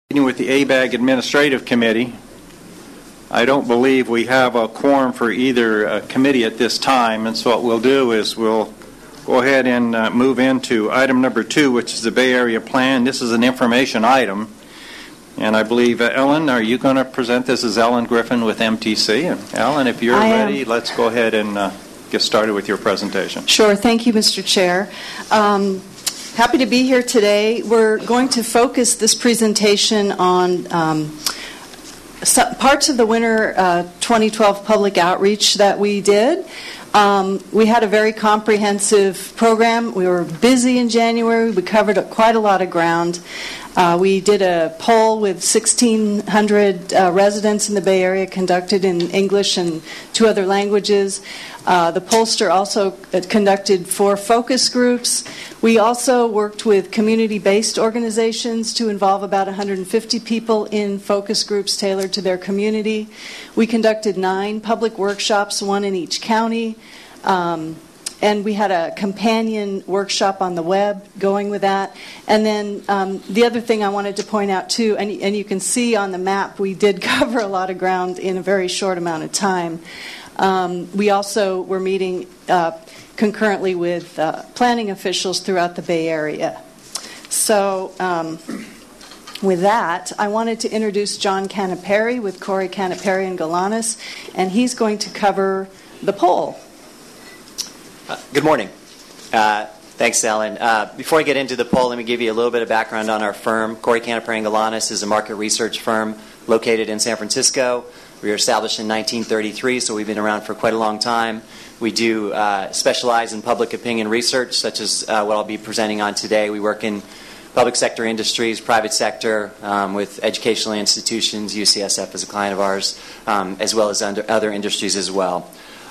Meeting with the ABAG Administrative Committee. I don't believe we have a quorum for either committee at this time, and so what we'll do is we'll go ahead and move into item number 2, which is the Bay Area Plan. This is an information item, and I believe, Ellen, are you going to present this as Ellen Griffin with MTC? And Ellen, if you're ready, let's go ahead and get started with your presentation. Sure. Thank you, Mr. Chair. Happy to be here today. We're going to focus this presentation on parts of the winter 2012 public outreach that we did. We had a very comprehensive program. We were busy in January. We covered quite a lot of ground. We did a poll with 1,600 residents in the Bay Area conducted in English and 2 other languages. The pollster also conducted 4 focus groups. We also worked with community-based organizations to involve about 150 people in focus groups tailored to their community. We conducted 9 public workshops, 1 in each county. And we had a companion workshop on the web going with that. And then the other thing I wanted to point out, too, and you can see on the map, we did cover a lot of ground in a very short amount of time. We also were meeting concurrently with planning officials throughout the Bay Area. So with that, I wanted to introduce John Canapari with Corey Canapari and Galanis, and he's going to cover the poll. Good morning. Thanks, Ellen. Before I get into the poll, let me give you a little bit of background on our firm. Corey Canapari and Galanis is a market research firm located in San Francisco. We were established in 1933, so we've been around for quite a long time. We do specialize in public opinion research, such as what I'll be presenting on today. We work in public sector industries, private sector, with educational institutions. UCSF is a client of ours, as well as other industries as well.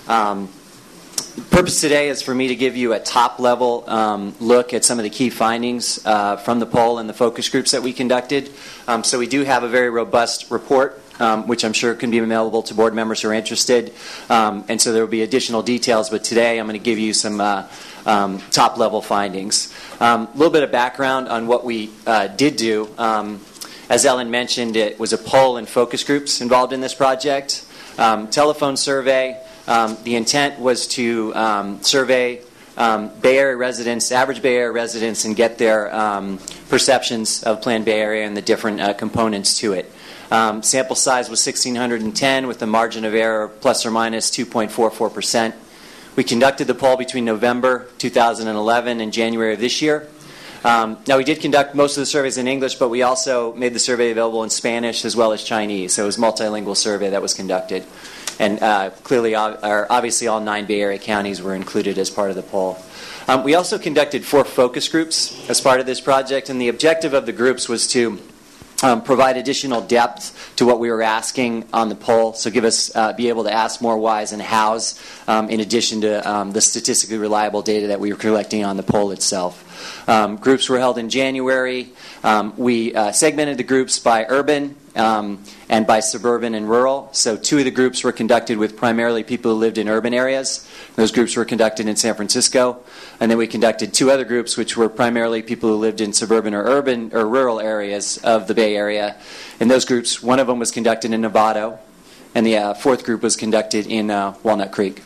The purpose today is for me to give you a top-level look at some of the key findings from the poll and the focus groups that we conducted. So we do have a very robust report, which I'm sure can be available to board members who are interested. And so there will be additional details, but today I'm going to give you some top-level findings. A little bit of background on what we did do. As Ellen mentioned, it was a poll and focus groups involved in this project. Telephone survey. The intent was to survey Bay Area residents, average Bay Area residents, and get their perceptions of Planned Bay Area and the different components to it. Sample size was 1,610 with a margin of error plus or minus 2.44%. We conducted the poll between November 2011 and January of this year. Now, we did conduct most of the surveys in English, but we also made the survey available in Spanish as well as Chinese. So it was a multilingual survey that was conducted. And clearly, obviously, all 9 Bay Area counties were included as part of the poll. We also conducted 4 focus groups as part of this project, and the objective of the groups was to provide additional depth to what we were asking on the poll, so be able to ask more whys and hows, in addition to the statistically reliable data that we were collecting on the poll itself. Groups were held in January. We segmented the groups by urban and by suburban and rural. So 2 of the groups were conducted with primarily people who lived in urban areas. Those groups were conducted in San Francisco. And then we conducted 2 other groups, which were primarily people who lived in suburban or urban or rural areas of the Bay Area. And those groups, one of them was conducted in Novato, and the 4th group was conducted in Walnut Creek.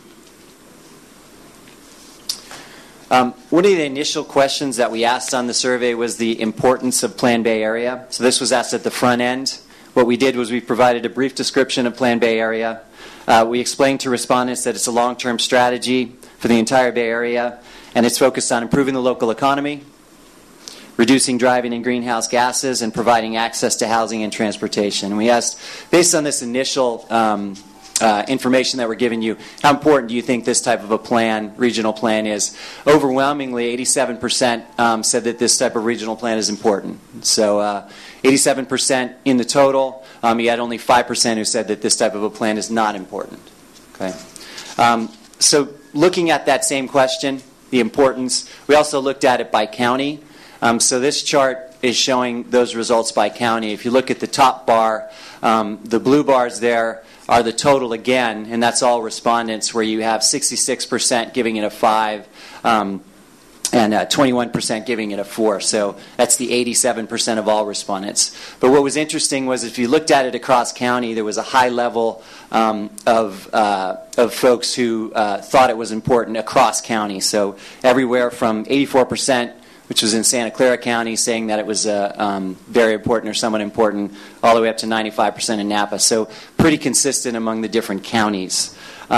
One of the initial questions that we asked on the survey was the importance of Planned Bay Area. So this was asked at the front end. What we did was we provided a brief description of Planned Bay Area. We explained to respondents that it's a long-term strategy for the entire Bay Area, and it's focused on improving the local economy, reducing driving and greenhouse gases, and providing access to housing and transportation. And we asked, based on this initial information that we're giving you, how important do you think this type of a plan, regional plan, is? Overwhelmingly, 87% said that this type of regional plan is important. So 87% in the total. You had only 5% who said that this type of a plan is not important. Okay. So looking at that same question, the importance, we also looked at it by county. So this chart is showing those results by county. If you look at the top bar, the blue bars there are the total again, and that's all respondents, where you have 66% giving it a 5, and 21% giving it a 4. So that's the 87% of all respondents. But what was interesting was if you looked at it across county, there was a high level of folks who thought it was important across county. So everywhere from 84%, which was in Santa Clara County, saying that it was very important or somewhat important, all the way up to 95% in Napa. So pretty consistent among the different counties.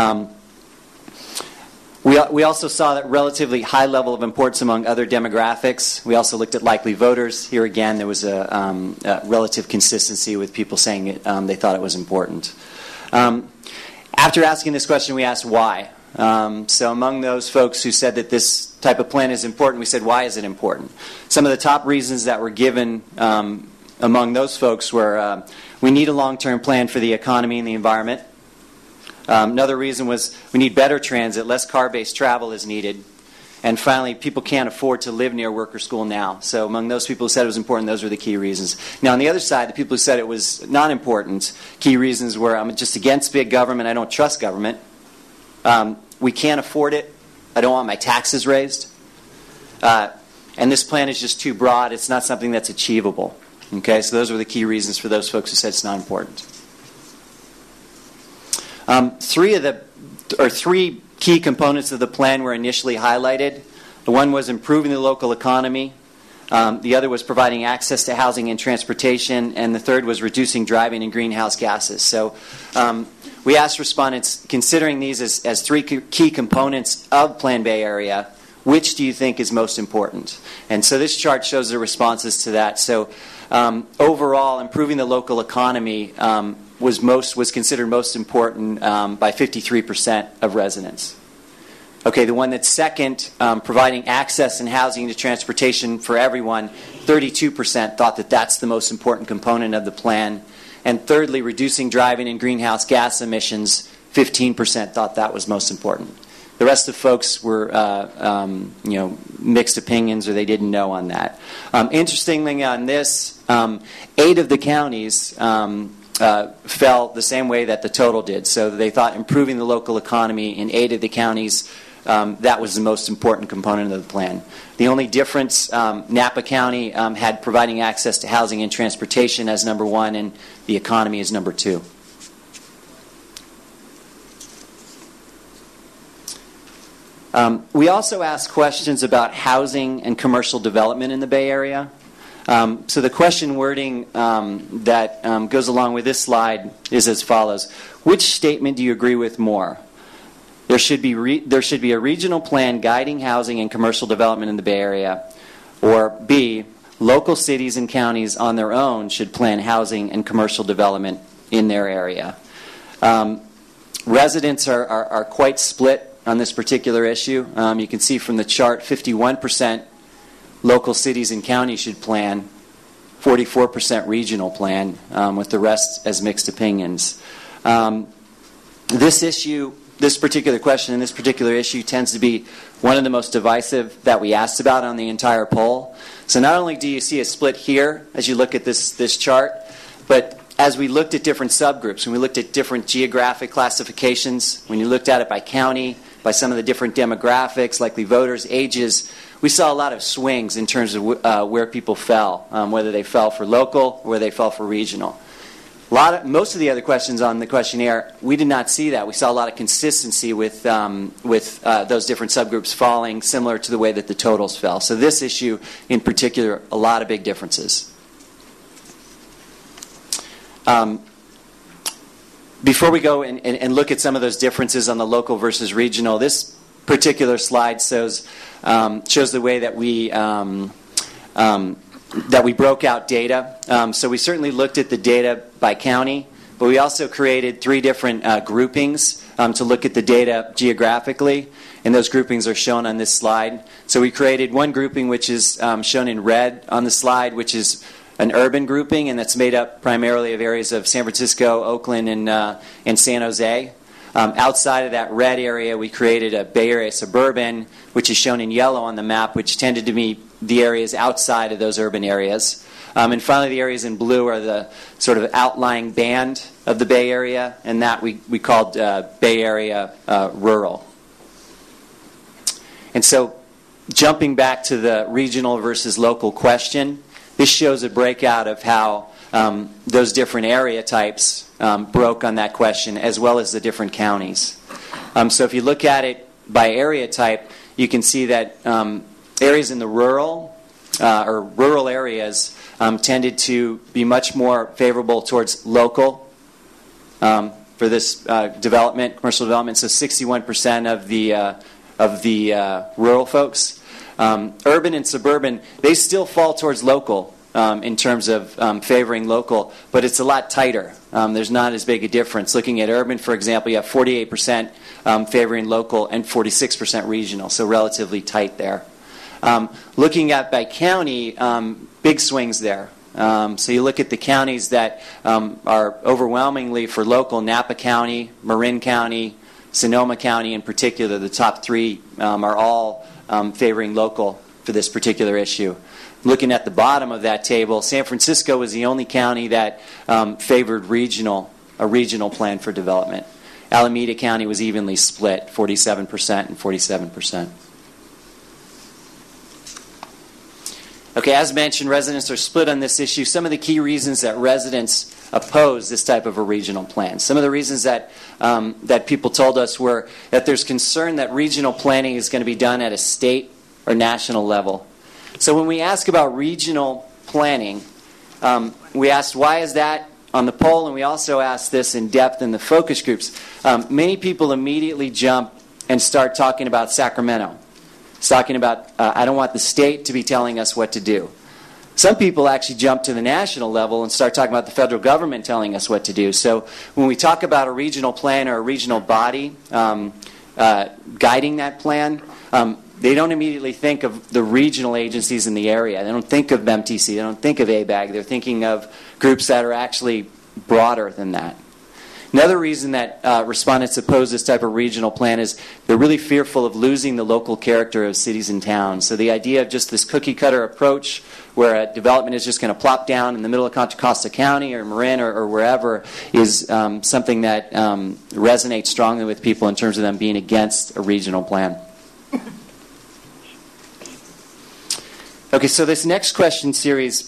We also saw that relatively high level of importance among other demographics. We also looked at likely voters. Here again, there was a relative consistency with people saying they thought it was important. After asking this question, we asked why. So among those folks who said that this type of plan is important, we said, why is it important? Some of the top reasons that were given among those folks were we need a long-term plan for the economy and the environment. Another reason was we need better transit, less car-based travel is needed. And finally, people can't afford to live near work or school now. So among those people who said it was important, those were the key reasons. Now, on the other side, the people who said it was not important, key reasons were I'm just against big government, I don't trust government. We can't afford it. I don't want my taxes raised. And this plan is just too broad. It's not something that's achievable. Okay, so those were the key reasons for those folks who said it's not important. Three key components of the plan were initially highlighted. The one was improving the local economy. The other was providing access to housing and transportation. And the third was reducing driving and greenhouse gases. So we asked respondents, considering these as three key components of Plan Bay Area, which do you think is most important? And so this chart shows the responses to that. So overall, improving the local economy was considered most important by 53% of residents. Okay, the one that's second, providing access and housing to transportation for everyone, 32% thought that that's the most important component of the plan. And thirdly, reducing driving and greenhouse gas emissions, 15% thought that was most important. The rest of folks were, mixed opinions, or they didn't know on that. Interestingly, on this, 8 of the counties fell the same way that the total did. So they thought improving the local economy in 8 of the counties, that was the most important component of the plan. The only difference, Napa County had providing access to housing and transportation as number 1, and the economy is number 2. We also asked questions about housing and commercial development in the Bay Area. So the question wording that goes along with this slide is as follows. Which statement do you agree with more? There should be a regional plan guiding housing and commercial development in the Bay Area. Or B, local cities and counties on their own should plan housing and commercial development in their area. Residents are quite split on this particular issue. You can see from the chart, 51% local cities and counties should plan, 44% regional plan, with the rest as mixed opinions. This particular question and this particular issue tends to be one of the most divisive that we asked about on the entire poll. So not only do you see a split here as you look at this chart, but as we looked at different subgroups, when we looked at different geographic classifications, when you looked at it by county, by some of the different demographics, likely voters, ages, we saw a lot of swings in terms of where people fell, whether they fell for local or whether they fell for regional. Most of the other questions on the questionnaire, we did not see that. We saw a lot of consistency with those different subgroups falling similar to the way that the totals fell. So this issue in particular, a lot of big differences. Before we go and look at some of those differences on the local versus regional, this particular slide shows the way that we broke out data. So we certainly looked at the data by county, but we also created 3 different groupings to look at the data geographically, and those groupings are shown on this slide. So we created one grouping which is shown in red on the slide, which is an urban grouping, and that's made up primarily of areas of San Francisco, Oakland, and San Jose. Outside of that red area, we created a Bay Area suburban, which is shown in yellow on the map, which tended to be the areas outside of those urban areas. And finally, the areas in blue are the sort of outlying band of the Bay Area, and that we called Bay Area rural. And so jumping back to the regional versus local question, this shows a breakout of how those different area types broke on that question, as well as the different counties. So if you look at it by area type, you can see that areas in the rural areas tended to be much more favorable towards local for this commercial development. So 61% of the rural folks. Urban and suburban, they still fall towards local in terms of favoring local, but it's a lot tighter. There's not as big a difference. Looking at urban, for example, you have 48% favoring local and 46% regional, so relatively tight there. Looking at by county, big swings there. So you look at the counties that are overwhelmingly for local: Napa County, Marin County, Sonoma County in particular. The top three are all favoring local for this particular issue. Looking at the bottom of that table, San Francisco was the only county that favored a regional plan for development. Alameda County was evenly split, 47% and 47%. Okay, as mentioned, residents are split on this issue. Some of the key reasons that residents oppose this type of a regional plan. Some of the reasons that people told us were that there's concern that regional planning is going to be done at a state or national level. So when we ask about regional planning, we asked why is that on the poll, and we also asked this in depth in the focus groups. Many people immediately jump and start talking about Sacramento. It's talking about, I don't want the state to be telling us what to do. Some people actually jump to the national level and start talking about the federal government telling us what to do. So when we talk about a regional plan or a regional body guiding that plan, they don't immediately think of the regional agencies in the area. They don't think of MTC. They don't think of ABAG. They're thinking of groups that are actually broader than that. Another reason that respondents oppose this type of regional plan is they're really fearful of losing the local character of cities and towns. So the idea of just this cookie-cutter approach where a development is just going to plop down in the middle of Contra Costa County or Marin or wherever is something that resonates strongly with people in terms of them being against a regional plan. Okay, so this next question series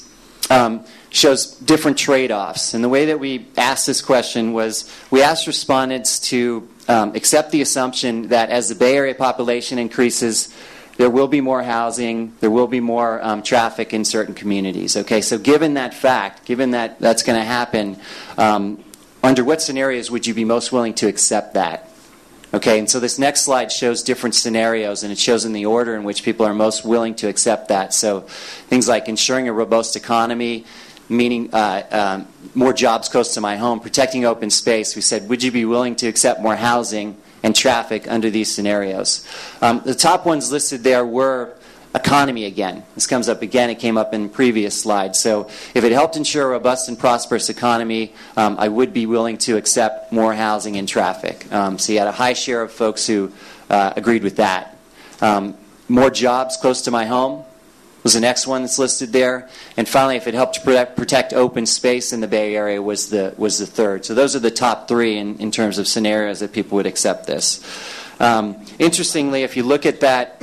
shows different trade-offs. And the way that we asked this question was we asked respondents to accept the assumption that as the Bay Area population increases, there will be more housing, there will be more traffic in certain communities. Okay, so given that fact, given that that's going to happen, under what scenarios would you be most willing to accept that? Okay, and so this next slide shows different scenarios, and it shows in the order in which people are most willing to accept that. So things like ensuring a robust economy, meaning more jobs close to my home, protecting open space. We said, would you be willing to accept more housing and traffic under these scenarios? The top ones listed there were economy again. This comes up again. It came up in previous slides. So if it helped ensure a robust and prosperous economy, I would be willing to accept more housing and traffic. So you had a high share of folks who agreed with that. More jobs close to my home was the next one that's listed there. And finally, if it helped protect open space in the Bay Area was the third. So those are the top three in terms of scenarios that people would accept this. Interestingly, if you look at that,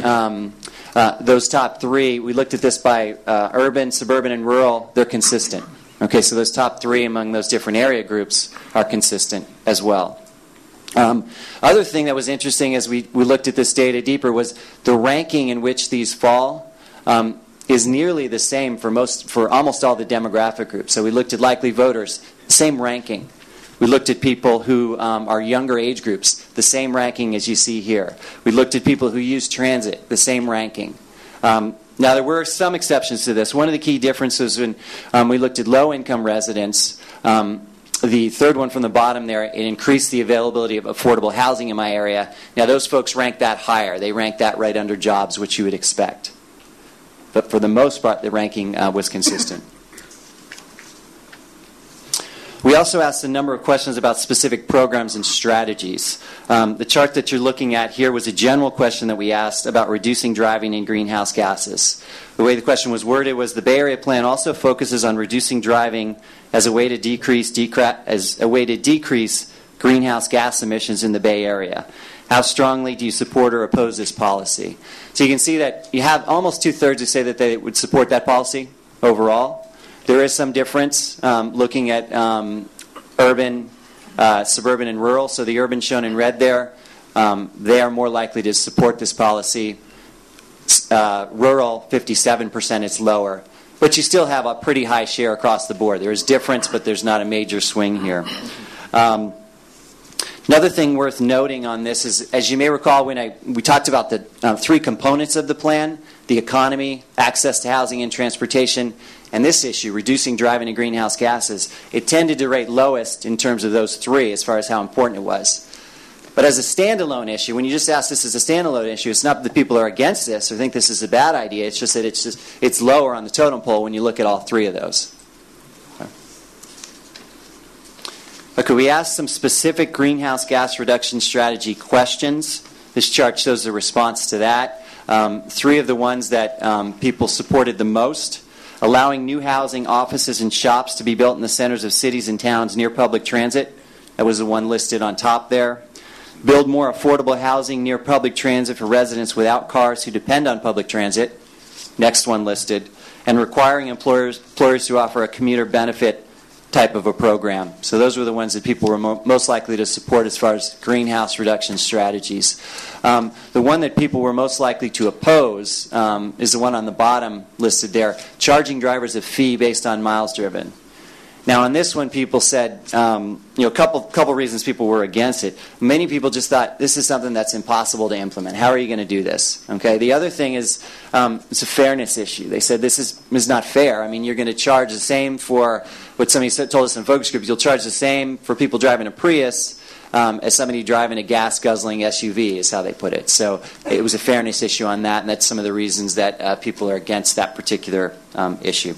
those top three, we looked at this by urban, suburban, and rural. They're consistent. Okay, so those top three among those different area groups are consistent as well. Other thing that was interesting as we looked at this data deeper was the ranking in which these fall is nearly the same for almost all the demographic groups. So we looked at likely voters, same ranking. We looked at people who are younger age groups, the same ranking as you see here. We looked at people who use transit, the same ranking. Now, there were some exceptions to this. One of the key differences when we looked at low-income residents, the third one from the bottom there, it increased the availability of affordable housing in my area. Now, those folks ranked that higher. They ranked that right under jobs, which you would expect. But for the most part, the ranking was consistent. We also asked a number of questions about specific programs and strategies. The chart that you're looking at here was a general question that we asked about reducing driving and greenhouse gases. The way the question was worded was the Bay Area Plan also focuses on reducing driving as a way to decrease greenhouse gas emissions in the Bay Area. How strongly do you support or oppose this policy? So you can see that you have almost two-thirds who say that they would support that policy overall. There is some difference looking at urban, suburban, and rural. So the urban shown in red there, they are more likely to support this policy. Rural, 57%, it's lower. But you still have a pretty high share across the board. There is difference, but there's not a major swing here. Another thing worth noting on this is, as you may recall, when we talked about the three components of the plan, the economy, access to housing and transportation, and this issue, reducing driving and greenhouse gases, it tended to rate lowest in terms of those three as far as how important it was. But as a standalone issue, when you just ask this as a standalone issue, it's not that people are against this or think this is a bad idea. It's just that it's lower on the totem pole when you look at all three of those. Okay, we asked some specific greenhouse gas reduction strategy questions. This chart shows the response to that. Three of the ones that people supported the most: allowing new housing, offices, and shops to be built in the centers of cities and towns near public transit. That was the one listed on top there. Build more affordable housing near public transit for residents without cars who depend on public transit. Next one listed. And requiring employers to offer a commuter benefit type of a program. So those were the ones that people were most likely to support as far as greenhouse reduction strategies. The one that people were most likely to oppose is the one on the bottom listed there, charging drivers a fee based on miles driven. Now on this one, people said, a couple reasons people were against it. Many people just thought this is something that's impossible to implement. How are you going to do this? Okay. The other thing is it's a fairness issue. They said this is not fair. I mean, you're going to charge the same for what somebody told us in focus groups. You'll charge the same for people driving a Prius as somebody driving a gas-guzzling SUV, is how they put it. So it was a fairness issue on that, and that's some of the reasons that people are against that particular issue.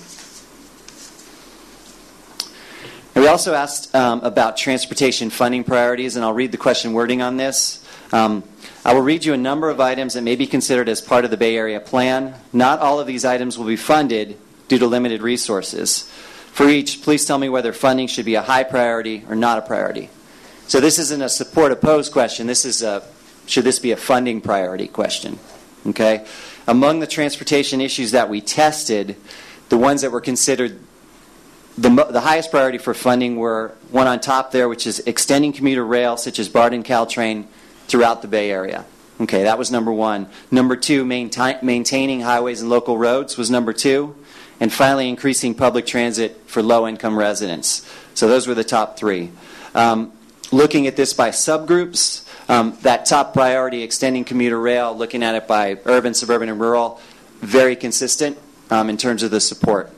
And we also asked about transportation funding priorities, and I'll read the question wording on this. I will read you a number of items that may be considered as part of the Bay Area plan. Not all of these items will be funded due to limited resources. For each, please tell me whether funding should be a high priority or not a priority. So this isn't a support-oppose question. This is a should this be a funding priority question. Okay? Among the transportation issues that we tested, the ones that were considered the highest priority for funding were one on top there, which is extending commuter rail, such as BART and Caltrain, throughout the Bay Area. Okay, that was number one. Number two, maintaining highways and local roads was number two. And finally, increasing public transit for low-income residents. So those were the top three. Looking at this by subgroups, that top priority, extending commuter rail, looking at it by urban, suburban, and rural, very consistent in terms of the support.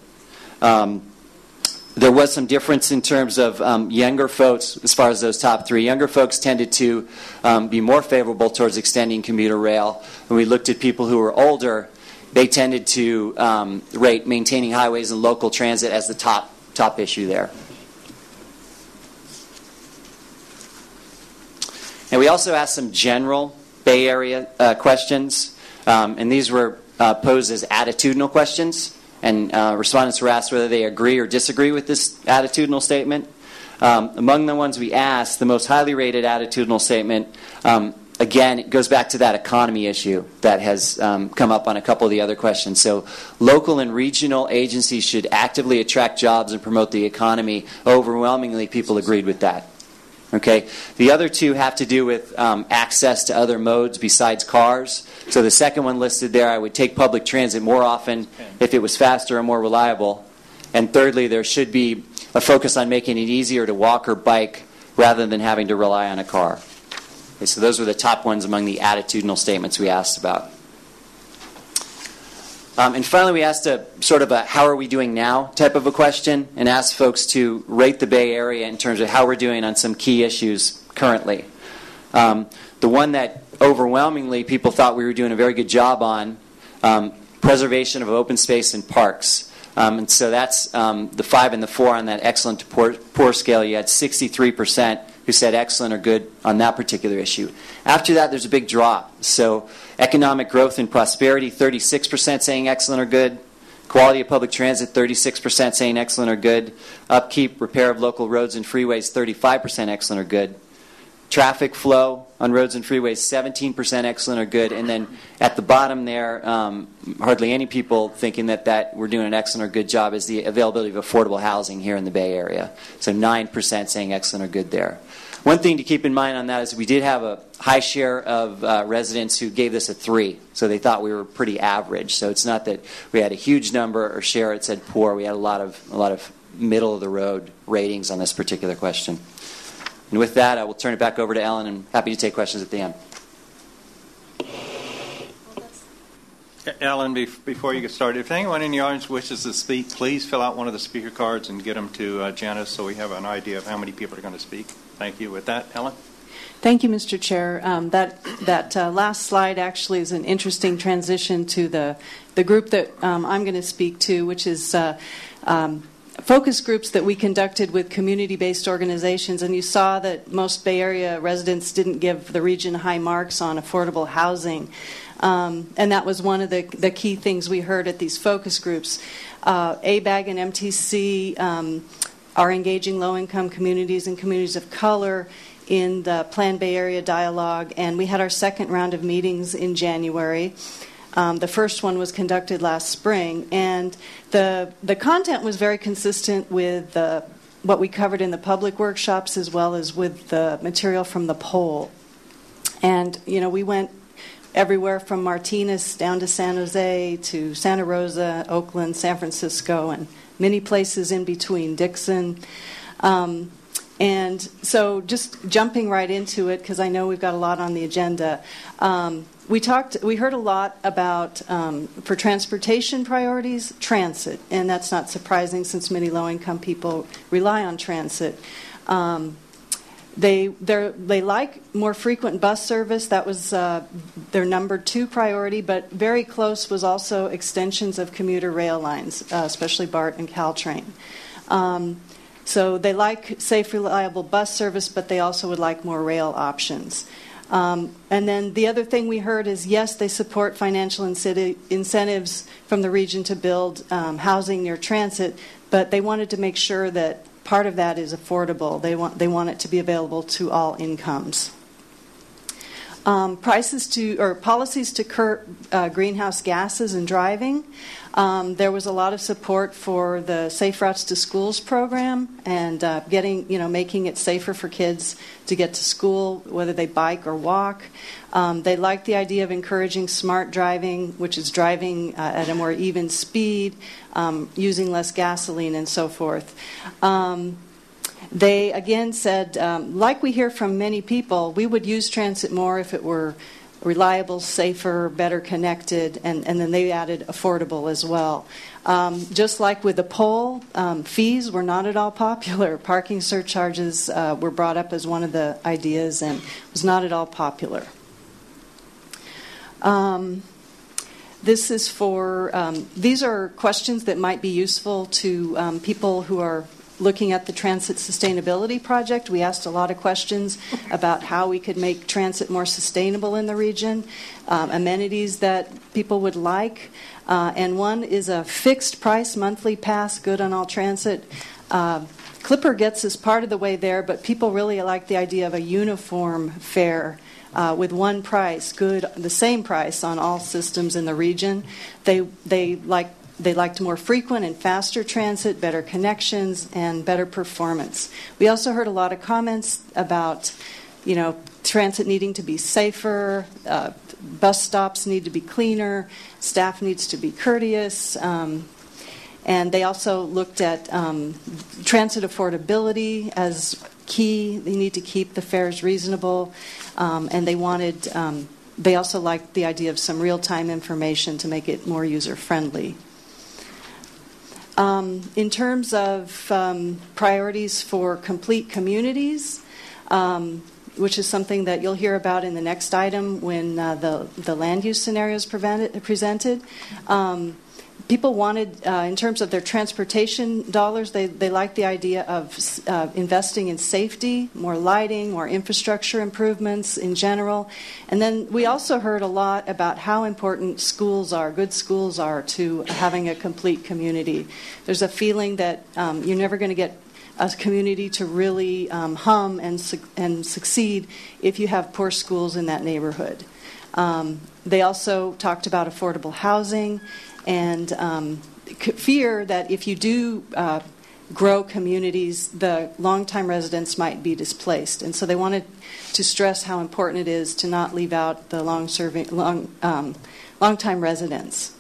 There was some difference in terms of younger folks as far as those top three. Younger folks tended to be more favorable towards extending commuter rail. When we looked at people who were older, they tended to rate maintaining highways and local transit as the top issue there. And we also asked some general Bay Area questions, and these were posed as attitudinal questions. And respondents were asked whether they agree or disagree with this attitudinal statement. Among the ones we asked, the most highly rated attitudinal statement, again, it goes back to that economy issue that has come up on a couple of the other questions. So local and regional agencies should actively attract jobs and promote the economy. Overwhelmingly, people agreed with that. Okay. The other two have to do with access to other modes besides cars. So the second one listed there, I would take public transit more often if it was faster and more reliable. And thirdly, there should be a focus on making it easier to walk or bike rather than having to rely on a car. Okay, so those were the top ones among the attitudinal statements we asked about. And finally, we asked a sort of a how are we doing now type of a question and asked folks to rate the Bay Area in terms of how we're doing on some key issues currently. The one that overwhelmingly people thought we were doing a very good job on, preservation of open space and parks. And so that's the 5 and the 4 on that excellent to poor scale. You had 63% who said excellent or good on that particular issue. After that, there's a big drop. So economic growth and prosperity, 36% saying excellent or good. Quality of public transit, 36% saying excellent or good. Upkeep, repair of local roads and freeways, 35% excellent or good. Traffic flow on roads and freeways, 17% excellent or good. And then at the bottom there, hardly any people thinking that we're doing an excellent or good job is the availability of affordable housing here in the Bay Area. So 9% saying excellent or good there. One thing to keep in mind on that is we did have a high share of residents who gave this a 3. So they thought we were pretty average. So it's not that we had a huge number or share it said poor. We had a lot of middle of the road ratings on this particular question. And with that, I will turn it back over to Ellen, and happy to take questions at the end. Ellen, before you get started, if anyone in the audience wishes to speak, please fill out one of the speaker cards and get them to Janice so we have an idea of how many people are going to speak. Thank you. With that, Ellen? Thank you, Mr. Chair. That last slide actually is an interesting transition to the group that I'm going to speak to, which is focus groups that we conducted with community-based organizations. And you saw that most Bay Area residents didn't give the region high marks on affordable housing. And that was one of the key things we heard at these focus groups. ABAG and MTC are engaging low-income communities and communities of color in the Plan Bay Area dialogue, and we had our second round of meetings in January. The first one was conducted last spring, and the content was very consistent with what we covered in the public workshops as well as with the material from the poll. And, we went everywhere from Martinez down to San Jose to Santa Rosa, Oakland, San Francisco, and many places in between, Dixon. And so just jumping right into it, because I know we've got a lot on the agenda, we heard a lot about, for transportation priorities, transit, and that's not surprising since many low-income people rely on transit. They like more frequent bus service. That was their number 2 priority, but very close was also extensions of commuter rail lines, especially BART and Caltrain. So they like safe, reliable bus service, but they also would like more rail options. And then the other thing we heard is, yes, they support financial incentives from the region to build housing near transit, but they wanted to make sure that part of that is affordable. They want it to be available to all incomes. Policies to curb greenhouse gases in driving. There was a lot of support for the Safe Routes to Schools program and making it safer for kids to get to school, whether they bike or walk. They liked the idea of encouraging smart driving, which is driving at a more even speed, using less gasoline, and so forth. They, again, said, like we hear from many people, we would use transit more if it were reliable, safer, better connected, and then they added affordable as well. Just like with the poll, fees were not at all popular. Parking surcharges were brought up as one of the ideas and was not at all popular. This is these are questions that might be useful to people who are looking at the Transit Sustainability Project. We asked a lot of questions about how we could make transit more sustainable in the region, amenities that people would like, and one is a fixed price monthly pass, good on all transit. Clipper gets us part of the way there, but people really like the idea of a uniform fare with one price, the same price on all systems in the region. They liked more frequent and faster transit, better connections, and better performance. We also heard a lot of comments about, transit needing to be safer, bus stops need to be cleaner, staff needs to be courteous, and they also looked at transit affordability as key. They need to keep the fares reasonable, and they also liked the idea of some real-time information to make it more user-friendly. In terms of priorities for complete communities, which is something that you'll hear about in the next item when the land use scenario is presented, people wanted, in terms of their transportation dollars, they like the idea of investing in safety, more lighting, more infrastructure improvements in general. And then we also heard a lot about how important good schools are to having a complete community. There's a feeling that you're never going to get a community to really hum and succeed if you have poor schools in that neighborhood. They also talked about affordable housing and fear that if you do grow communities, the long-time residents might be displaced. And so they wanted to stress how important it is to not leave out the long-time residents.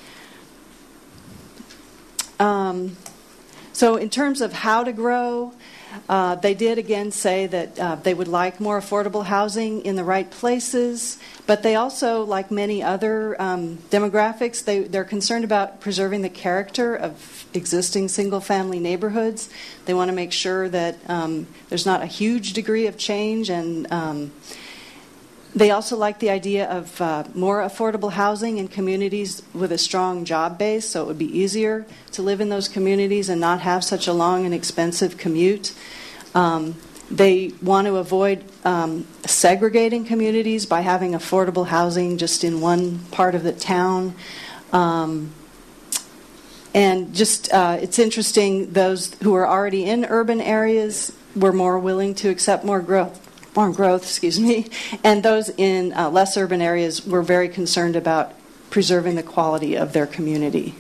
So in terms of how to grow, they did again say that they would like more affordable housing in the right places, but they also, like many other demographics, they're concerned about preserving the character of existing single-family neighborhoods. They want to make sure that there's not a huge degree of change, and they also like the idea of more affordable housing in communities with a strong job base, so it would be easier to live in those communities and not have such a long and expensive commute. They want to avoid segregating communities by having affordable housing just in one part of the town. And just it's interesting, those who are already in urban areas were more willing to accept more growth, and those in less urban areas were very concerned about preserving the quality of their community.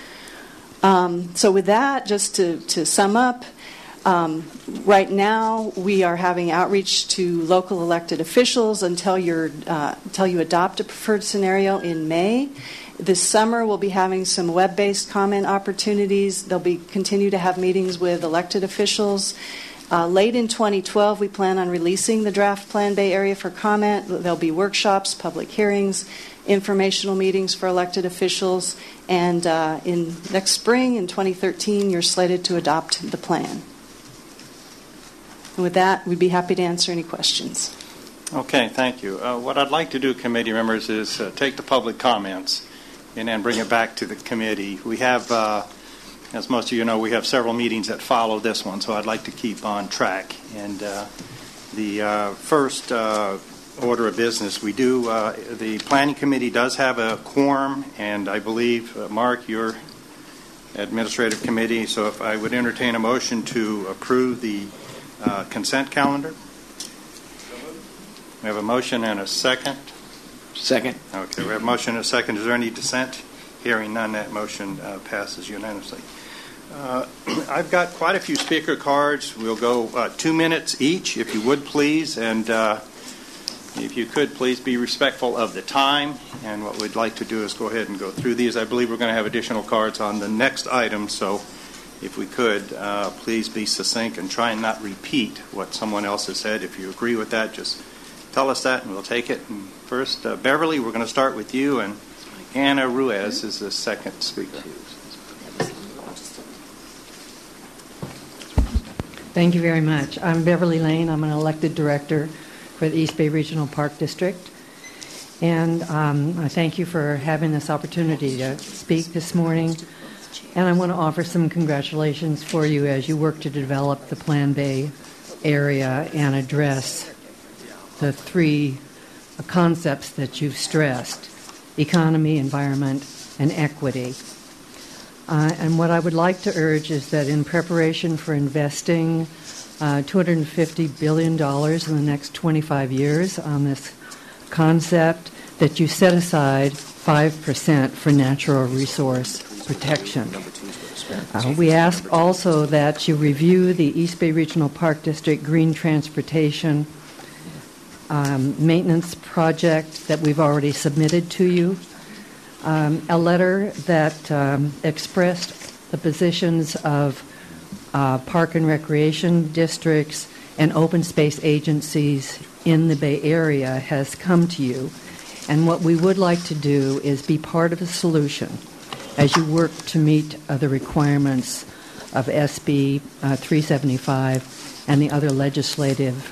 So with that, just to sum up, right now we are having outreach to local elected officials until you adopt a preferred scenario in May. This summer we'll be having some web-based comment opportunities. They'll continue to have meetings with elected officials. Late in 2012, we plan on releasing the draft Plan Bay Area for comment. There'll be workshops, public hearings, informational meetings for elected officials, and in next spring, in 2013, you're slated to adopt the plan. And with that, we'd be happy to answer any questions. Okay, thank you. What I'd like to do, committee members, is take the public comments and then bring it back to the committee. We have, as most of you know, we have several meetings that follow this one, so I'd like to keep on track. And the first order of business, we do, the Planning Committee does have a quorum, and I believe, Mark, you're Administrative Committee, so if I would entertain a motion to approve the consent calendar. We have a motion and a second. Second. Okay, we have a motion and a second. Is there any dissent? Hearing none, that motion passes unanimously. I've got quite a few speaker cards. We'll go 2 minutes each, if you would, please. And if you could, please be respectful of the time. And what we'd like to do is go ahead and go through these. I believe we're going to have additional cards on the next item, so if we could, please be succinct and try and not repeat what someone else has said. If you agree with that, just tell us that and we'll take it. And first, Beverly, we're going to start with you, and Anna Ruiz is the second speaker. Thank you very much. I'm Beverly Lane. I'm an elected director for the East Bay Regional Park District. And I thank you for having this opportunity to speak this morning. And I want to offer some congratulations for you as you work to develop the Plan Bay area and address the three concepts that you've stressed: economy, environment, and equity. And what I would like to urge is that in preparation for investing $250 billion in the next 25 years on this concept, that you set aside 5% for natural resource protection. We ask also that you review the East Bay Regional Park District Green Transportation maintenance project that we've already submitted to you. A letter that expressed the positions of park and recreation districts and open space agencies in the Bay Area has come to you. And what we would like to do is be part of the solution as you work to meet the requirements of SB 375 and the other legislative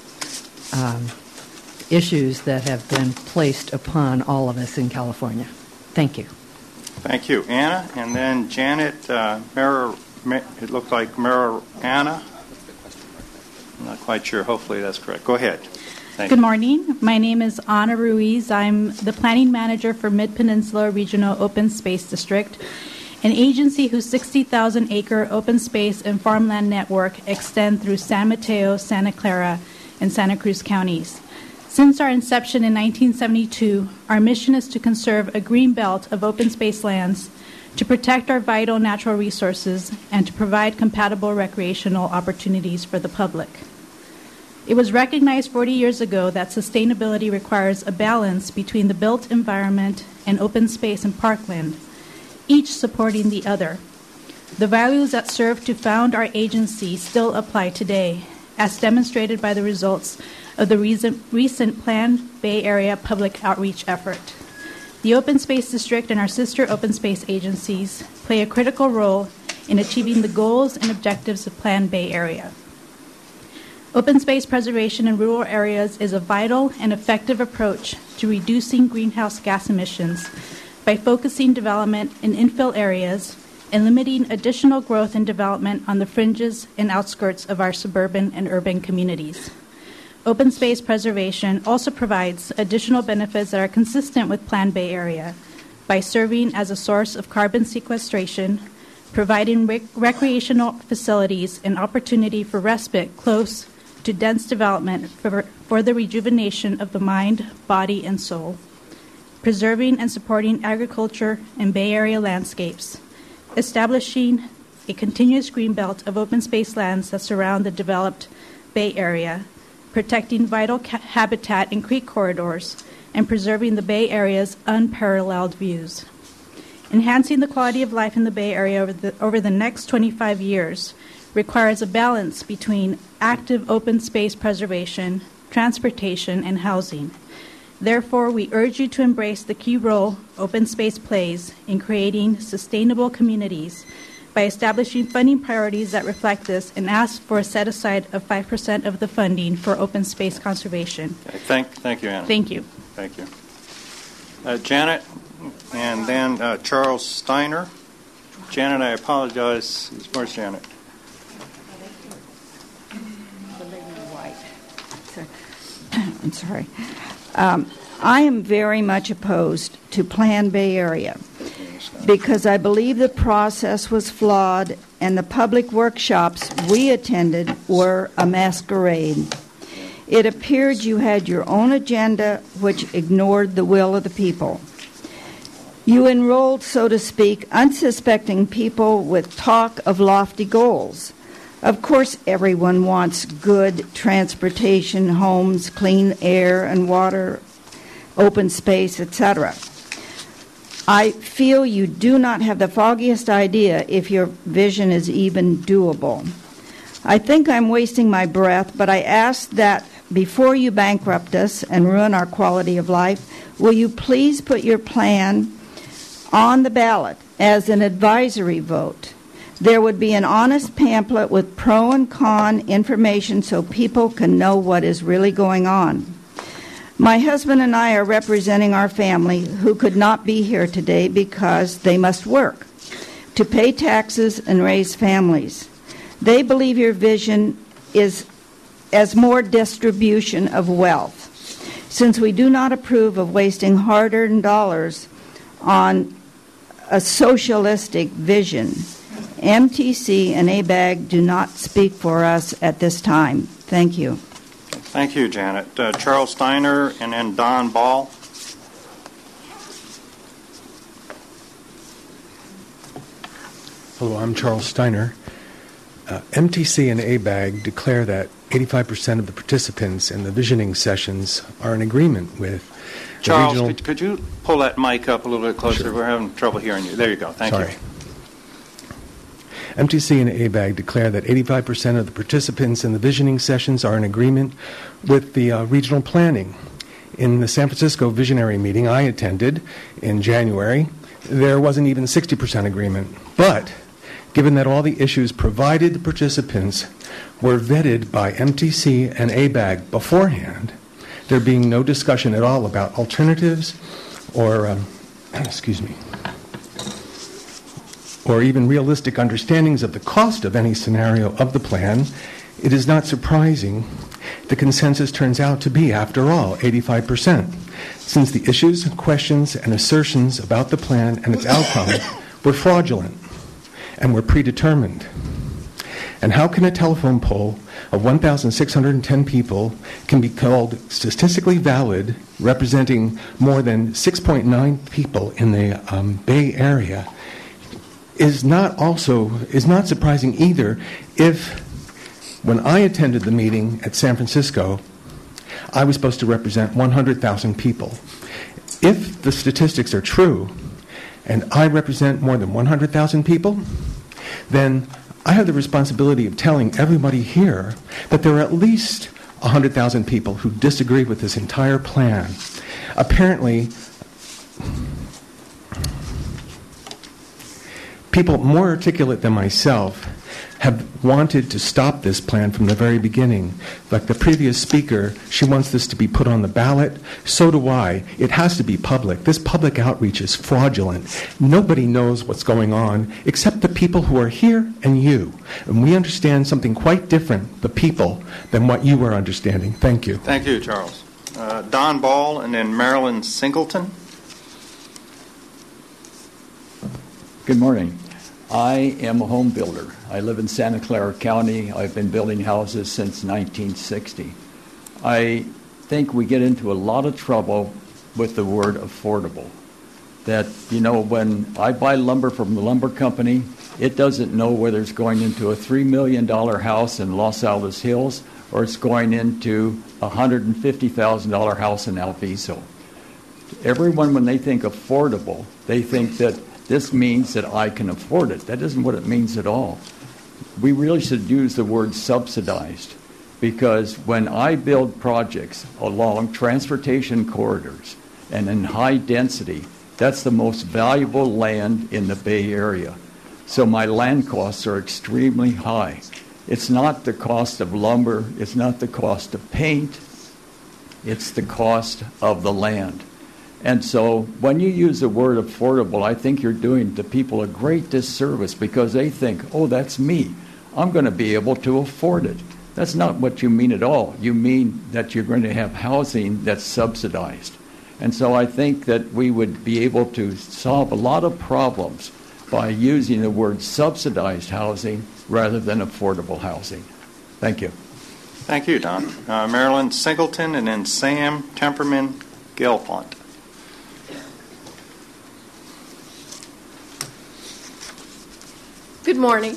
issues that have been placed upon all of us in California. Thank you. Thank you, Anna. And then Janet, it looked like Mariana. I'm not quite sure. Hopefully that's correct. Go ahead. Good morning. My name is Ana Ruiz. I'm the planning manager for Mid-Peninsula Regional Open Space District. an agency whose 60,000-acre open space and farmland network extend through San Mateo, Santa Clara, and Santa Cruz counties. Since our inception in 1972, our mission is to conserve a green belt of open space lands, to protect our vital natural resources, and to provide compatible recreational opportunities for the public. It was recognized 40 years ago that sustainability requires a balance between the built environment and open space and parkland, each supporting the other. The values that served to found our agency still apply today, as demonstrated by the results of the recent Plan Bay Area public outreach effort. The Open Space District and our sister open space agencies play a critical role in achieving the goals and objectives of Plan Bay Area. Open space preservation in rural areas is a vital and effective approach to reducing greenhouse gas emissions by focusing development in infill areas and limiting additional growth and development on the fringes and outskirts of our suburban and urban communities. Open space preservation also provides additional benefits that are consistent with Plan Bay Area by serving as a source of carbon sequestration, providing recreational facilities and opportunity for respite close to dense development for the rejuvenation of the mind, body, and soul, preserving and supporting agriculture and Bay Area landscapes, establishing a continuous greenbelt of open space lands that surround the developed Bay Area, protecting vital habitat in creek corridors, and preserving the Bay Area's unparalleled views. Enhancing the quality of life in the Bay Area over the next 25 years requires a balance between active open space preservation, transportation, and housing. Therefore, we urge you to embrace the key role open space plays in creating sustainable communities by establishing funding priorities that reflect this and ask for a set-aside of 5% of the funding for open space conservation. Okay, thank you, Anna. Thank you. Thank you. Janet, and then Charles Steiner. Janet, I apologize. Where's Janet? I'm sorry. I am very much opposed to Plan Bay Area because I believe the process was flawed and the public workshops we attended were a masquerade. It appeared you had your own agenda which ignored the will of the people. You enrolled, so to speak, unsuspecting people with talk of lofty goals. Of course, everyone wants good transportation, homes, clean air and water, open space, etc. I feel you do not have the foggiest idea if your vision is even doable. I think I'm wasting my breath, but I ask that before you bankrupt us and ruin our quality of life, will you please put your plan on the ballot as an advisory vote? There would be an honest pamphlet with pro and con information so people can know what is really going on. My husband and I are representing our family who could not be here today because they must work to pay taxes and raise families. They believe your vision is as more distribution of wealth. Since we do not approve of wasting hard-earned dollars on a socialistic vision, MTC and ABAG do not speak for us at this time. Thank you. Thank you, Janet. Charles Steiner and then Don Ball. Hello, I'm Charles Steiner. MTC and ABAG declare that 85% of the participants in the visioning sessions are in agreement with Charles, regional... could you pull that mic up a little bit closer? Sure. We're having trouble hearing you. There you go. Thank you. MTC and ABAG declare that 85% of the participants in the visioning sessions are in agreement with the regional planning. In the San Francisco Visionary meeting I attended in January, there wasn't even 60% agreement. But given that all the issues provided to participants were vetted by MTC and ABAG beforehand, there being no discussion at all about alternatives or, or even realistic understandings of the cost of any scenario of the plan, it is not surprising the consensus turns out to be, after all, 85%, since the issues, questions, and assertions about the plan and its outcome were fraudulent and were predetermined. And how can a telephone poll of 1,610 people can be called statistically valid, representing more than 6.9 people in the Bay Area, is not surprising either if, when I attended the meeting at San Francisco, I was supposed to represent 100,000 people. If the statistics are true, and I represent more than 100,000 people, then I have the responsibility of telling everybody here that there are at least 100,000 people who disagree with this entire plan. Apparently, people more articulate than myself have wanted to stop this plan from the very beginning. Like the previous speaker, she wants this to be put on the ballot. So do I. It has to be public. This public outreach is fraudulent. Nobody knows what's going on except the people who are here and you. And we understand something quite different, the people, than what you are understanding. Thank you. Thank you, Charles. Don Ball and then Marilyn Singleton. Good morning. I am a home builder. I live in Santa Clara County. I've been building houses since 1960. I think we get into a lot of trouble with the word affordable. That, when I buy lumber from the lumber company, it doesn't know whether it's going into a $3 million house in Los Altos Hills or it's going into a $150,000 house in Alviso. Everyone, when they think affordable, they think that this means that I can afford it. That isn't what it means at all. We really should use the word subsidized, because when I build projects along transportation corridors and in high density, that's the most valuable land in the Bay Area. So my land costs are extremely high. It's not the cost of lumber, it's not the cost of paint, it's the cost of the land. And so when you use the word affordable, I think you're doing the people a great disservice, because they think, oh, that's me. I'm going to be able to afford it. That's not what you mean at all. You mean that you're going to have housing that's subsidized. And so I think that we would be able to solve a lot of problems by using the word subsidized housing rather than affordable housing. Thank you. Thank you, Don. Marilyn Singleton and then Sam Temperman Gelfond. Good morning.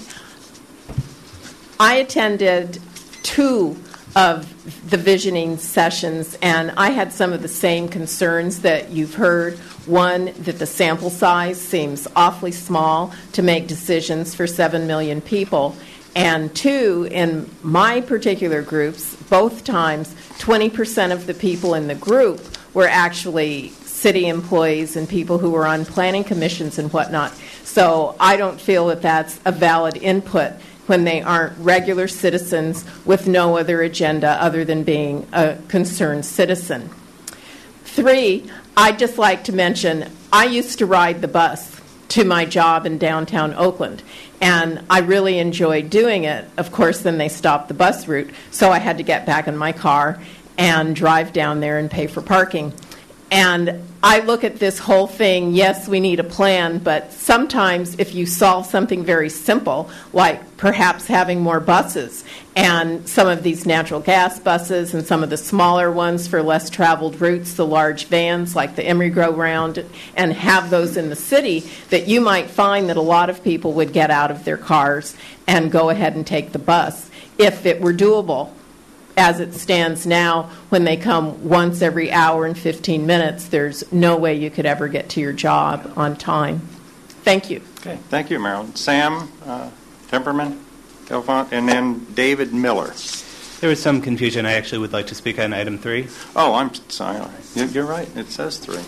I attended 2 of the visioning sessions, and I had some of the same concerns that you've heard. One, that the sample size seems awfully small to make decisions for 7 million people. And 2, in my particular groups, both times, 20% of the people in the group were actually city employees and people who were on planning commissions and whatnot. So I don't feel that that's a valid input when they aren't regular citizens with no other agenda other than being a concerned citizen. 3, I'd just like to mention, I used to ride the bus to my job in downtown Oakland, and I really enjoyed doing it. Of course, then they stopped the bus route, so I had to get back in my car and drive down there and pay for parking. And I look at this whole thing, yes, we need a plan, but sometimes if you solve something very simple, like perhaps having more buses, and some of these natural gas buses and some of the smaller ones for less traveled routes, the large vans like the Emery Go Round, and have those in the city, that you might find that a lot of people would get out of their cars and go ahead and take the bus if it were doable. As it stands now, when they come once every hour and 15 minutes, there's no way you could ever get to your job on time. Thank you. Okay, thank you, Marilyn. Sam Temperman, and then David Miller. There was some confusion. I actually would like to speak on item 3. Oh, I'm sorry. You're right. It says 3.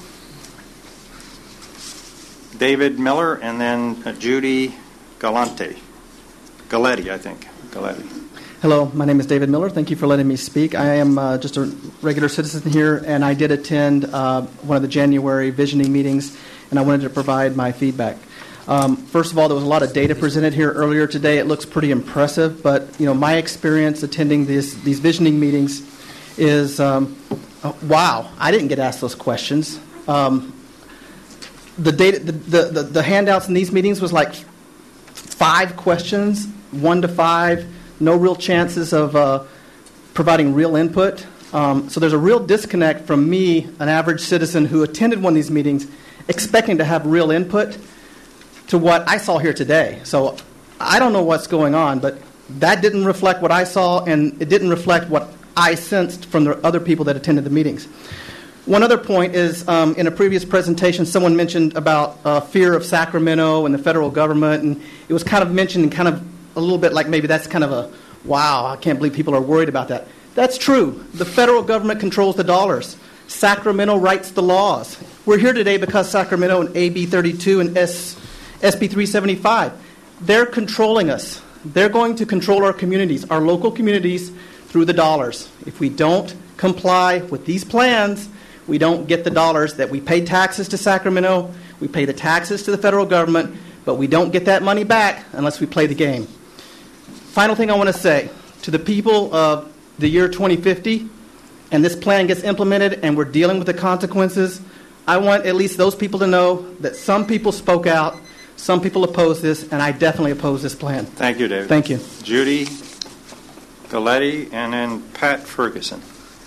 David Miller, and then Judy Galletti, I think. Galletti. Hello, my name is David Miller. Thank you for letting me speak. I am just a regular citizen here, and I did attend one of the January visioning meetings, and I wanted to provide my feedback. First of all, there was a lot of data presented here earlier today. It looks pretty impressive, but my experience attending these visioning meetings is, wow, I didn't get asked those questions. the data, the handouts in these meetings was like 5 questions, 1 to 5, no real chances of providing real input. So there's a real disconnect from me, an average citizen who attended one of these meetings, expecting to have real input, to what I saw here today. So I don't know what's going on, but that didn't reflect what I saw, and it didn't reflect what I sensed from the other people that attended the meetings. One other point is, in a previous presentation, someone mentioned about fear of Sacramento and the federal government, and it was kind of mentioned in kind of a little bit like maybe that's kind of a, wow, I can't believe people are worried about that. That's true. The federal government controls the dollars. Sacramento writes the laws. We're here today because Sacramento and AB 32 and SB 375, they're controlling us. They're going to control our communities, our local communities, through the dollars. If we don't comply with these plans, we don't get the dollars that we pay taxes to Sacramento, we pay the taxes to the federal government, but we don't get that money back unless we play the game. Final thing I want to say, to the people of the year 2050, and this plan gets implemented and we're dealing with the consequences, I want at least those people to know that some people spoke out, some people oppose this, and I definitely oppose this plan. Thank you, David. Thank you. Judy Galletti, and then Pat Ferguson.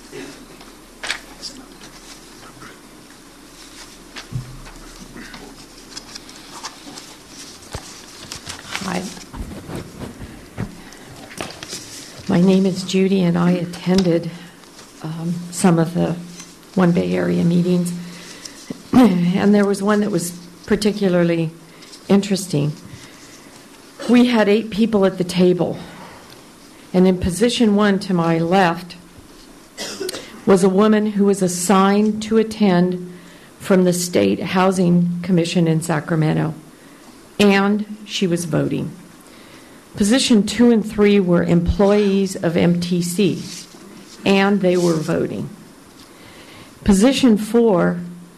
Hi. My name is Judy, and I attended some of the One Bay Area meetings, and there was one that was particularly interesting. We had 8 people at the table, and in position 1 to my left was a woman who was assigned to attend from the State Housing Commission in Sacramento, and she was voting. Position 2 and 3 were employees of MTC, and they were voting. Position 4,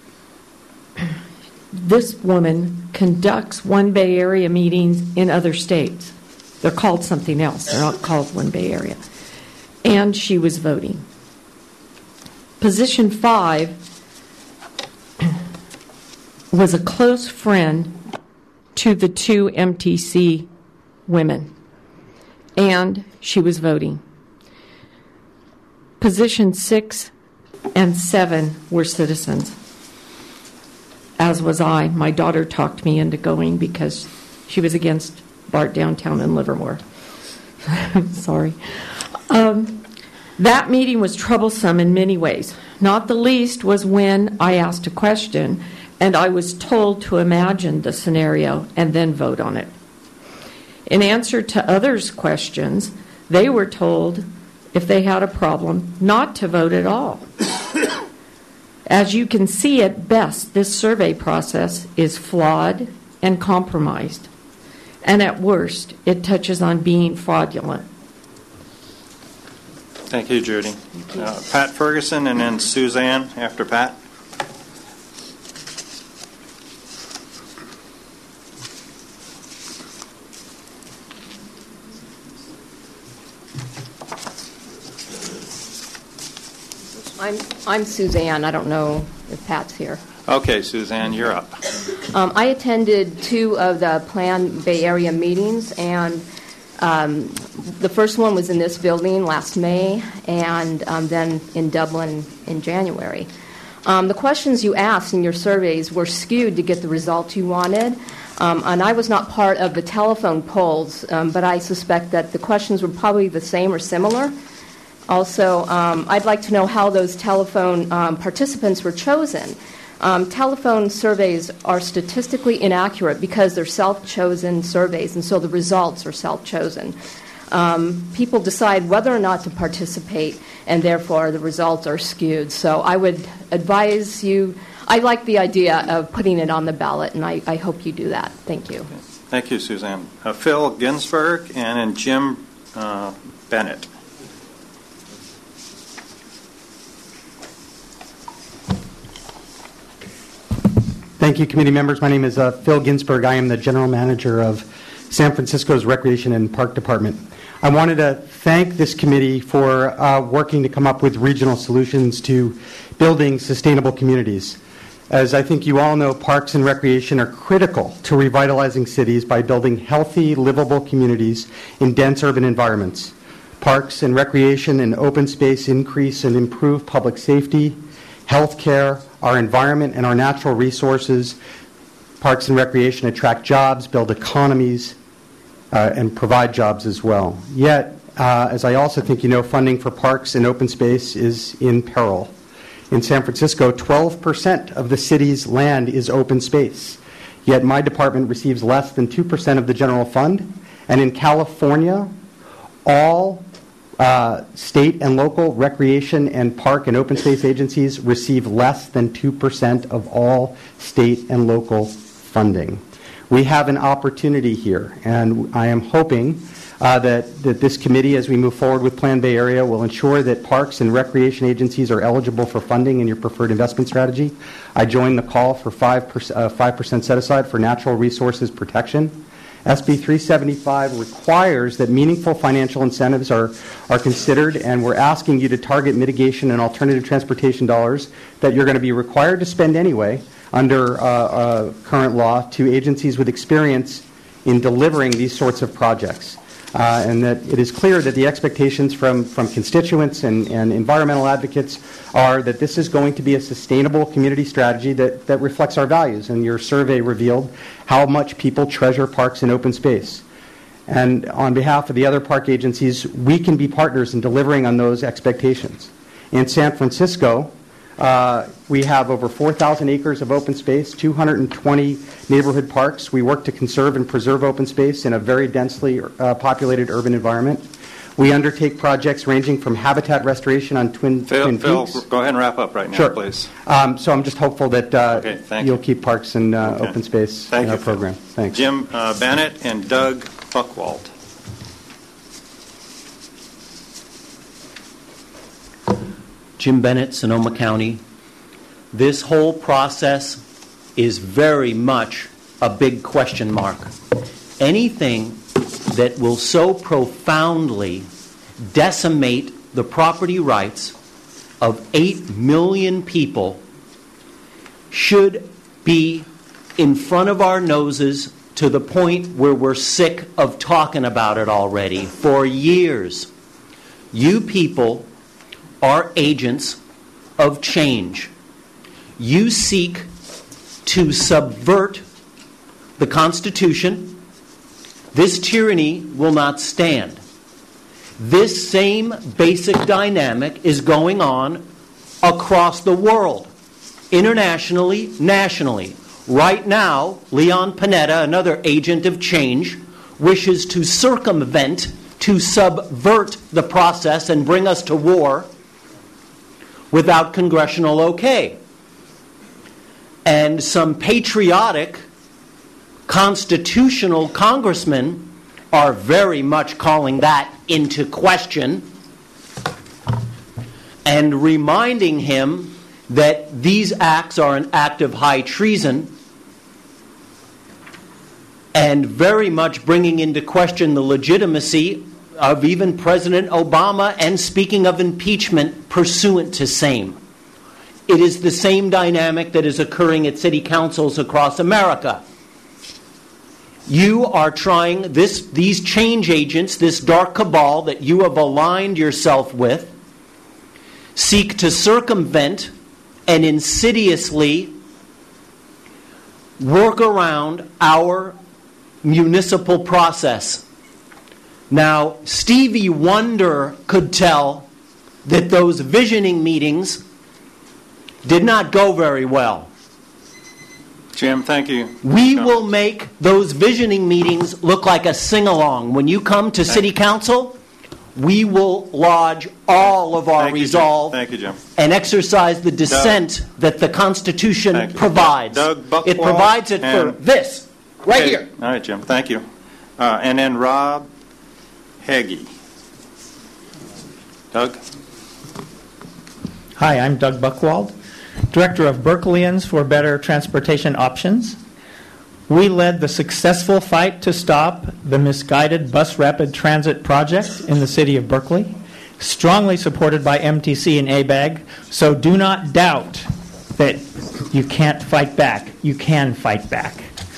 this woman conducts One Bay Area meetings in other states. They're called something else. They're not called One Bay Area. And she was voting. Position 5 was a close friend to the 2 MTC women, and she was voting. Position 6 and 7 were citizens, as was I. My daughter talked me into going because she was against BART downtown in Livermore. Sorry. That meeting was troublesome in many ways. Not the least was when I asked a question and I was told to imagine the scenario and then vote on it. In answer to others' questions, they were told, if they had a problem, not to vote at all. As you can see, at best, this survey process is flawed and compromised. And at worst, it touches on being fraudulent. Thank you, Judy. Pat Ferguson, and then Suzanne after Pat. I'm Suzanne. I don't know if Pat's here. Okay, Suzanne, you're up. I attended 2 of the Plan Bay Area meetings, and the first one was in this building last May, and then in Dublin in January. The questions you asked in your surveys were skewed to get the results you wanted, and I was not part of the telephone polls, but I suspect that the questions were probably the same or similar. Also, I'd like to know how those telephone participants were chosen. Telephone surveys are statistically inaccurate because they're self-chosen surveys, and so the results are self-chosen. People decide whether or not to participate, and therefore the results are skewed. So I would advise you, I like the idea of putting it on the ballot, and I hope you do that. Thank you. Thank you, Suzanne. Phil Ginsberg, and then Jim Bennett. Thank you, committee members. My name is Phil Ginsberg. I am the general manager of San Francisco's Recreation and Park Department. I wanted to thank this committee for working to come up with regional solutions to building sustainable communities. As I think you all know, parks and recreation are critical to revitalizing cities by building healthy, livable communities in dense urban environments. Parks and recreation and open space increase and improve public safety, health care, our environment, and our natural resources. Parks and recreation attract jobs, build economies, and provide jobs as well. Yet, as I also think you know, funding for parks and open space is in peril. In San Francisco, 12% of the city's land is open space, yet my department receives less than 2% of the general fund. And in California, all state and local recreation and park and open space agencies receive less than 2% of all state and local funding. We have an opportunity here, and I am hoping that this committee, as we move forward with Plan Bay Area, will ensure that parks and recreation agencies are eligible for funding in your preferred investment strategy. I join the call for 5% set aside for natural resources protection. SB 375 requires that meaningful financial incentives are considered, and we're asking you to target mitigation and alternative transportation dollars that you're going to be required to spend anyway under current law to agencies with experience in delivering these sorts of projects. And that it is clear that the expectations from constituents and environmental advocates are that this is going to be a sustainable community strategy that reflects our values. And your survey revealed how much people treasure parks and open space. And on behalf of the other park agencies, we can be partners in delivering on those expectations. In San Francisco, we have over 4,000 acres of open space, 220 neighborhood parks. We work to conserve and preserve open space in a very densely populated urban environment. We undertake projects ranging from habitat restoration on Twin Peaks. Phil, go ahead and wrap up right now, sure. Please. So I'm just hopeful that you'll keep parks and open space in our program. Thanks. Jim Bennett and Doug Buchwald. Jim Bennett, Sonoma County. This whole process is very much a big question mark. Anything that will so profoundly decimate the property rights of 8 million people should be in front of our noses to the point where we're sick of talking about it already for years. You people are agents of change. You seek to subvert the Constitution. This tyranny will not stand. This same basic dynamic is going on across the world, internationally, nationally. Right now, Leon Panetta, another agent of change, wishes to circumvent, to subvert the process and bring us to war without congressional okay. And some patriotic constitutional congressmen are very much calling that into question and reminding him that these acts are an act of high treason, and very much bringing into question the legitimacy of even President Obama, and speaking of impeachment pursuant to same. It is the same dynamic that is occurring at city councils across America. You are trying, these change agents, this dark cabal that you have aligned yourself with, seek to circumvent and insidiously work around our municipal process. Now, Stevie Wonder could tell that those visioning meetings did not go very well. Jim, thank you. We will make those visioning meetings look like a sing-along. When you come to City Council, we will lodge all of our resolve and exercise the dissent that the Constitution provides. Doug Buchwald, it provides it for this, right here. All right, Jim, thank you. And then Rob Hagee. Doug? Hi, I'm Doug Buchwald, Director of Berkeleyans for Better Transportation Options. We led the successful fight to stop the misguided bus rapid transit project in the city of Berkeley, strongly supported by MTC and ABAG, so do not doubt that You can't fight back. You can fight back.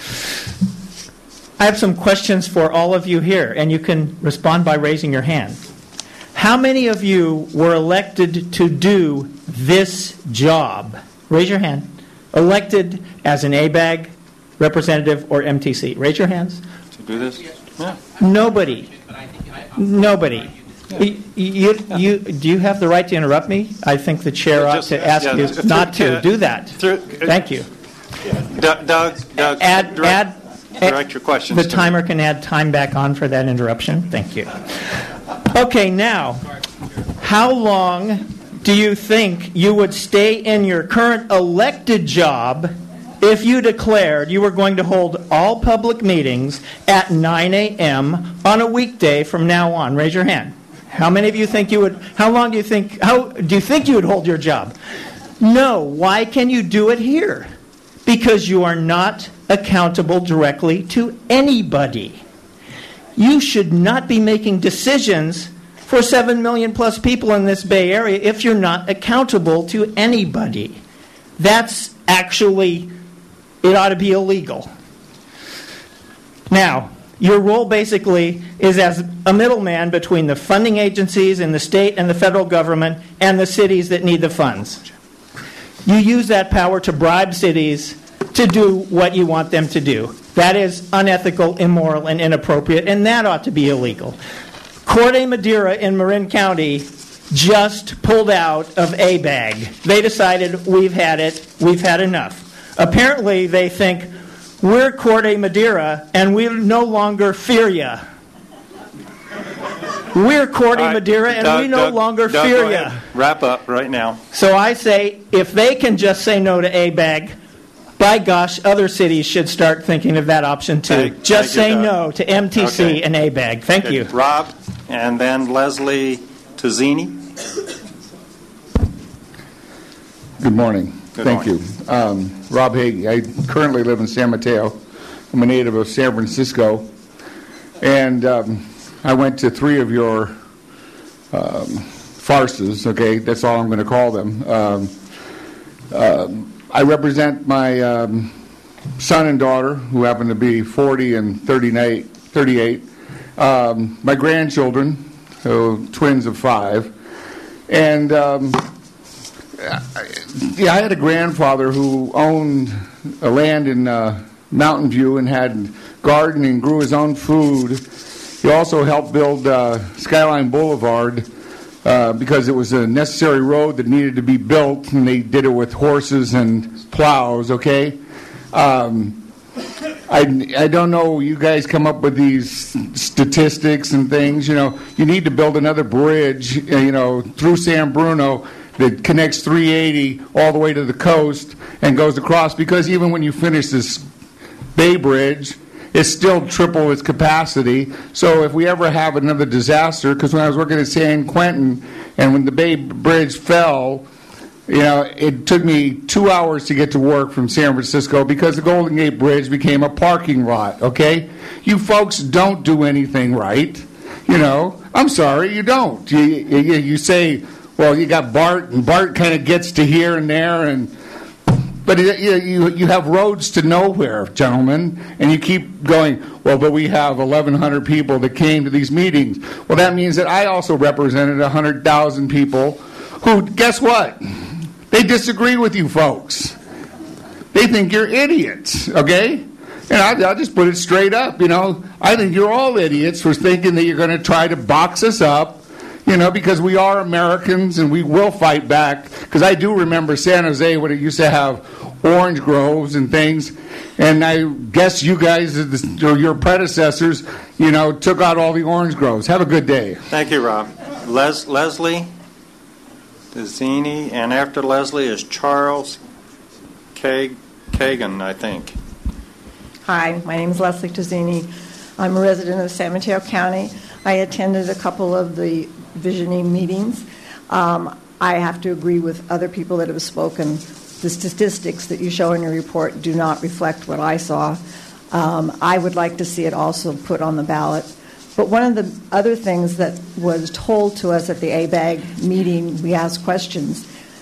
I have some questions for all of you here, and you can respond by raising your hand. How many of you were elected to do this job? Raise your hand. Elected as an ABAG representative or MTC. Raise your hands. To do this? Yeah. Nobody. Nobody. Do you have the right to interrupt me? I think the chair ought to ask you not to do that. Thank you. Doug, direct your questions. The timer can add time back on for that interruption. Thank you. Okay, now, how long do you think you would stay in your current elected job if you declared you were going to hold all public meetings at 9 a.m. on a weekday from now on? Raise your hand. How many of you think you would, how do you think you would hold your job? No. Why can you do it here? Because you are not accountable directly to anybody. You should not be making decisions for 7 million plus people in this Bay Area if you're not accountable to anybody. That's actually, it ought to be illegal. Now, your role basically is as a middleman between the funding agencies in the state and the federal government and the cities that need the funds. You use that power to bribe cities to do what you want them to do. That is unethical, immoral, and inappropriate, and that ought to be illegal. Corte Madera in Marin County just pulled out of ABAG. They decided, we've had it, we've had enough. Apparently, they think, we're Corte Madera, and we no longer fear ya. We're Corte Madera, and we no longer fear ya. Wrap up right now. So I say, if they can just say no to ABAG, by gosh, other cities should start thinking of that option too. Just say no to MTC and ABAG. Thank you. Rob, and then Leslie Tazzini. Good morning. Thank you. Rob Hagee. I currently live in San Mateo. I'm a native of San Francisco. And I went to 3 of your farces, okay? That's all I'm going to call them. I represent my son and daughter, who happen to be 40 and 38. My grandchildren, twins of 5. And I had a grandfather who owned a land in Mountain View and had gardening, grew his own food. He also helped build Skyline Boulevard because it was a necessary road that needed to be built, and they did it with horses and plows, okay? I don't know, you guys come up with these statistics and things, you need to build another bridge, through San Bruno that connects 380 all the way to the coast and goes across, because even when you finish this Bay Bridge, it's still triple its capacity. So if we ever have another disaster, because when I was working at San Quentin and when the Bay Bridge fell, it took me 2 hours to get to work from San Francisco because the Golden Gate Bridge became a parking lot, okay? You folks don't do anything right, I'm sorry, you don't. You say, well, you got Bart, and Bart kind of gets to here and there, but you have roads to nowhere, gentlemen, and you keep going, well, but we have 1,100 people that came to these meetings. Well, that means that I also represented 100,000 people who, guess what? They disagree with you folks. They think you're idiots, okay? And I'll just put it straight up, I think you're all idiots for thinking that you're going to try to box us up, because we are Americans and we will fight back. Because I do remember San Jose when it used to have orange groves and things, and I guess you guys, or your predecessors, took out all the orange groves. Have a good day. Thank you, Rob. Leslie Tazzini, and after Leslie is Charles Kagan, I think. Hi, my name is Leslie Tazzini. I'm a resident of San Mateo County. I attended a couple of the visioning meetings. I have to agree with other people that have spoken. The statistics that you show in your report do not reflect what I saw. I would like to see it also put on the ballot. But one of the other things that was told to us at the ABAG meeting, we asked questions.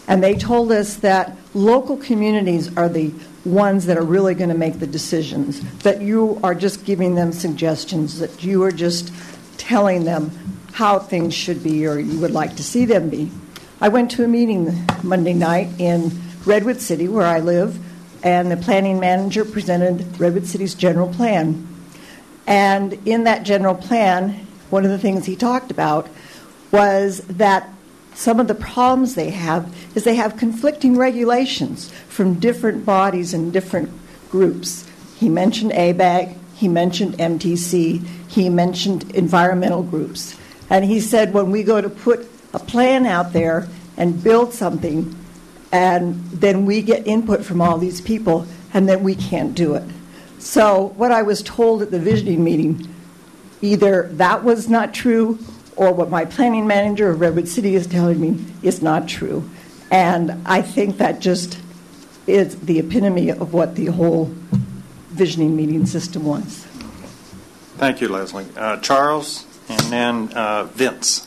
And they told us that local communities are the ones that are really going to make the decisions, that you are just giving them suggestions, that you are just telling them how things should be or you would like to see them be. I went to a meeting Monday night in Redwood City, where I live, and the planning manager presented Redwood City's general plan. And in that general plan, one of the things he talked about was that some of the problems they have is they have conflicting regulations from different bodies and different groups. He mentioned ABAG, he mentioned MTC, he mentioned environmental groups. And he said when we go to put a plan out there and build something, and then we get input from all these people, and then we can't do it. So what I was told at the visioning meeting, either that was not true or what my planning manager of Redwood City is telling me is not true. And I think that just is the epitome of what the whole visioning meeting system was. Thank you, Leslie. Charles, and then Vince.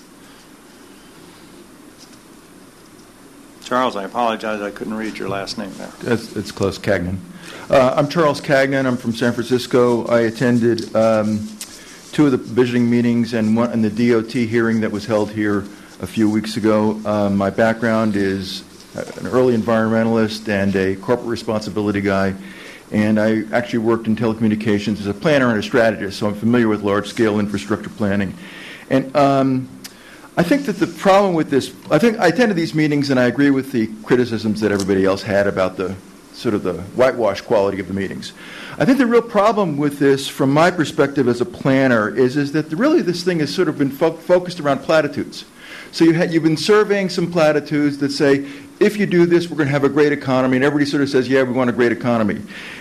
Charles, I apologize, I couldn't read your last name there. It's close, Cagnan. I'm Charles Cagnan. I'm from San Francisco. I attended 2 of the visioning meetings and the DOT hearing that was held here a few weeks ago. My background is an early environmentalist and a corporate responsibility guy, and I actually worked in telecommunications as a planner and a strategist, so I'm familiar with large-scale infrastructure planning. And I think that the problem with this, I attended these meetings and I agree with the criticisms that everybody else had about the sort of the whitewash quality of the meetings. I think the real problem with this, from my perspective as a planner, is that really this thing has sort of been focused around platitudes. So you've been surveying some platitudes that say, if you do this, we're going to have a great economy, and everybody sort of says, yeah, we want a great economy.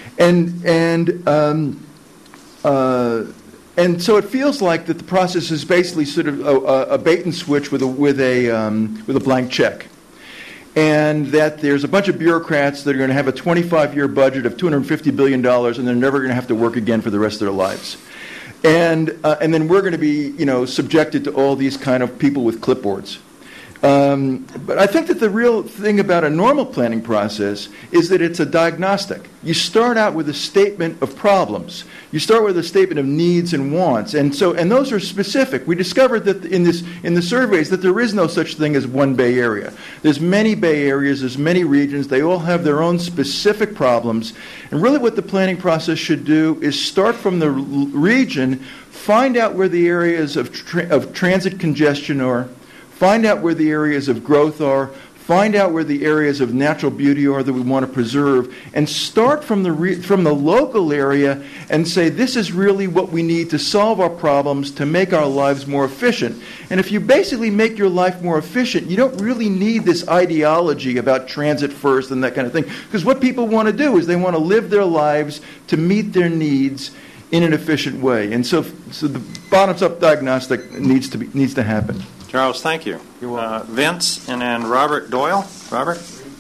And so it feels like that the process is basically sort of a bait and switch with a blank check, and that there's a bunch of bureaucrats that are going to have a 25-year budget of $250 billion, and they're never going to have to work again for the rest of their lives. And then we're going to be, subjected to all these kind of people with clipboards. But I think that the real thing about a normal planning process is that it's a diagnostic. You start out with a statement of problems. You start with a statement of needs and wants, and those are specific. We discovered that in the surveys that there is no such thing as one Bay Area. There's many Bay Areas. There's many regions. They all have their own specific problems. And really, what the planning process should do is start from the region, find out where the areas of transit congestion are. Find out where the areas of growth are, find out where the areas of natural beauty are that we want to preserve, and start from the local area and say, this is really what we need to solve our problems, to make our lives more efficient. And if you basically make your life more efficient, you don't really need this ideology about transit first and that kind of thing, because what people want to do is they want to live their lives to meet their needs in an efficient way. And so the bottoms-up diagnostic needs to happen. Charles, thank you. Vince, and then Robert Doyle. Robert?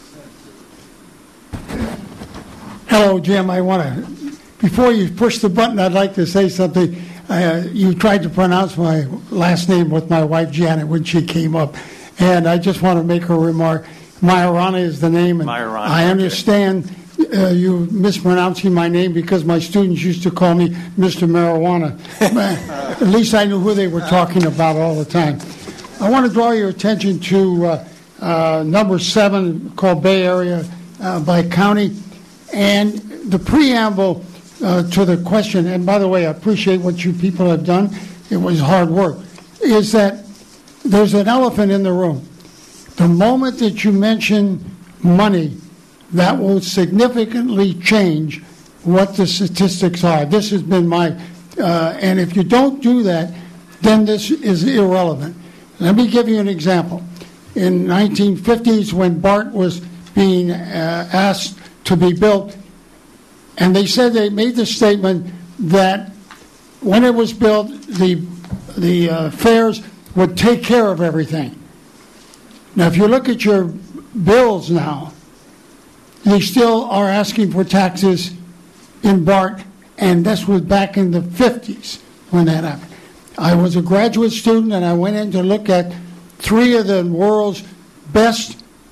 Hello, Jim. I want to, before you push the button, I'd like to say something. You tried to pronounce my last name with my wife, Janet, when she came up. And I just want to make a remark. Majorana is the name. And Majorana, I understand you mispronouncing my name because my students used to call me Mr. Marijuana. At least I knew who they were talking about all the time. I want to draw your attention to number 7, called Bay Area by County, and the preamble to the question, and by the way, I appreciate what you people have done. It was hard work, is that there's an elephant in the room. The moment that you mention money, that will significantly change what the statistics are. This has been my, and if you don't do that, then this is irrelevant. Let me give you an example. In 1950s, when BART was being asked to be built, and they made the statement that when it was built, the fares would take care of everything. Now, if you look at your bills now, they still are asking for taxes in BART, and this was back in the 50s when that happened. I was a graduate student, and I went in to look at 3 of the world's best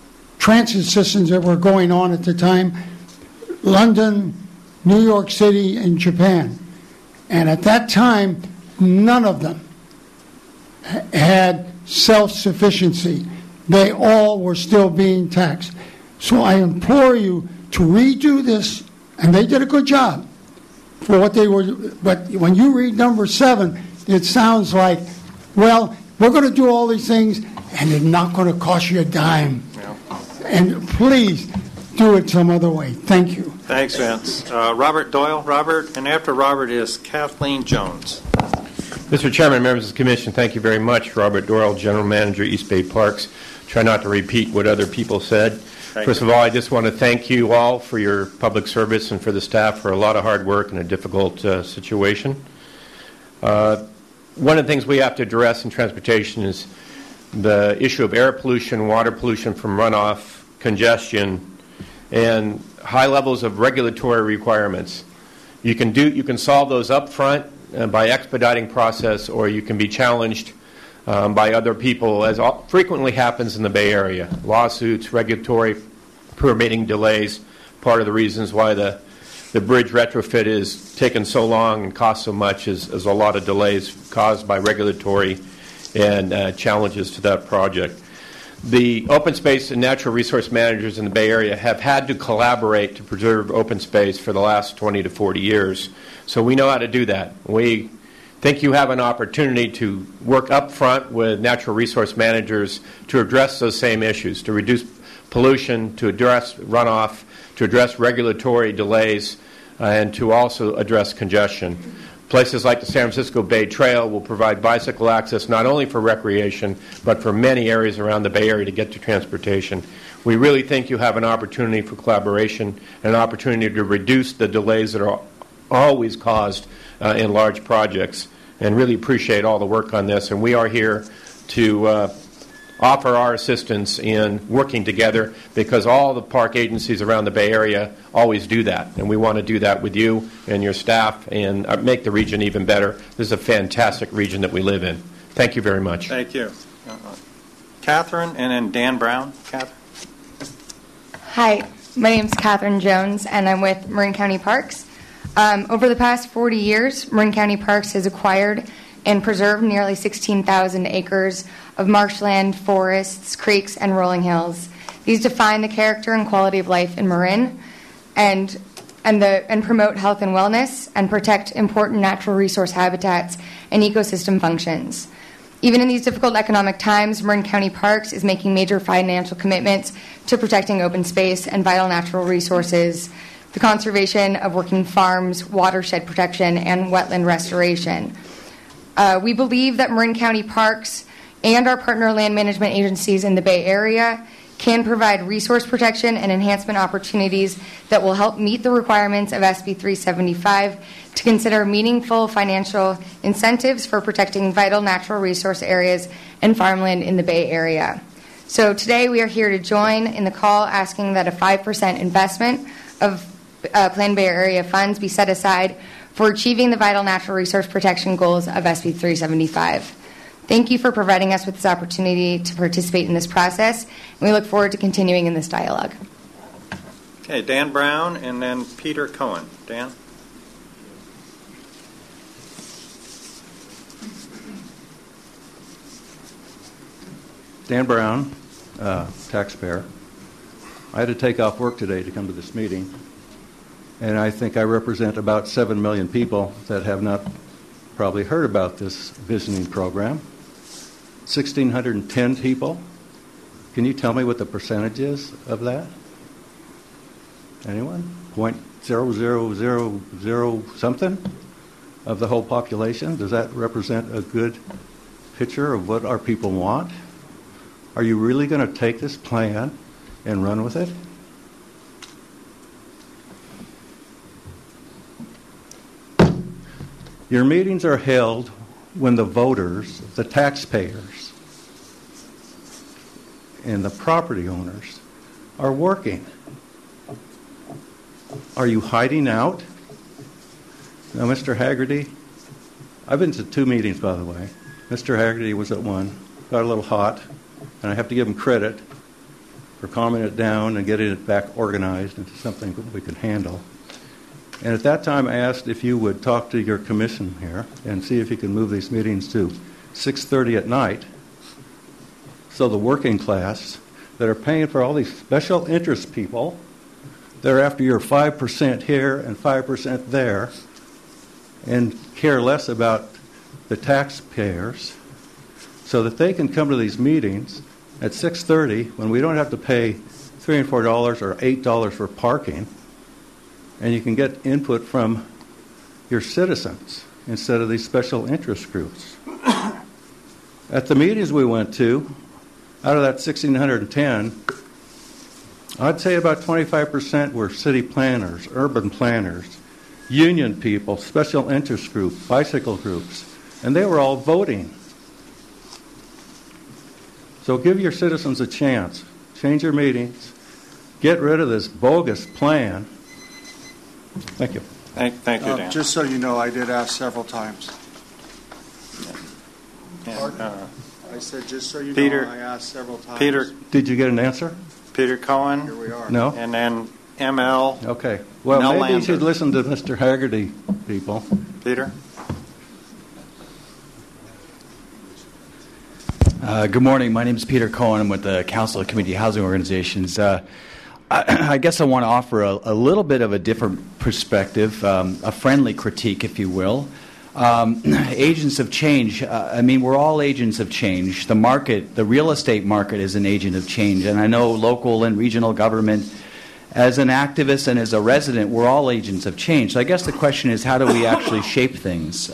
transit systems that were going on at the time: London, New York City, and Japan. And at that time, none of them had self-sufficiency. They all were still being taxed. So I implore you to redo this, and they did a good job for what they were. But when you read number 7, it sounds like, well, we're going to do all these things, and they're not going to cost you a dime. Yeah. And please do it some other way. Thank you. Thanks, Vince. Robert Doyle. Robert, and after Robert is Kathleen Jones. Mr. Chairman, members of the Commission, thank you very much. Robert Doyle, General Manager, East Bay Parks. Try not to repeat what other people said. First of all, I just want to thank you all for your public service and for the staff for a lot of hard work in a difficult situation. One of the things we have to address in transportation is the issue of air pollution, water pollution from runoff, congestion, and high levels of regulatory requirements. You can solve those up front by expediting process, or you can be challenged by other people, as frequently happens in the Bay Area. Lawsuits, regulatory permitting delays, part of the reasons why the bridge retrofit is taken so long and costs so much is a lot of delays caused by regulatory and challenges to that project. The open space and natural resource managers in the Bay Area have had to collaborate to preserve open space for the last 20 to 40 years. So we know how to do that. We think you have an opportunity to work up front with natural resource managers to address those same issues, to reduce pollution, to address runoff, to address regulatory delays, and to also address congestion. Places like the San Francisco Bay Trail will provide bicycle access not only for recreation, but for many areas around the Bay Area to get to transportation. We really think you have an opportunity for collaboration and an opportunity to reduce the delays that are always caused in large projects, and really appreciate all the work on this. And we are here to offer our assistance in working together, because all the park agencies around the Bay Area always do that, and we want to do that with you and your staff and make the region even better. This is a fantastic region that we live in. Thank you very much. Thank you. Catherine, and then Dan Brown. Catherine. Hi, my name is Catherine Jones, and I'm with Marin County Parks. Over the past 40 years, Marin County Parks has acquired and preserved nearly 16,000 acres of marshland, forests, creeks, and rolling hills. These define the character and quality of life in Marin, and promote health and wellness, and protect important natural resource habitats and ecosystem functions. Even in these difficult economic times, Marin County Parks is making major financial commitments to protecting open space and vital natural resources, the conservation of working farms, watershed protection, and wetland restoration. We believe that Marin County Parks and our partner land management agencies in the Bay Area can provide resource protection and enhancement opportunities that will help meet the requirements of SB 375 to consider meaningful financial incentives for protecting vital natural resource areas and farmland in the Bay Area. So today we are here to join in the call asking that a 5% investment of Planned Bay Area funds be set aside for achieving the vital natural resource protection goals of SB 375. Thank you for providing us with this opportunity to participate in this process, and we look forward to continuing in this dialogue. Okay, Dan Brown, and then Peter Cohen. Dan? Dan Brown, taxpayer. I had to take off work today to come to this meeting, and I think I represent about 7 million people that have not probably heard about this visioning program. 1,610 people. Can you tell me what the percentage is of that? Anyone? 0.0000 something of the whole population? Does that represent a good picture of what our people want? Are you really going to take this plan and run with it? Your meetings are held when the voters, the taxpayers, and the property owners are working. Are you hiding out? Now, Mr. Haggerty, I've been to 2 meetings, by the way. Mr. Haggerty was at one, got a little hot, and I have to give him credit for calming it down and getting it back organized into something that we can handle. And at that time, I asked if you would talk to your commission here and see if you can move these meetings to 6:30 at night, so the working class that are paying for all these special interest people, they're after your 5% here and 5% there, and care less about the taxpayers, so that they can come to these meetings at 6:30 when we don't have to pay $3 and $4 or $8 for parking, and you can get input from your citizens instead of these special interest groups. At the meetings we went to, out of that 1,610, I'd say about 25% were city planners, urban planners, union people, special interest groups, bicycle groups, and they were all voting. So give your citizens a chance. Change your meetings. Get rid of this bogus plan. Thank you. Thank you, Dan. Just so you know, I did ask several times. I said, just so you Peter, know, I asked several times. Peter, did you get an answer? Peter Cohen. Here we are. No. And then ML. Okay. Well, Mel maybe Lander. you should listen to Mr. Haggerty, people. Peter. Good morning. My name is Peter Cohen. I'm with the Council of Community Housing Organizations. I guess I want to offer a little bit of a different perspective, a friendly critique, if you will. Agents of change. I mean, we're all agents of change. The market, the real estate market, is an agent of change. And I know local and regional government, as an activist and as a resident, we're all agents of change. So I guess the question is, how do we actually shape things?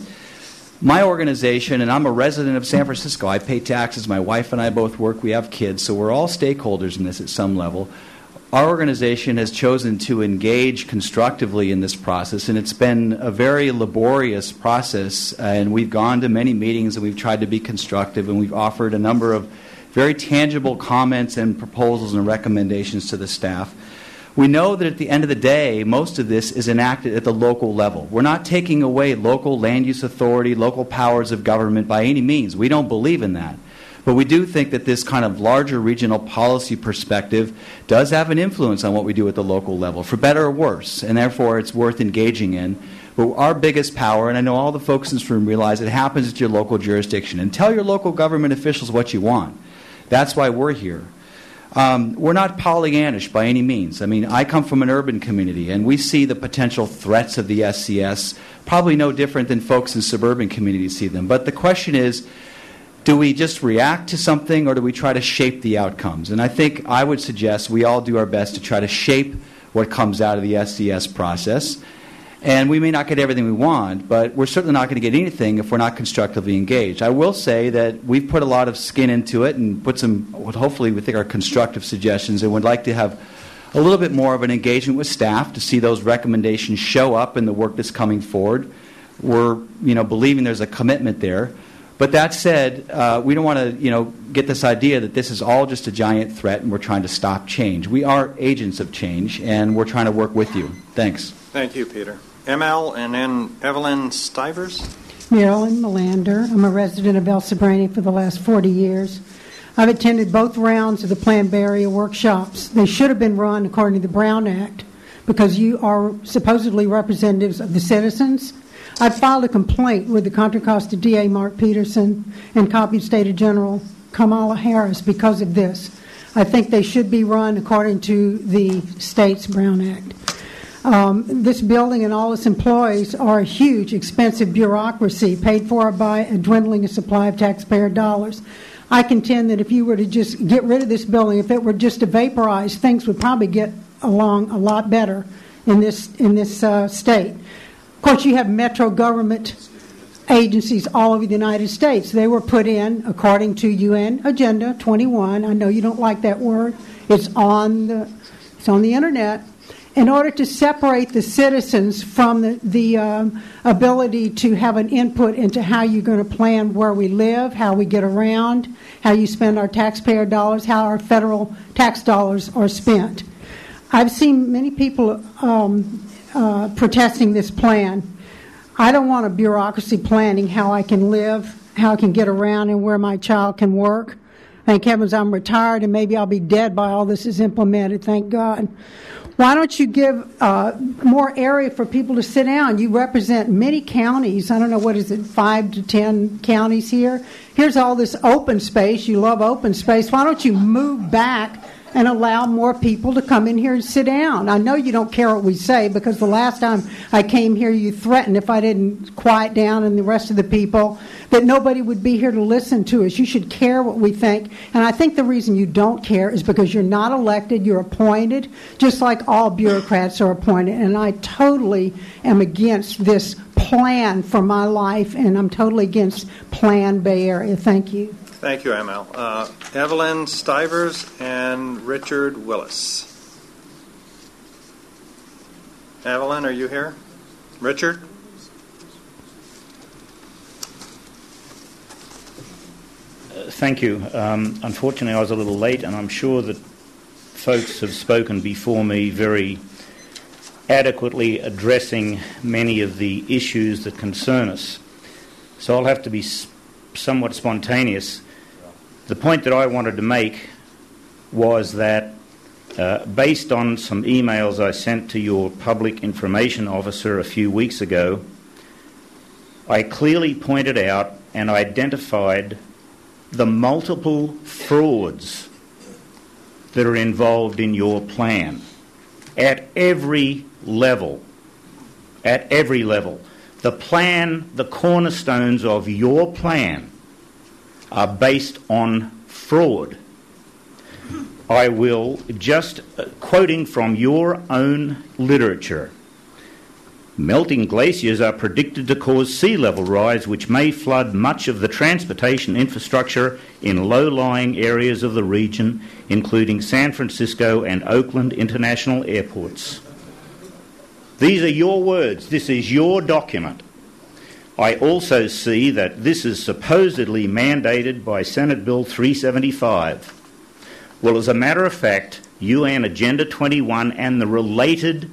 My organization, and I'm a resident of San Francisco. I pay taxes. My wife and I both work. We have kids. So we're all stakeholders in this at some level. Our organization has chosen to engage constructively in this process, and it's been a very laborious process, and we've gone to many meetings, and we've tried to be constructive, and we've offered a number of very tangible comments and proposals and recommendations to the staff. We know that at the end of the day, most of this is enacted at the local level. We're not taking away local land use authority, local powers of government by any means. We don't believe in that. But we do think that this kind of larger regional policy perspective does have an influence on what we do at the local level, for better or worse, and therefore it's worth engaging in. But our biggest power, and I know all the folks in this room realize it happens at your local jurisdiction. And tell your local government officials what you want. That's why we're here. We're not Pollyannish by any means. I mean, I come from an urban community, and we see the potential threats of the SCS probably no different than folks in suburban communities see them. But the question is, do we just react to something, or do we try to shape the outcomes? And I think I would suggest we all do our best to try to shape what comes out of the SCS process. And we may not get everything we want, but we're certainly not going to get anything if we're not constructively engaged. I will say that we've put a lot of skin into it and put some, what hopefully we think are constructive suggestions, and would like to have a little bit more of an engagement with staff to see those recommendations show up in the work that's coming forward. We're believing there's a commitment there. But that said, we don't want to get this idea that this is all just a giant threat and we're trying to stop change. We are agents of change, and we're trying to work with you. Thanks. Thank you, Peter. ML, and then Evelyn Stivers. Marilyn Melander. I'm a resident of El Sobrante for the last 40 years. I've attended both rounds of the Planned Bay Area workshops. They should have been run according to the Brown Act because you are supposedly representatives of the citizens. I filed a complaint with the Contra Costa DA Mark Peterson and copied State General Kamala Harris because of this. I think they should be run according to the state's Brown Act. This building and all its employees are a huge, expensive bureaucracy paid for by a dwindling supply of taxpayer dollars. I contend that if you were to just get rid of this building, if it were just to vaporize, things would probably get along a lot better in this state. Of course, you have metro government agencies all over the United States. They were put in according to UN Agenda 21. I know you don't like that word. It's on the internet. In order to separate the citizens from the ability to have an input into how you're going to plan where we live, how we get around, how you spend our taxpayer dollars, how our federal tax dollars are spent. I've seen many people protesting this plan. I don't want a bureaucracy planning how I can live, how I can get around, and where my child can work. Thank heavens I'm retired and maybe I'll be dead by all this is implemented. Thank God. Why don't you give more area for people to sit down? You represent many counties. I don't know, what is it, 5 to 10 counties here? Here's all this open space. You love open space. Why don't you move back and allow more people to come in here and sit down? I know you don't care what we say, because the last time I came here you threatened if I didn't quiet down and the rest of the people that nobody would be here to listen to us. You should care what we think. And I think the reason you don't care is because you're not elected, you're appointed, just like all bureaucrats are appointed. And I totally am against this plan for my life, and I'm totally against Plan Bay Area. Thank you. Thank you, Amel. Evelyn Stivers and Richard Willis. Evelyn, are you here? Richard? Thank you. Unfortunately, I was a little late, and I'm sure that folks have spoken before me very adequately addressing many of the issues that concern us. So I'll have to be somewhat spontaneous. The point that I wanted to make was that based on some emails I sent to your public information officer a few weeks ago, I clearly pointed out and identified the multiple frauds that are involved in your plan at every level. At every level. The plan, the cornerstones of your plan are based on fraud. I will, just quoting from your own literature, melting glaciers are predicted to cause sea level rise, which may flood much of the transportation infrastructure in low-lying areas of the region, including San Francisco and Oakland international airports. These are your words. This is your document. I also see that this is supposedly mandated by Senate Bill 375. Well, as a matter of fact, UN Agenda 21 and the related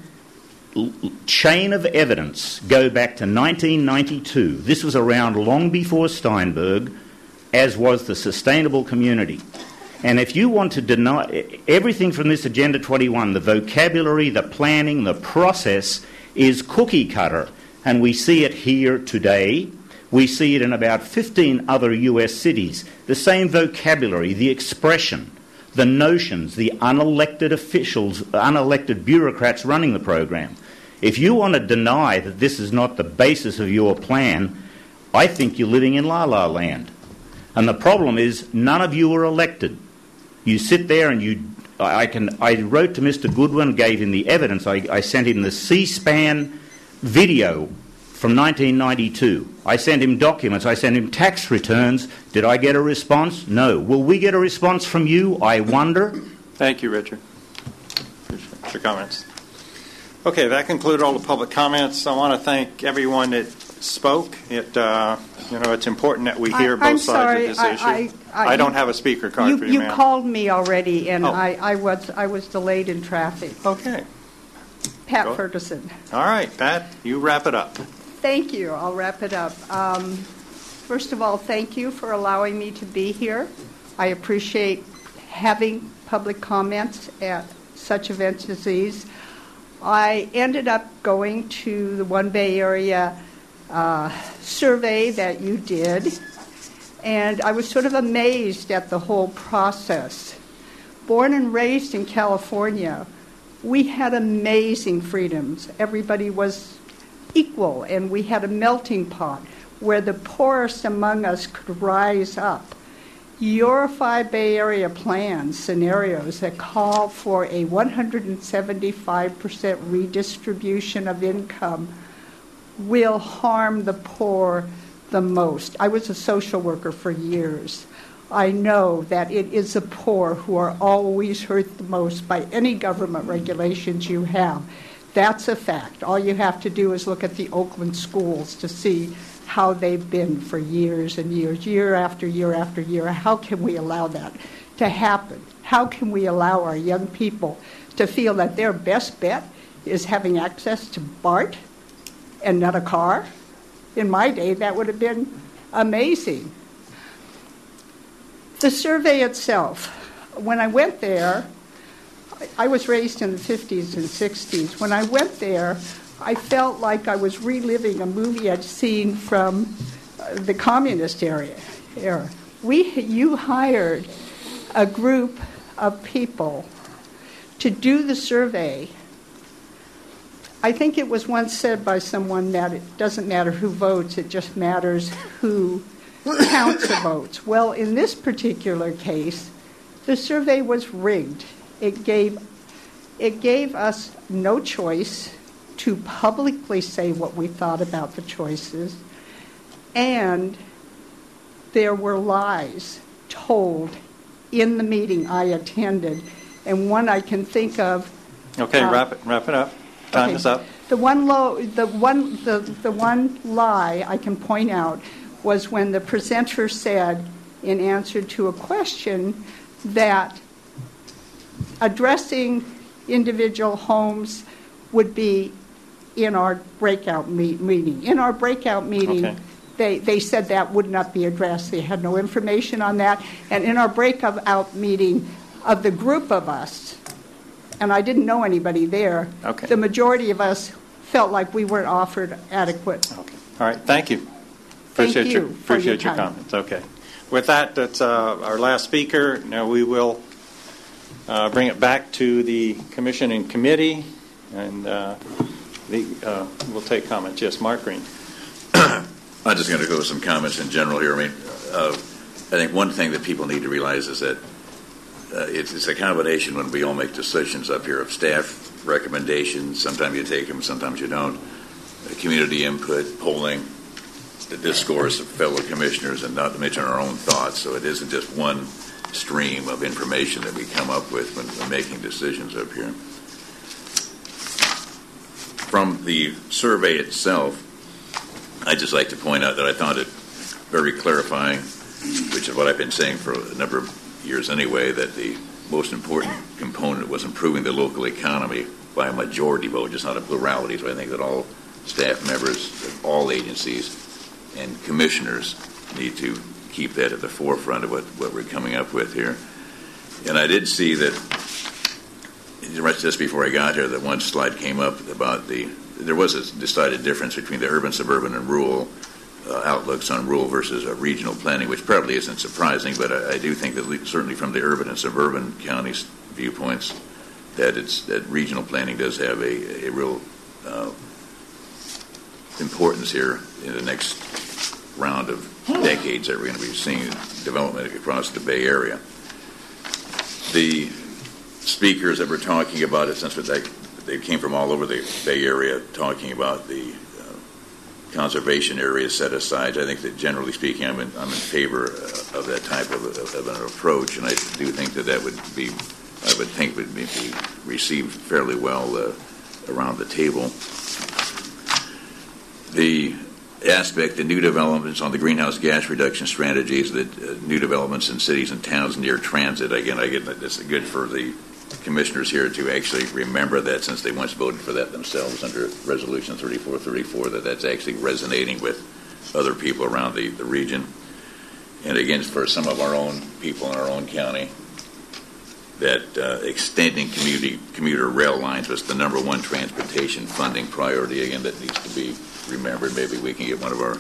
chain of evidence go back to 1992. This was around long before Steinberg, as was the sustainable community. And if you want to deny everything from this Agenda 21, the vocabulary, the planning, the process is cookie cutter. And we see it here today. We see it in about 15 other US cities. The same vocabulary, the expression, the notions, the unelected officials, unelected bureaucrats running the program. If you want to deny that this is not the basis of your plan, I think you're living in la-la land. And the problem is none of you are elected. You sit there and I wrote to Mr. Goodwin, gave him the evidence. I sent him the C-SPAN video from 1992. I sent him documents. I sent him tax returns. Did I get a response? No. Will we get a response from you? I wonder. Thank you, Richard. Appreciate your comments. Okay, that concluded all the public comments. I want to thank everyone that spoke. It's important that we hear both sides of this issue. I don't have a speaker card for you, ma'am. You called me already, and Oh. I was delayed in traffic. Okay. Pat Go. Ferguson. All right, Pat, you wrap it up. Thank you. I'll wrap it up. First of all, thank you for allowing me to be here. I appreciate having public comments at such events as these. I ended up going to the One Bay Area survey that you did, and I was sort of amazed at the whole process. Born and raised in California, we had amazing freedoms. Everybody was equal, and we had a melting pot where the poorest among us could rise up. Your 5 Bay Area plan scenarios that call for a 175% redistribution of income will harm the poor the most. I was a social worker for years. I know that it is the poor who are always hurt the most by any government regulations you have. That's a fact. All you have to do is look at the Oakland schools to see how they've been for years and years, year after year after year. How can we allow that to happen? How can we allow our young people to feel that their best bet is having access to BART and not a car? In my day, that would have been amazing. The survey itself, when I went there, I was raised in the 50s and 60s. When I went there, I felt like I was reliving a movie I'd seen from the communist era. You hired a group of people to do the survey. I think it was once said by someone that it doesn't matter who votes, it just matters who counts the votes. Well, in this particular case, the survey was rigged. It gave us no choice to publicly say what we thought about the choices, and there were lies told in the meeting I attended, and one I can think of. Okay, wrap it up. Time is up. The one lie I can point out was when the presenter said, in answer to a question, that addressing individual homes would be in our breakout meeting. In our breakout meeting, they said that would not be addressed. They had no information on that. And in our breakout meeting of the group of us, and I didn't know anybody there, the majority of us felt like we weren't offered adequate. All right, thank you. Appreciate your comments. Okay. With that, that's our last speaker. Now we will bring it back to the commission and committee, and we'll take comments. Yes, Mark Green. I'm just going to go with some comments in general here. I think one thing that people need to realize is that it's a combination when we all make decisions up here of staff recommendations. Sometimes you take them, sometimes you don't. Community input, polling, the discourse of fellow commissioners, and not to mention our own thoughts. So it isn't just one stream of information that we come up with when we're making decisions up here. From the survey itself, I'd just like to point out that I found it very clarifying, which is what I've been saying for a number of years anyway, that the most important component was improving the local economy by a majority vote, just not a plurality. So I think that all staff members of all agencies and commissioners need to keep that at the forefront of what we're coming up with here. And I did see that, just before I got here, that one slide came up about there was a decided difference between the urban, suburban, and rural outlooks on rural versus regional planning, which probably isn't surprising, but I do think that certainly from the urban and suburban counties' viewpoints, that regional planning does have a real importance here in the next round of decades that we're going to be seeing development across the Bay Area. The speakers that were talking about it, since they came from all over the Bay Area, talking about the conservation areas set aside. I think that generally speaking, I'm in favor of that type of an approach, and I do think that would be received fairly well around the table. The aspect of new developments on the greenhouse gas reduction strategies, that new developments in cities and towns near transit. Again, I get that it's good for the commissioners here to actually remember that, since they once voted for that themselves under Resolution 3434, that's actually resonating with other people around the region. And again, for some of our own people in our own county, that extending commuter rail lines was the number one transportation funding priority. Again, that needs to be remembered. Maybe we can get one of our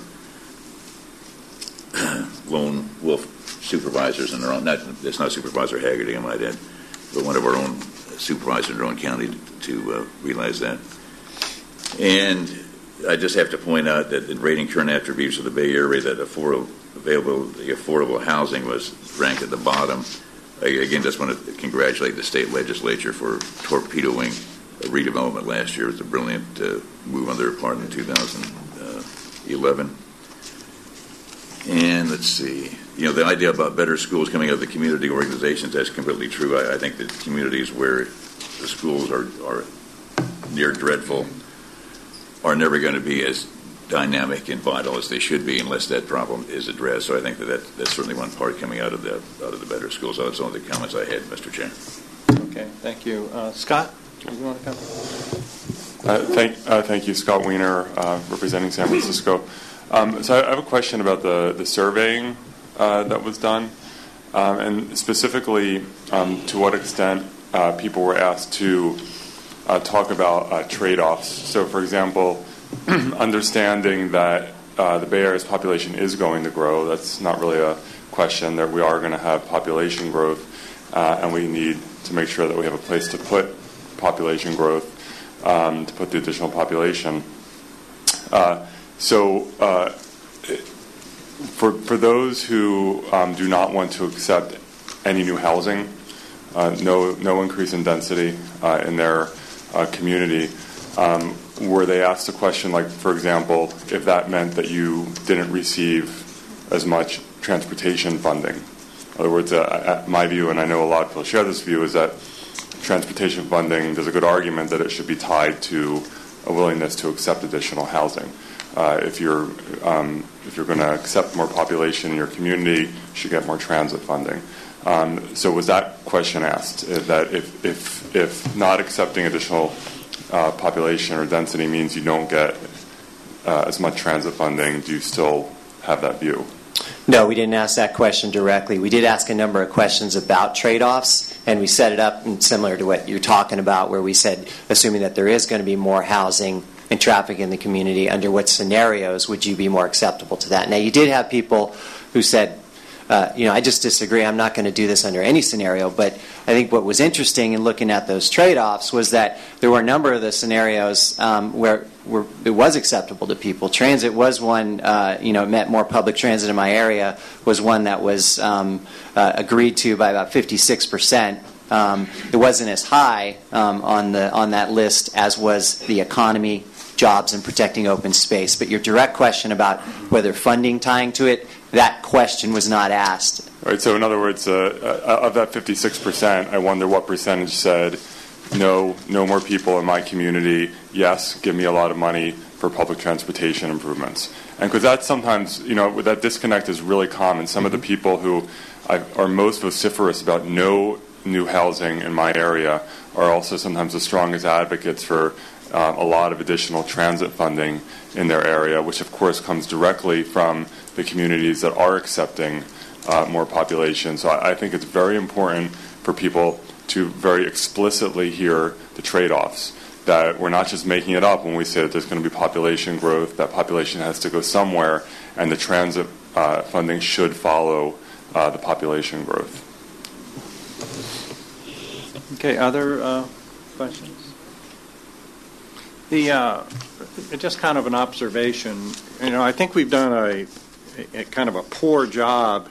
lone wolf supervisors in our own, it's not Supervisor Haggerty, I might add, but one of our own supervisors in our own county to realize that. And I just have to point out that in rating current attributes of the Bay Area, that affordable housing was ranked at the bottom. I, again, just want to congratulate the state legislature for torpedoing a redevelopment last year. It was a brilliant move on their part in 2011. And let's see. The idea about better schools coming out of the community organizations, that's completely true. I think that communities where the schools are near dreadful are never going to be as dynamic and vital as they should be unless that problem is addressed. So I think that's certainly one part coming out of the better schools. So that's all the comments I had, Mr. Chair. Okay, thank you. Scott, do you want to come? Thank you, Scott Wiener, representing San Francisco. So I have a question about the surveying that was done. and specifically to what extent people were asked to talk about trade-offs. So, for example, understanding that the Bay Area's population is going to grow. That's not really a question, that we are going to have population growth, and we need to make sure that we have a place to put population growth, to put the additional population. For those who do not want to accept any new housing, no increase in density in their community, were they asked a question like, for example, if that meant that you didn't receive as much transportation funding? In other words, my view, and I know a lot of people share this view, is that transportation funding, there's a good argument that it should be tied to a willingness to accept additional housing. If you're going to accept more population in your community, you should get more transit funding. So was that question asked, that if not accepting additional population or density means you don't get as much transit funding, do you still have that view? No, we didn't ask that question directly. We did ask a number of questions about trade-offs, and we set it up similar to what you're talking about, where we said, assuming that there is going to be more housing and traffic in the community, under what scenarios would you be more acceptable to that? Now, you did have people who said, I just disagree. I'm not going to do this under any scenario. But I think what was interesting in looking at those trade-offs was that there were a number of the scenarios where it was acceptable to people. Transit was one, meant more public transit in my area, was one that was agreed to by about 56%. It wasn't as high on that list as was the economy, jobs, and protecting open space. But your direct question about whether funding tying to it, that question was not asked. Right. So in other words, of that 56%, I wonder what percentage said, no more people in my community, yes, give me a lot of money for public transportation improvements. And because that's sometimes, that disconnect is really common. Some of the people who are most vociferous about no new housing in my area are also sometimes the strongest advocates for a lot of additional transit funding in their area, which of course comes directly from the communities that are accepting more population. So I think it's very important for people to very explicitly hear the trade-offs, that we're not just making it up when we say that there's going to be population growth, that population has to go somewhere, and the transit funding should follow the population growth. Okay, other questions? Just kind of an observation. I think we've done a kind of a poor job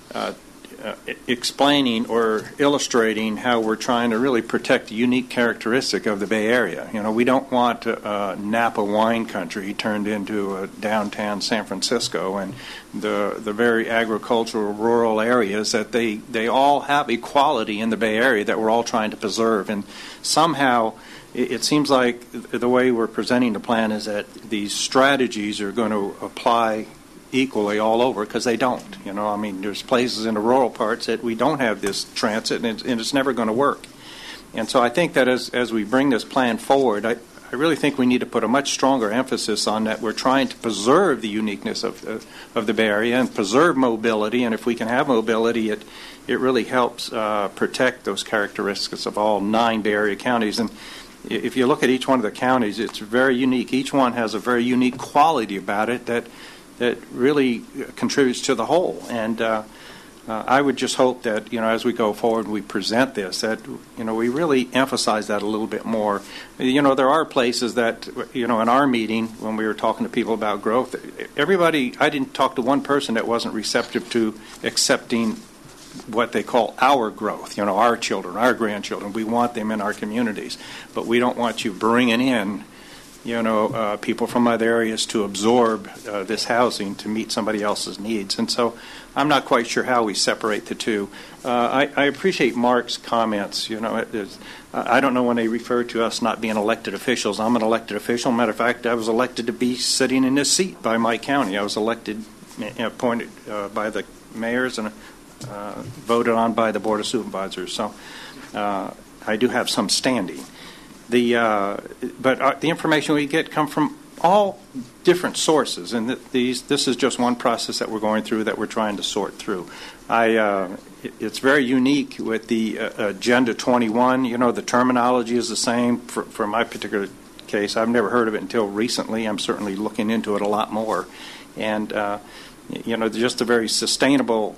explaining or illustrating how we're trying to really protect the unique characteristic of the Bay Area. We don't want Napa wine country turned into a downtown San Francisco, and the very agricultural rural areas that they all have equality in the Bay Area that we're all trying to preserve. And somehow it seems like the way we're presenting the plan is that these strategies are going to apply equally all over, because they don't. There's places in the rural parts that we don't have this transit, and it's never going to work. And so I think that as we bring this plan forward, I really think we need to put a much stronger emphasis on that. We're trying to preserve the uniqueness of the Bay Area and preserve mobility, and if we can have mobility, it really helps protect those characteristics of all 9 Bay Area counties. And if you look at each one of the counties, it's very unique. Each one has a very unique quality about it that really contributes to the whole. And I would just hope that, as we go forward and we present this, that, we really emphasize that a little bit more. There are places that, in our meeting, when we were talking to people about growth, I didn't talk to one person that wasn't receptive to accepting what they call our growth, our children, our grandchildren. We want them in our communities, but we don't want you bringing in people from other areas to absorb this housing to meet somebody else's needs. And so I'm not quite sure how we separate the two. I appreciate Mark's comments. I don't know when they refer to us not being elected officials. I'm an elected official. Matter of fact, I was elected to be sitting in this seat by my county. I was elected, appointed by the mayors and voted on by the Board of Supervisors. So I do have some standing. But the information we get come from all different sources, and this is just one process that we're going through that we're trying to sort through. It's very unique with the Agenda 21. The terminology is the same for my particular case. I've never heard of it until recently. I'm certainly looking into it a lot more. And, just a very sustainable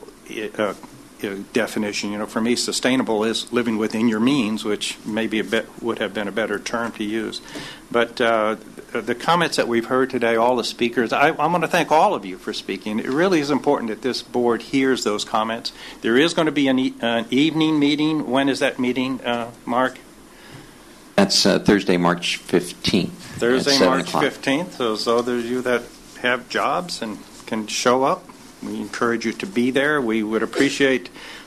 definition. For me, sustainable is living within your means, which maybe would have been a better term to use. But the comments that we've heard today, all the speakers, I want to thank all of you for speaking. It really is important that this board hears those comments. There is going to be an evening meeting. When is that meeting, Mark? That's Thursday, March 15th. Thursday, March 15th. So those of you that have jobs and can show up, we encourage you to be there. We would appreciate,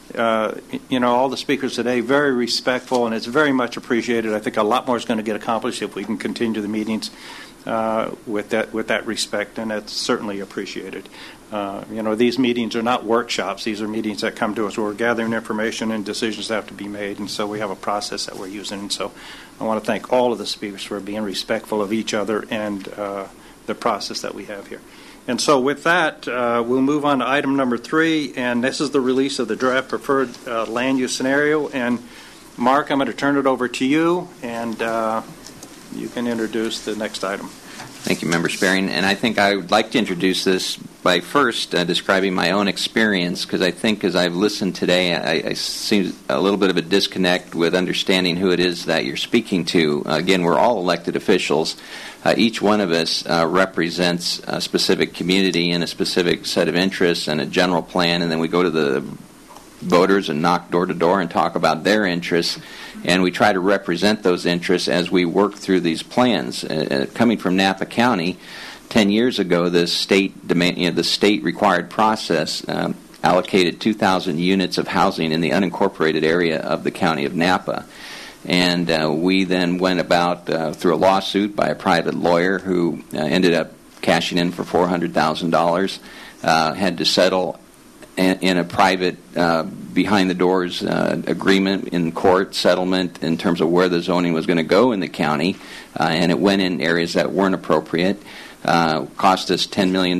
all the speakers today, very respectful, and it's very much appreciated. I think a lot more is going to get accomplished if we can continue the meetings with that respect, and that's certainly appreciated. These meetings are not workshops. These are meetings that come to us where we're gathering information and decisions have to be made, and so we have a process that we're using. And so I want to thank all of the speakers for being respectful of each other and the process that we have here. And so with that, we'll move on to item number 3, and this is the release of the draft preferred land use scenario. And Mark, I'm going to turn it over to you, and you can introduce the next item. Thank you, Member Sparing. And I think I would like to introduce this by first describing my own experience, because I think as I've listened today, I see a little bit of a disconnect with understanding who it is that you're speaking to. Again, we're all elected officials. Each one of us represents a specific community and a specific set of interests and a general plan, and then we go to the voters and knock door to door and talk about their interests, and we try to represent those interests as we work through these plans. Coming from Napa County, 10 years ago, the state required process allocated 2,000 units of housing in the unincorporated area of the county of Napa. And we then went about through a lawsuit by a private lawyer who ended up cashing in for $400,000, had to settle in a private behind-the-doors agreement in court settlement in terms of where the zoning was going to go in the county, and it went in areas that weren't appropriate. Cost us $10 million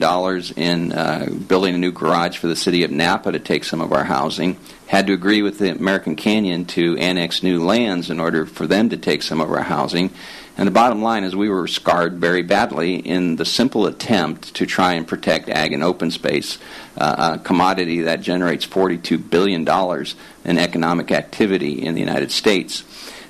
in building a new garage for the city of Napa to take some of our housing. Had to agree with the American Canyon to annex new lands in order for them to take some of our housing. And the bottom line is we were scarred very badly in the simple attempt to try and protect ag and open space, a commodity that generates $42 billion in economic activity in the United States.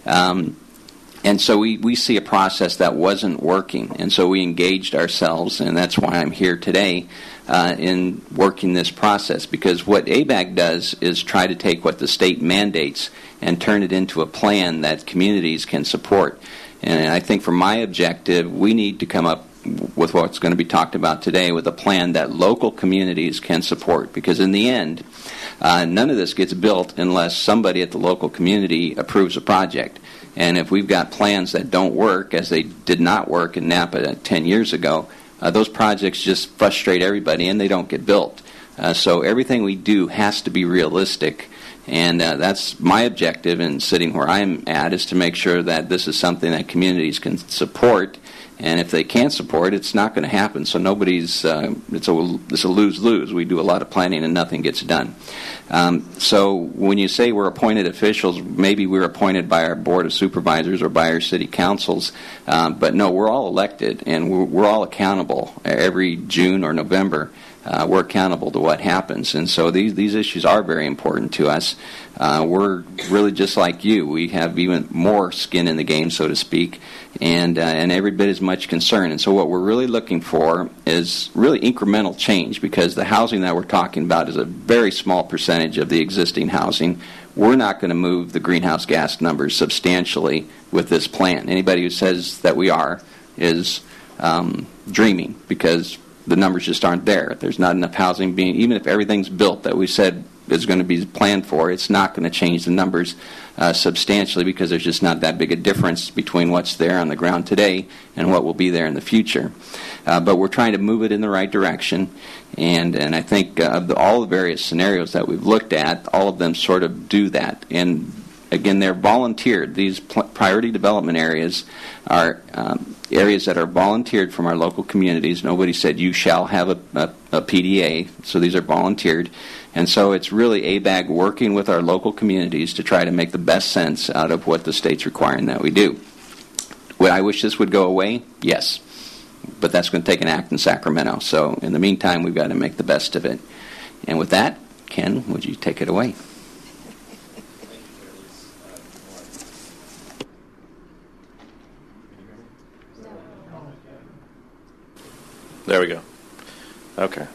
And so we see a process that wasn't working, and so we engaged ourselves, and that's why I'm here today in working this process, because what ABAG does is try to take what the state mandates and turn it into a plan that communities can support. And I think for my objective, we need to come up with what's going to be talked about today with a plan that local communities can support, because in the end, none of this gets built unless somebody at the local community approves a project. And if we've got plans that don't work, as they did not work in Napa 10 years ago, those projects just frustrate everybody and they don't get built. So everything we do has to be realistic. And that's my objective in sitting where I'm at, is to make sure that this is something that communities can support. And if they can't support, it's not going to happen. So nobody's, it's a lose-lose. We do a lot of planning and nothing gets done. So when you say we're appointed officials, maybe we're appointed by our Board of Supervisors or by our city councils. But no, we're all elected and we're all accountable every June or November. We're accountable to what happens. And so these issues are very important to us. We're really just like you. We have even more skin in the game, so to speak, and every bit as much concern. And so what we're really looking for is really incremental change, because the housing that we're talking about is a very small percentage of the existing housing. We're not going to move the greenhouse gas numbers substantially with this plan. Anybody who says that we are is dreaming, because the numbers just aren't there. There's not enough housing being, even if everything's built that we said is going to be planned for, it's not going to change the numbers substantially, because there's just not that big a difference between what's there on the ground today and what will be there in the future. But we're trying to move it in the right direction, and I think of all the various scenarios that we've looked at, all of them sort of do that. And again, they're volunteered. These priority development areas are areas that are volunteered from our local communities. Nobody said you shall have a PDA, so these are volunteered. And so it's really ABAG working with our local communities to try to make the best sense out of what the state's requiring that we do. Would I wish this would go away? Yes. But that's going to take an act in Sacramento. So in the meantime, we've got to make the best of it. And with that, Ken, would you take it away? There we go. Okay.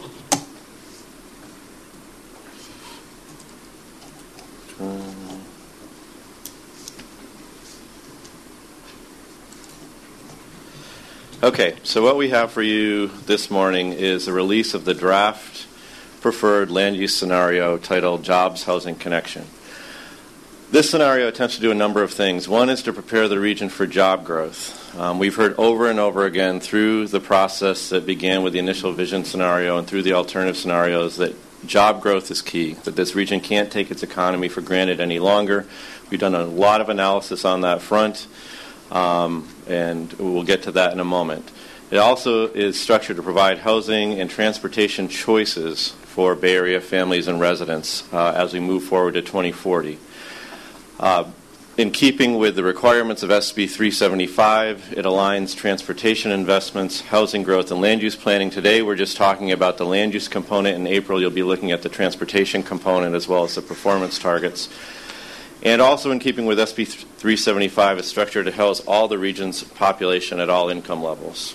Okay, so what we have for you this morning is a release of the draft preferred land use scenario titled Jobs, Housing, Connection. This scenario attempts to do a number of things. One is to prepare the region for job growth. We've heard over and over again through the process that began with the initial vision scenario and through the alternative scenarios that job growth is key, that this region can't take its economy for granted any longer. We've done a lot of analysis on that front, and we'll get to that in a moment. It also is structured to provide housing and transportation choices for Bay Area families and residents as we move forward to 2040. In keeping with the requirements of SB 375, it aligns transportation investments, housing growth, and land use planning. Today we're just talking about the land use component. In April you'll be looking at the transportation component as well as the performance targets. And also in keeping with SB 375, it's structured to house all the region's population at all income levels.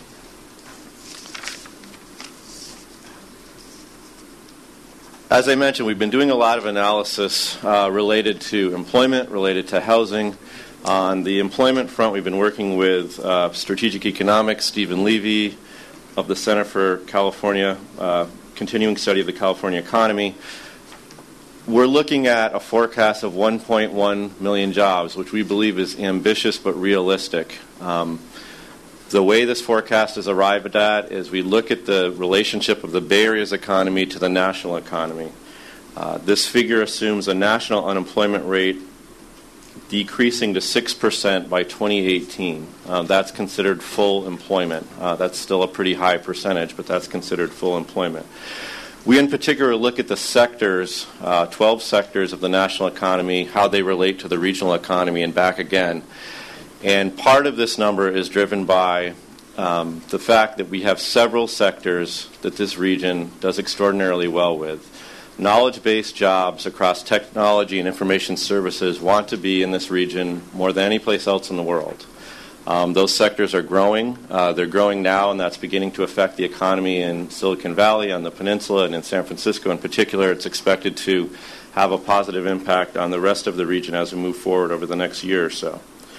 As I mentioned, we've been doing a lot of analysis related to employment, related to housing. On the employment front, we've been working with Strategic Economics, Stephen Levy of the Center for California, continuing study of the California economy. We're looking at a forecast of 1.1 million jobs, which we believe is ambitious but realistic. The way this forecast is arrived at is we look at the relationship of the Bay Area's economy to the national economy. This figure assumes a national unemployment rate decreasing to 6% by 2018. That's considered full employment. That's still a pretty high percentage, but that's considered full employment. We in particular look at the sectors, 12 sectors of the national economy, how they relate to the regional economy and back again. And part of this number is driven by the fact that we have several sectors that this region does extraordinarily well with. Knowledge-based jobs across technology and information services want to be in this region more than any place else in the world. Those sectors are growing. They're growing now, and that's beginning to affect the economy in Silicon Valley, on the peninsula, and in San Francisco in particular. It's expected to have a positive impact on the rest of the region as we move forward over the next year or so.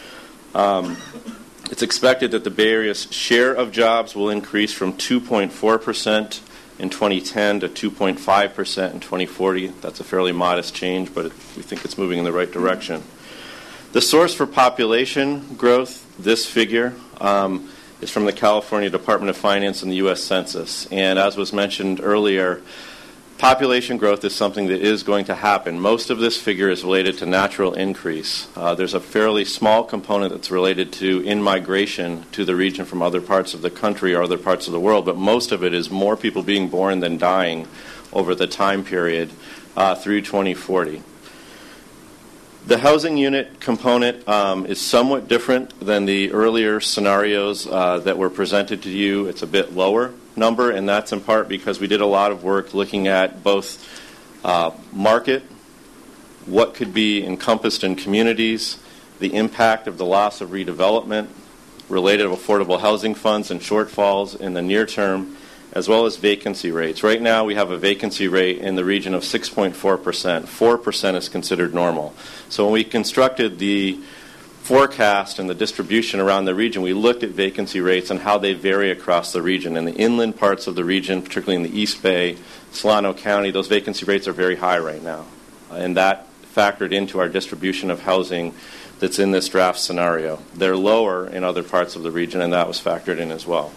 It's expected that the Bay Area's share of jobs will increase from 2.4% in 2010 to 2.5% in 2040. That's a fairly modest change, but we think it's moving in the right direction. The source for population growth, this figure, is from the California Department of Finance and the U.S. Census. And as was mentioned earlier, population growth is something that is going to happen. Most of this figure is related to natural increase. There's a fairly small component that's related to in-migration to the region from other parts of the country or other parts of the world, but most of it is more people being born than dying over the time period through 2040. The housing unit component is somewhat different than the earlier scenarios that were presented to you. It's a bit lower number, and that's in part because we did a lot of work looking at both market, what could be encompassed in communities, the impact of the loss of redevelopment, related affordable housing funds and shortfalls in the near term, as well as vacancy rates. Right now we have a vacancy rate in the region of 6.4%. 4% is considered normal. So when we constructed the forecast and the distribution around the region, we looked at vacancy rates and how they vary across the region. In the inland parts of the region, particularly in the East Bay, Solano County, those vacancy rates are very high right now. And that factored into our distribution of housing that's in this draft scenario. They're lower in other parts of the region, and that was factored in as well.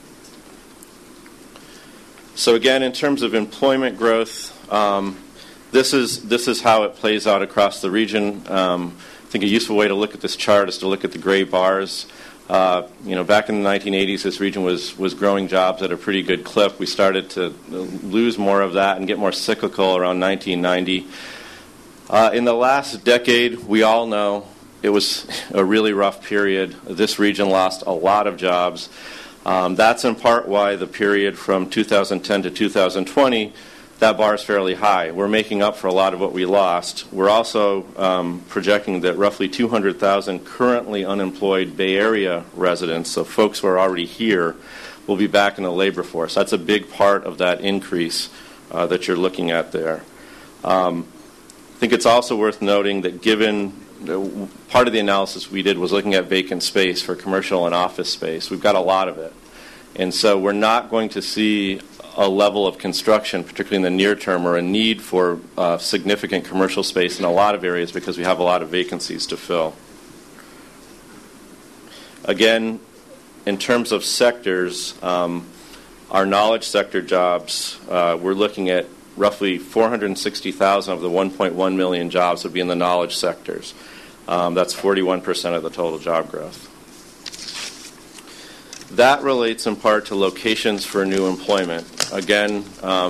So again, in terms of employment growth, This is how it plays out across the region. I think a useful way to look at this chart is to look at the gray bars. Back in the 1980s, this region was growing jobs at a pretty good clip. We started to lose more of that and get more cyclical around 1990. In the last decade, we all know it was a really rough period. This region lost a lot of jobs. That's in part why the period from 2010 to 2020, that bar is fairly high. We're making up for a lot of what we lost. We're also projecting that roughly 200,000 currently unemployed Bay Area residents, so folks who are already here, will be back in the labor force. That's a big part of that increase that you're looking at there. I think it's also worth noting that given part of the analysis we did was looking at vacant space for commercial and office space. We've got a lot of it. And so we're not going to see a level of construction, particularly in the near term, or a need for significant commercial space in a lot of areas because we have a lot of vacancies to fill. Again, in terms of sectors, our knowledge sector jobs, we're looking at roughly 460,000 of the 1.1 million jobs would be in the knowledge sectors. That's 41% of the total job growth. That relates in part to locations for new employment. Again,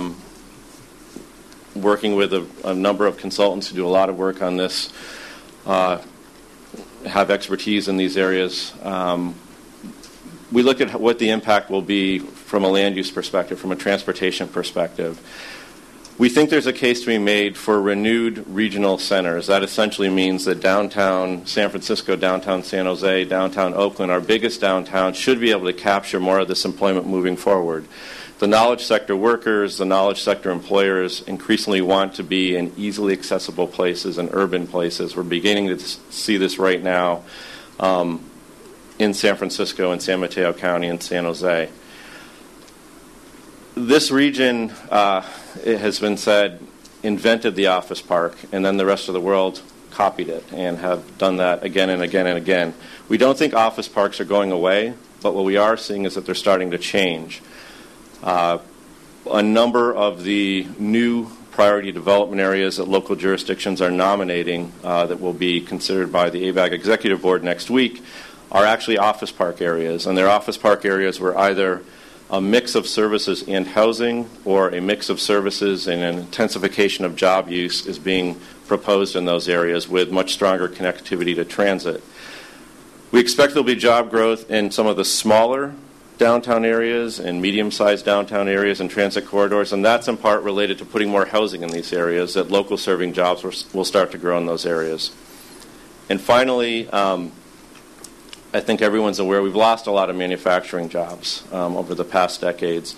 working with a number of consultants who do a lot of work on this, have expertise in these areas. We look at what the impact will be from a land use perspective, from a transportation perspective. We think there's a case to be made for renewed regional centers. That essentially means that downtown San Francisco, downtown San Jose, downtown Oakland, our biggest downtown, should be able to capture more of this employment moving forward. The knowledge sector workers, the knowledge sector employers increasingly want to be in easily accessible places and urban places. We're beginning to see this right now in San Francisco and San Mateo County and San Jose. This region, it has been said, invented the office park, and then the rest of the world copied it and have done that again and again and again. We don't think office parks are going away, but what we are seeing is that they're starting to change. A number of the new priority development areas that local jurisdictions are nominating that will be considered by the ABAG Executive Board next week are actually office park areas, and they're office park areas where either a mix of services and housing or a mix of services and an intensification of job use is being proposed in those areas with much stronger connectivity to transit. We expect there will be job growth in some of the smaller downtown areas and medium-sized downtown areas and transit corridors, and that's in part related to putting more housing in these areas, that local serving jobs will start to grow in those areas. And finally, I think everyone's aware we've lost a lot of manufacturing jobs over the past decades.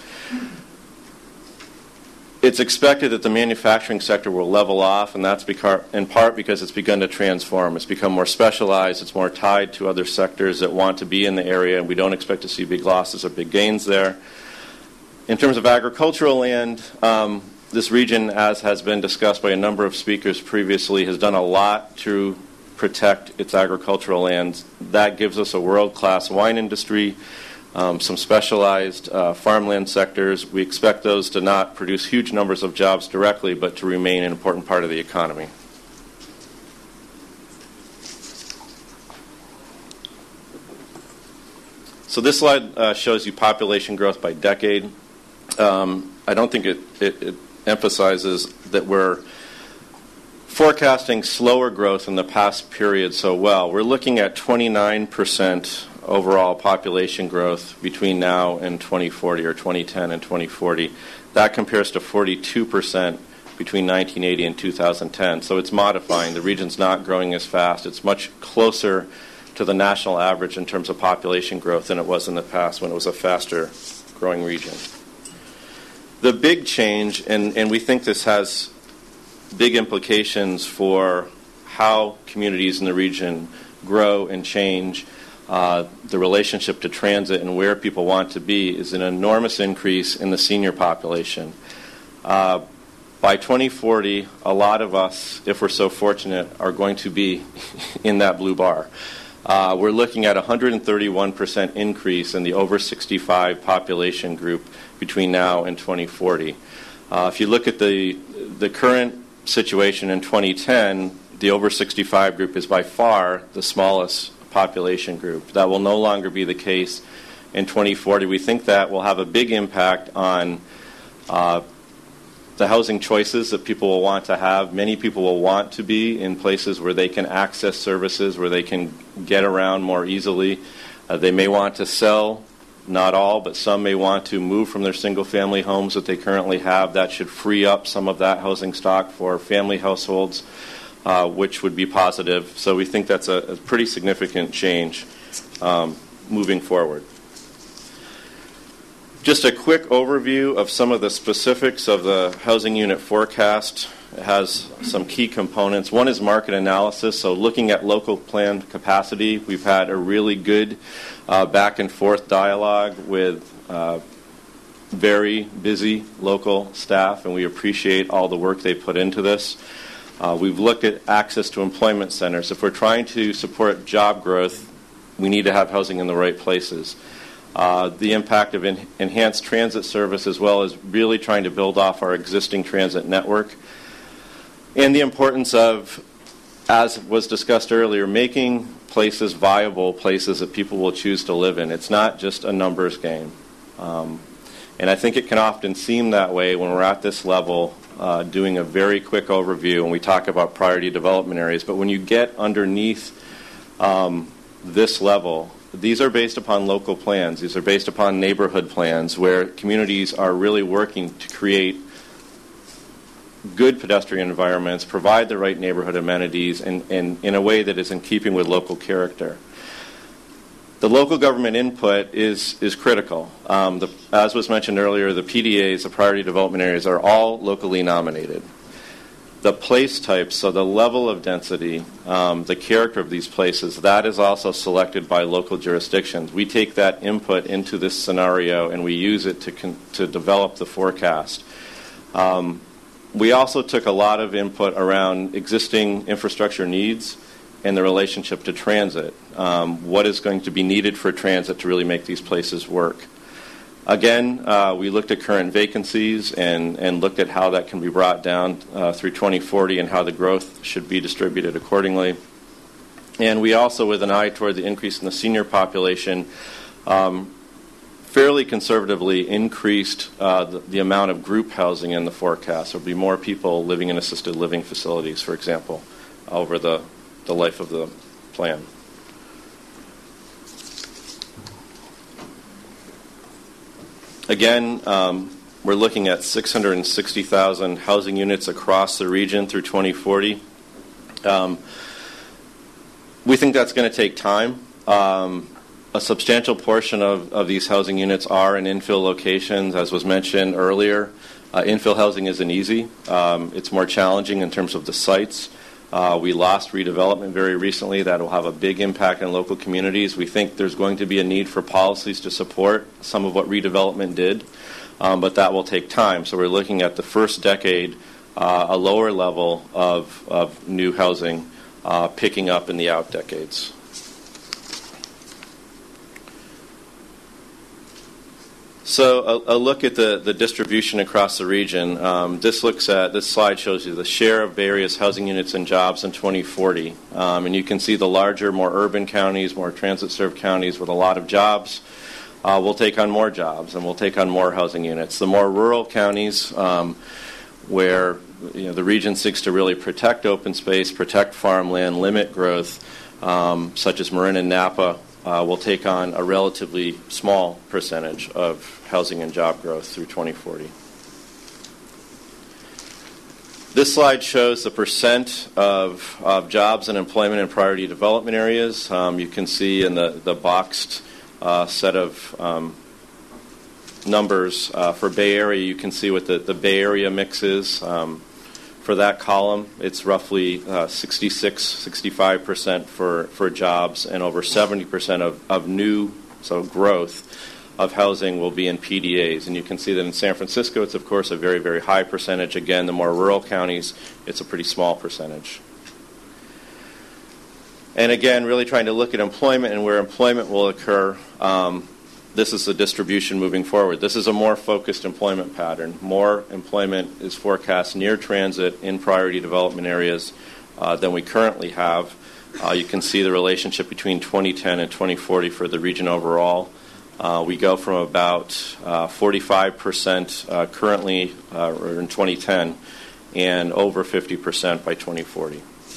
It's expected that the manufacturing sector will level off, and that's in part because it's begun to transform. It's become more specialized. It's more tied to other sectors that want to be in the area, and we don't expect to see big losses or big gains there. In terms of agricultural land, this region, as has been discussed by a number of speakers previously, has done a lot to protect its agricultural lands. That gives us a world-class wine industry, some specialized farmland sectors. We expect those to not produce huge numbers of jobs directly, but to remain an important part of the economy. So this slide shows you population growth by decade. I don't think it emphasizes that we're forecasting slower growth in the past period so well. We're looking at 29% overall population growth between now and 2040, or 2010 and 2040. That compares to 42% between 1980 and 2010. So it's modifying. The region's not growing as fast. It's much closer to the national average in terms of population growth than it was in the past when it was a faster growing region. The big change, and we think this has big implications for how communities in the region grow and change, the relationship to transit and where people want to be, is an enormous increase in the senior population. By 2040, a lot of us, if we're so fortunate, are going to be in that blue bar. We're looking at a 131% increase in the over 65 population group between now and 2040. If you look at the current situation in 2010, the over 65 group is by far the smallest population group. That will no longer be the case in 2040. We think that will have a big impact on the housing choices that people will want to have. Many people will want to be in places where they can access services, where they can get around more easily. They may want to sell, not all, but some may want to move from their single-family homes that they currently have. That should free up some of that housing stock for family households, which would be positive. So we think that's a pretty significant change moving forward. Just a quick overview of some of the specifics of the housing unit forecast. It has some key components. One is market analysis, so looking at local planned capacity. We've had a really good back and forth dialogue with very busy local staff, and we appreciate all the work they put into this. We've looked at access to employment centers. If we're trying to support job growth, we need to have housing in the right places. The impact of enhanced transit service, as well as really trying to build off our existing transit network. And the importance of, as was discussed earlier, making places viable, places that people will choose to live in. It's not just a numbers game. And I think it can often seem that way when we're at this level, doing a very quick overview and we talk about priority development areas. But when you get underneath this level, these are based upon local plans. These are based upon neighborhood plans where communities are really working to create good pedestrian environments, provide the right neighborhood amenities, and in a way that is in keeping with local character. The local government input is critical. As was mentioned earlier, the PDAs, the priority development areas, are all locally nominated. The place types, so the level of density, the character of these places, that is also selected by local jurisdictions. We take that input into this scenario and we use it to develop the forecast. We also took a lot of input around existing infrastructure needs and the relationship to transit. What is going to be needed for transit to really make these places work? Again, we looked at current vacancies and looked at how that can be brought down through 2040 and how the growth should be distributed accordingly. And we also, with an eye toward the increase in the senior population, fairly conservatively increased the amount of group housing in the forecast. There will be more people living in assisted living facilities, for example, over the life of the plan. Again, we're looking at 660,000 housing units across the region through 2040. We think that's going to take time. A substantial portion of these housing units are in infill locations, as was mentioned earlier. Infill housing isn't easy. It's more challenging in terms of the sites. We lost redevelopment very recently. That will have a big impact on local communities. We think there's going to be a need for policies to support some of what redevelopment did, but that will take time. So we're looking at the first decade, a lower level of new housing picking up in the out decades. So a look at the distribution across the region. This slide shows you the share of Bay Area's housing units and jobs in 2040. And you can see the larger, more urban counties, more transit-served counties with a lot of jobs will take on more jobs and will take on more housing units. The more rural counties where the region seeks to really protect open space, protect farmland, limit growth, such as Marin and Napa, will take on a relatively small percentage of housing and job growth through 2040. This slide shows the percent of jobs and employment in priority development areas. You can see in the boxed set of numbers for Bay Area, you can see what the Bay Area mix is. For that column, it's roughly 65% for jobs, and over 70% of new, so growth of housing will be in PDAs. And you can see that in San Francisco, it's of course a very, very high percentage. Again, the more rural counties, it's a pretty small percentage. And again, really trying to look at employment and where employment will occur. this is the distribution moving forward. This is a more focused employment pattern. More employment is forecast near transit in priority development areas than we currently have. You can see the relationship between 2010 and 2040 for the region overall. We go from about 45% currently or in 2010 and over 50% by 2040.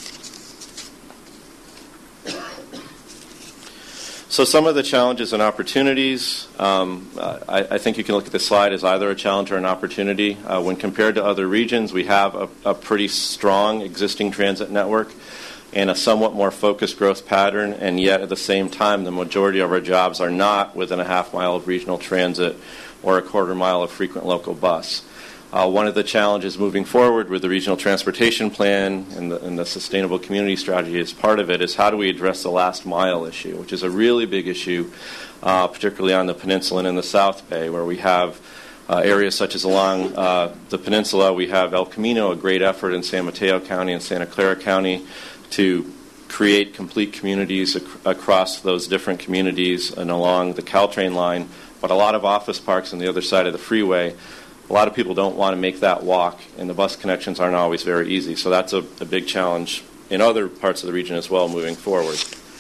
So some of the challenges and opportunities, I think you can look at this slide as either a challenge or an opportunity. When compared to other regions, we have a pretty strong existing transit network and a somewhat more focused growth pattern, and yet at the same time, the majority of our jobs are not within a half mile of regional transit or a quarter mile of frequent local bus. One of the challenges moving forward with the regional transportation plan and the sustainable community strategy as part of it is how do we address the last mile issue, which is a really big issue, particularly on the peninsula and in the South Bay, where we have areas such as along the peninsula. We have El Camino, a great effort in San Mateo County and Santa Clara County to create complete communities across those different communities and along the Caltrain line, but a lot of office parks on the other side of the freeway. A lot of people don't want to make that walk, and the bus connections aren't always very easy. So that's a big challenge in other parts of the region as well moving forward.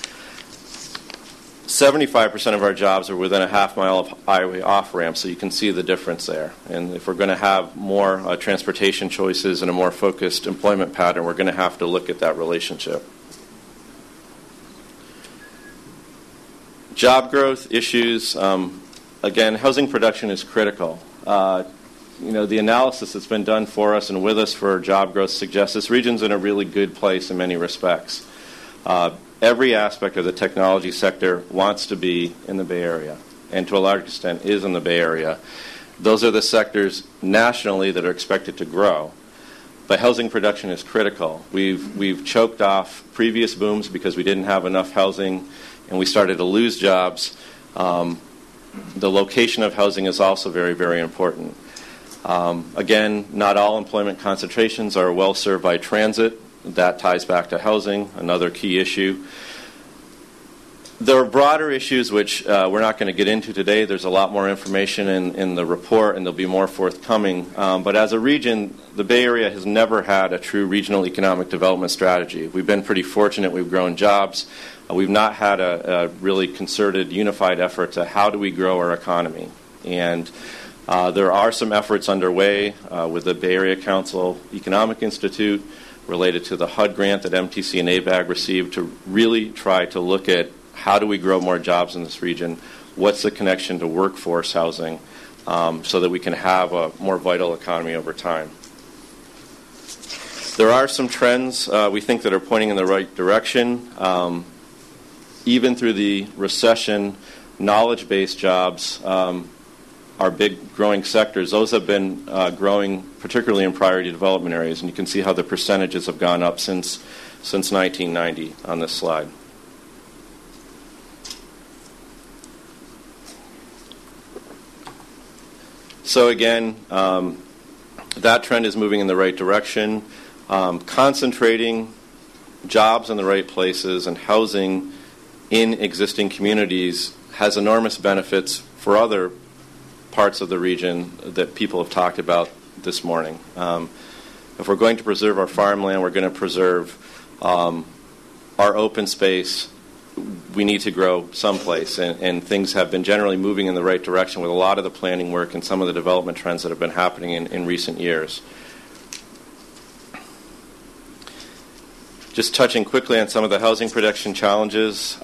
75% of our jobs are within a half mile of highway off-ramp, so you can see the difference there. And if we're going to have more transportation choices and a more focused employment pattern, we're going to have to look at that relationship. Job growth issues. Again, housing production is critical. The analysis that's been done for us and with us for job growth suggests this region's in a really good place in many respects. Every aspect of the technology sector wants to be in the Bay Area, and to a large extent is in the Bay Area. Those are the sectors nationally that are expected to grow. But housing production is critical. We've choked off previous booms because we didn't have enough housing, and we started to lose jobs. The location of housing is also very, very important. Again, not all employment concentrations are well served by transit. That ties back to housing, another key issue. There are broader issues which we're not going to get into today. There's a lot more information in the report, and there'll be more forthcoming. But as a region, the Bay Area has never had a true regional economic development strategy. We've been pretty fortunate. We've grown jobs. We've not had a really concerted, unified effort to how do we grow our economy. And there are some efforts underway with the Bay Area Council Economic Institute related to the HUD grant that MTC and ABAG received to really try to look at how do we grow more jobs in this region, what's the connection to workforce housing, so that we can have a more vital economy over time. There are some trends we think that are pointing in the right direction. Even through the recession, knowledge-based jobs are big growing sectors. Those have been growing particularly in priority development areas, and you can see how the percentages have gone up since 1990 on this slide. So again, that trend is moving in the right direction. Concentrating jobs in the right places and housing in existing communities has enormous benefits for other parts of the region that people have talked about this morning. If we're going to preserve our farmland, we're going to preserve our open space, we need to grow someplace, and things have been generally moving in the right direction with a lot of the planning work and some of the development trends that have been happening in recent years. Just touching quickly on some of the housing production challenges.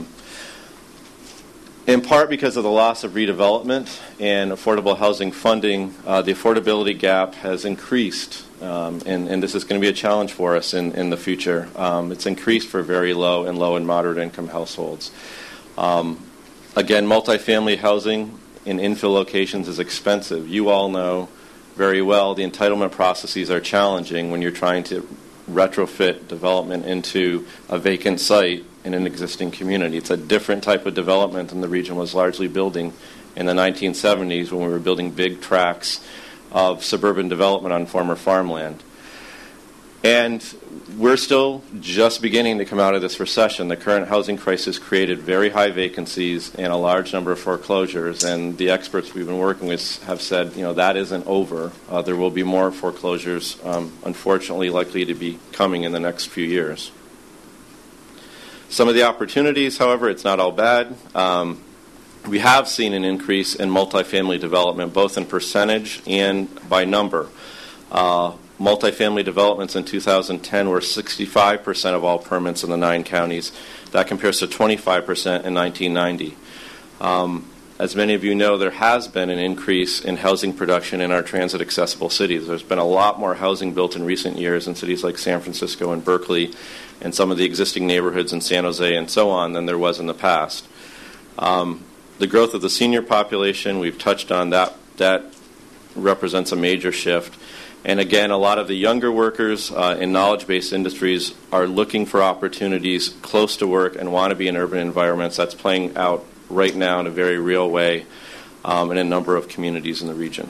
In part because of the loss of redevelopment and affordable housing funding, the affordability gap has increased, and this is going to be a challenge for us in the future. It's increased for very low and moderate income households. Again, multifamily housing in infill locations is expensive. You all know very well the entitlement processes are challenging when you're trying to retrofit development into a vacant site in an existing community. It's a different type of development than the region was largely building in the 1970s when we were building big tracts of suburban development on former farmland. And we're still just beginning to come out of this recession. The current housing crisis created very high vacancies and a large number of foreclosures, and the experts we've been working with have said, that isn't over. There will be more foreclosures, unfortunately, likely to be coming in the next few years. Some of the opportunities, however, it's not all bad. We have seen an increase in multifamily development, both in percentage and by number. Multifamily developments in 2010 were 65% of all permits in the 9 counties. That compares to 25% in 1990. As many of you know, there has been an increase in housing production in our transit-accessible cities. There's been a lot more housing built in recent years in cities like San Francisco and Berkeley and some of the existing neighborhoods in San Jose and so on than there was in the past. The growth of the senior population, we've touched on that. That represents a major shift. And again, a lot of the younger workers in knowledge-based industries are looking for opportunities close to work and want to be in urban environments. That's playing out right now in a very real way in a number of communities in the region.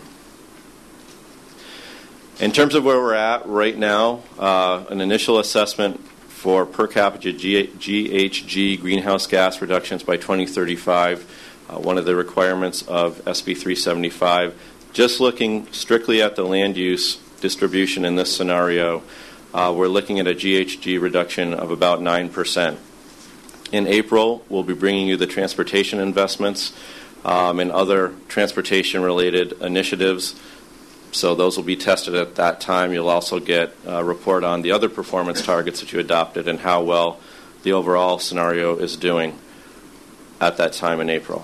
In terms of where we're at right now, an initial assessment for per capita GHG greenhouse gas reductions by 2035, one of the requirements of SB 375. Just looking strictly at the land use distribution in this scenario, we're looking at a GHG reduction of about 9%. In April, we'll be bringing you the transportation investments and other transportation-related initiatives. So those will be tested at that time. You'll also get a report on the other performance targets that you adopted and how well the overall scenario is doing at that time in April.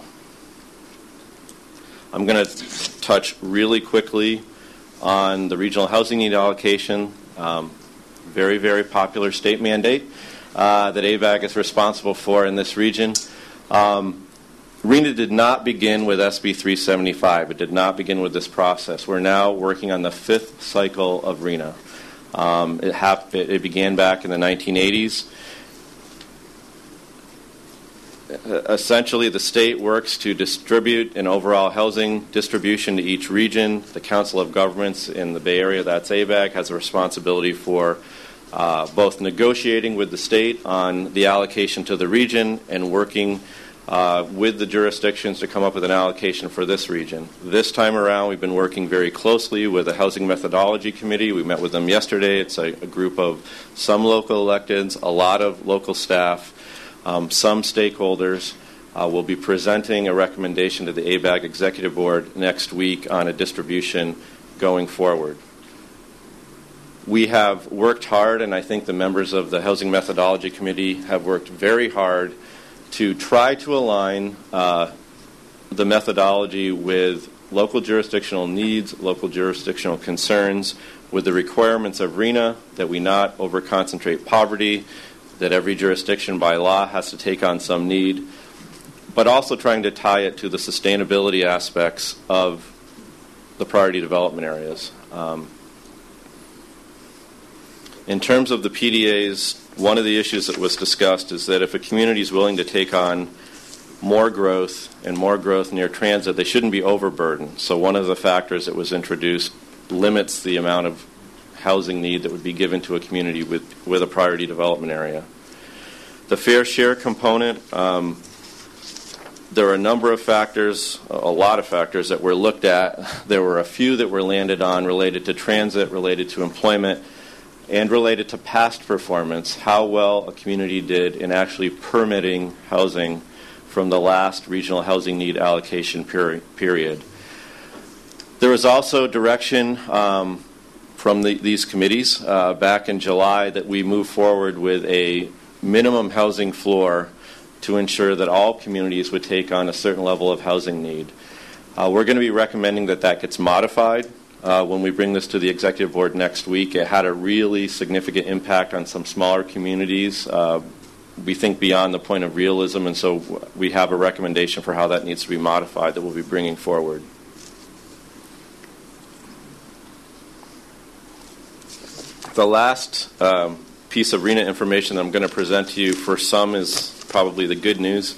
I'm going to touch really quickly on the regional housing need allocation. Very, very popular state mandate that ABAG is responsible for in this region. RHNA did not begin with SB 375. It did not begin with this process. We're now working on the 5th cycle of RHNA. It began back in the 1980s. Essentially, the state works to distribute an overall housing distribution to each region. The Council of Governments in the Bay Area, that's ABAG, has a responsibility for both negotiating with the state on the allocation to the region and working with the jurisdictions to come up with an allocation for this region. This time around, we've been working very closely with the Housing Methodology Committee. We met with them yesterday. It's a group of some local electeds, a lot of local staff, some stakeholders. Will be presenting a recommendation to the ABAG Executive Board next week on a distribution going forward. We have worked hard, and I think the members of the Housing Methodology Committee have worked very hard to try to align the methodology with local jurisdictional needs, local jurisdictional concerns, with the requirements of RHNA, that we not over-concentrate poverty, that every jurisdiction by law has to take on some need, but also trying to tie it to the sustainability aspects of the priority development areas. In terms of the PDAs, one of the issues that was discussed is that if a community is willing to take on more growth near transit, they shouldn't be overburdened. So one of the factors that was introduced limits the amount of housing need that would be given to a community with a priority development area. The fair share component, there are a number of factors, a lot of factors that were looked at. There were a few that were landed on related to transit, related to employment, and related to past performance, how well a community did in actually permitting housing from the last regional housing need allocation period. There was also direction from these committees back in July that we move forward with a minimum housing floor to ensure that all communities would take on a certain level of housing need. We're going to be recommending that gets modified when we bring this to the Executive Board next week. It had a really significant impact on some smaller communities. We think beyond the point of realism, and so we have a recommendation for how that needs to be modified that we'll be bringing forward. The last piece of RHNA information that I'm going to present to you for some is probably the good news.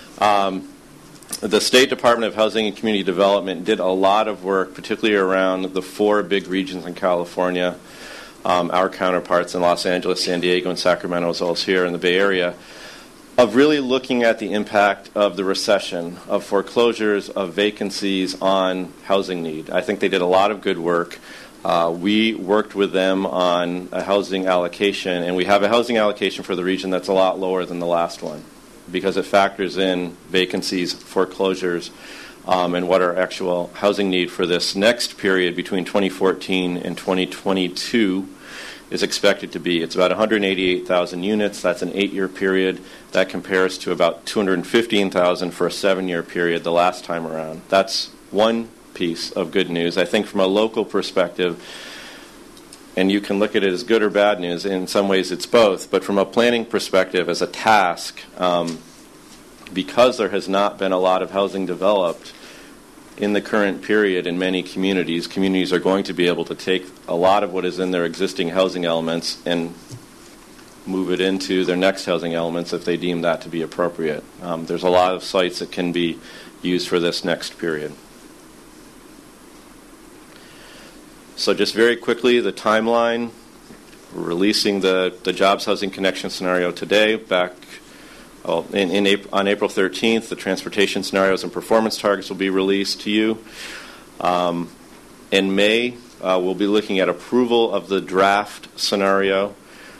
The State Department of Housing and Community Development did a lot of work, particularly around the 4 big regions in California, our counterparts in Los Angeles, San Diego, and Sacramento, as well as here in the Bay Area, of really looking at the impact of the recession, of foreclosures, of vacancies on housing need. I think they did a lot of good work. We worked with them on a housing allocation, and we have a housing allocation for the region that's a lot lower than the last one because it factors in vacancies, foreclosures, and what our actual housing need for this next period between 2014 and 2022 is expected to be. It's about 188,000 units. That's an 8-year period. That compares to about 215,000 for a 7-year period the last time around. That's one piece of good news. I think from a local perspective, and you can look at it as good or bad news, in some ways it's both, but from a planning perspective as a task, because there has not been a lot of housing developed in the current period in many communities, communities are going to be able to take a lot of what is in their existing housing elements and move it into their next housing elements if they deem that to be appropriate. There's a lot of sites that can be used for this next period. So just very quickly, the timeline. We're releasing the Jobs Housing Connection scenario today. On April 13th, the transportation scenarios and performance targets will be released to you. In May, we'll be looking at approval of the draft scenario,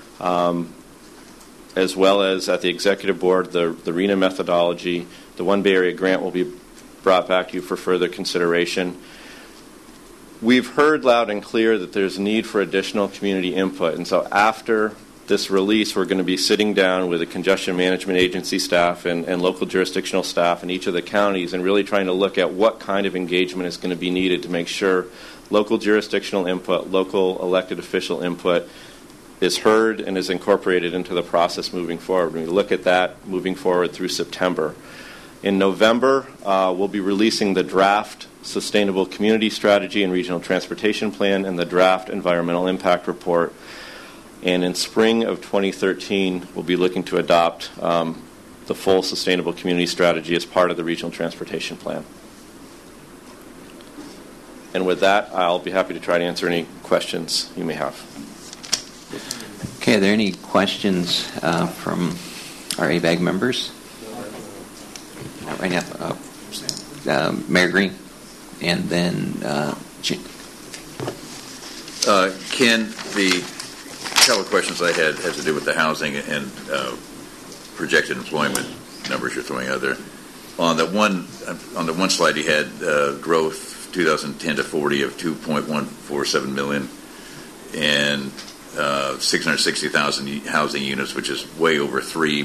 as well as at the Executive Board, the RENA methodology. The One Bay Area grant will be brought back to you for further consideration. We've heard loud and clear that there's a need for additional community input, and so after this release, we're going to be sitting down with the congestion management agency staff and local jurisdictional staff in each of the counties and really trying to look at what kind of engagement is going to be needed to make sure local jurisdictional input, local elected official input is heard and is incorporated into the process moving forward. We look at that moving forward through September. In November, we'll be releasing the draft Sustainable Community Strategy and Regional Transportation Plan and the draft Environmental Impact Report. And in spring of 2013, we'll be looking to adopt the full Sustainable Community Strategy as part of the Regional Transportation Plan. And with that, I'll be happy to try to answer any questions you may have. Okay, are there any questions from our ABAG members? Right now, Mayor Green, and then Ken, the couple of questions I had to do with the housing and projected employment numbers you're throwing out there. On the one slide, you had growth 2010 to 40 of 2.147 million and 660,000 housing units, which is way over 3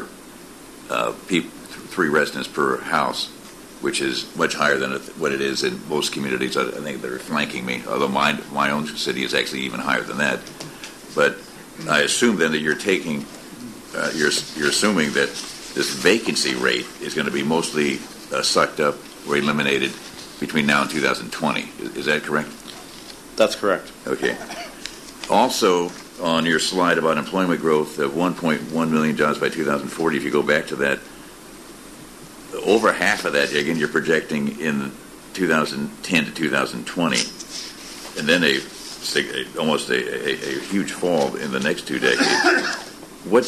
residents per house, which is much higher than what it is in most communities. I think they're flanking me, although my own city is actually even higher than that. But I assume then that you're you're assuming that this vacancy rate is going to be mostly sucked up or eliminated between now and 2020. Is that correct? That's correct. Okay. Also, on your slide about employment growth of 1.1 million jobs by 2040, if you go back to that, over half of that, again, you're projecting in 2010 to 2020, and then almost a huge fall in the next 2 decades. What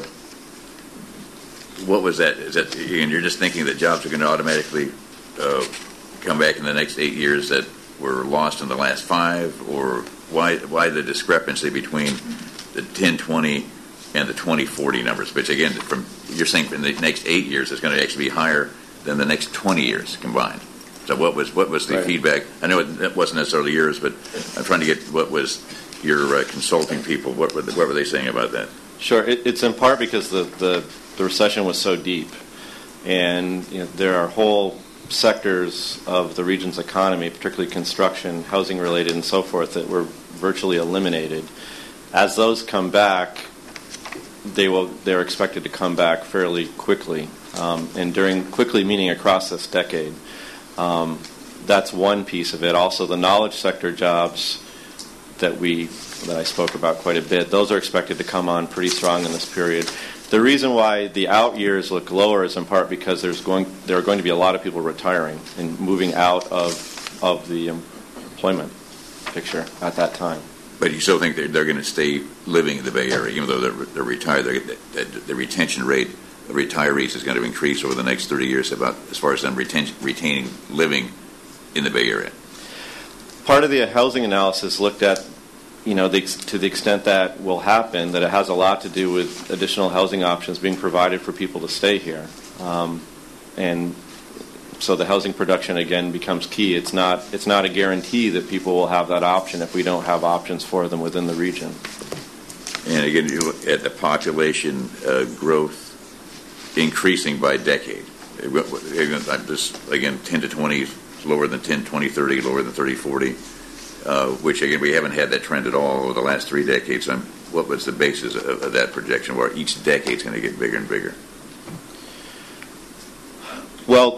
was that? Is that, and you're just thinking that jobs are going to automatically come back in the next 8 years that were lost in the last 5, or why the discrepancy between the 10-20 and the 2040 numbers? Which again, you're saying in the next 8 years it's going to actually be higher than the next 20 years combined. So what was the feedback? I know it wasn't necessarily yours, but I'm trying to get what was your consulting people. What were they saying about that? Sure, it's in part because the recession was so deep, and there are whole sectors of the region's economy, particularly construction, housing related, and so forth, that were virtually eliminated. As those come back, they're expected to come back fairly quickly, and quickly meaning across this decade. That's one piece of it. Also, the knowledge sector jobs that I spoke about quite a bit, those are expected to come on pretty strong in this period. The reason why the out years look lower is in part because there are going to be a lot of people retiring and moving out of the employment picture at that time. But you still think they're going to stay living in the Bay Area, even though they're retired? The retention rate of retirees is going to increase over the next 30 years, about as far as them retaining living in the Bay Area. Part of the housing analysis looked at, to the extent that will happen, that it has a lot to do with additional housing options being provided for people to stay here, and so the housing production again becomes key. It's not a guarantee that people will have that option if we don't have options for them within the region. And again, you look at the population growth increasing by decade. Again, 10 to 20, lower than 10, 20, 30, lower than 30, 40, which again, we haven't had that trend at all over the last 3 decades. What was the basis of that projection, where each decade is going to get bigger and bigger? Well,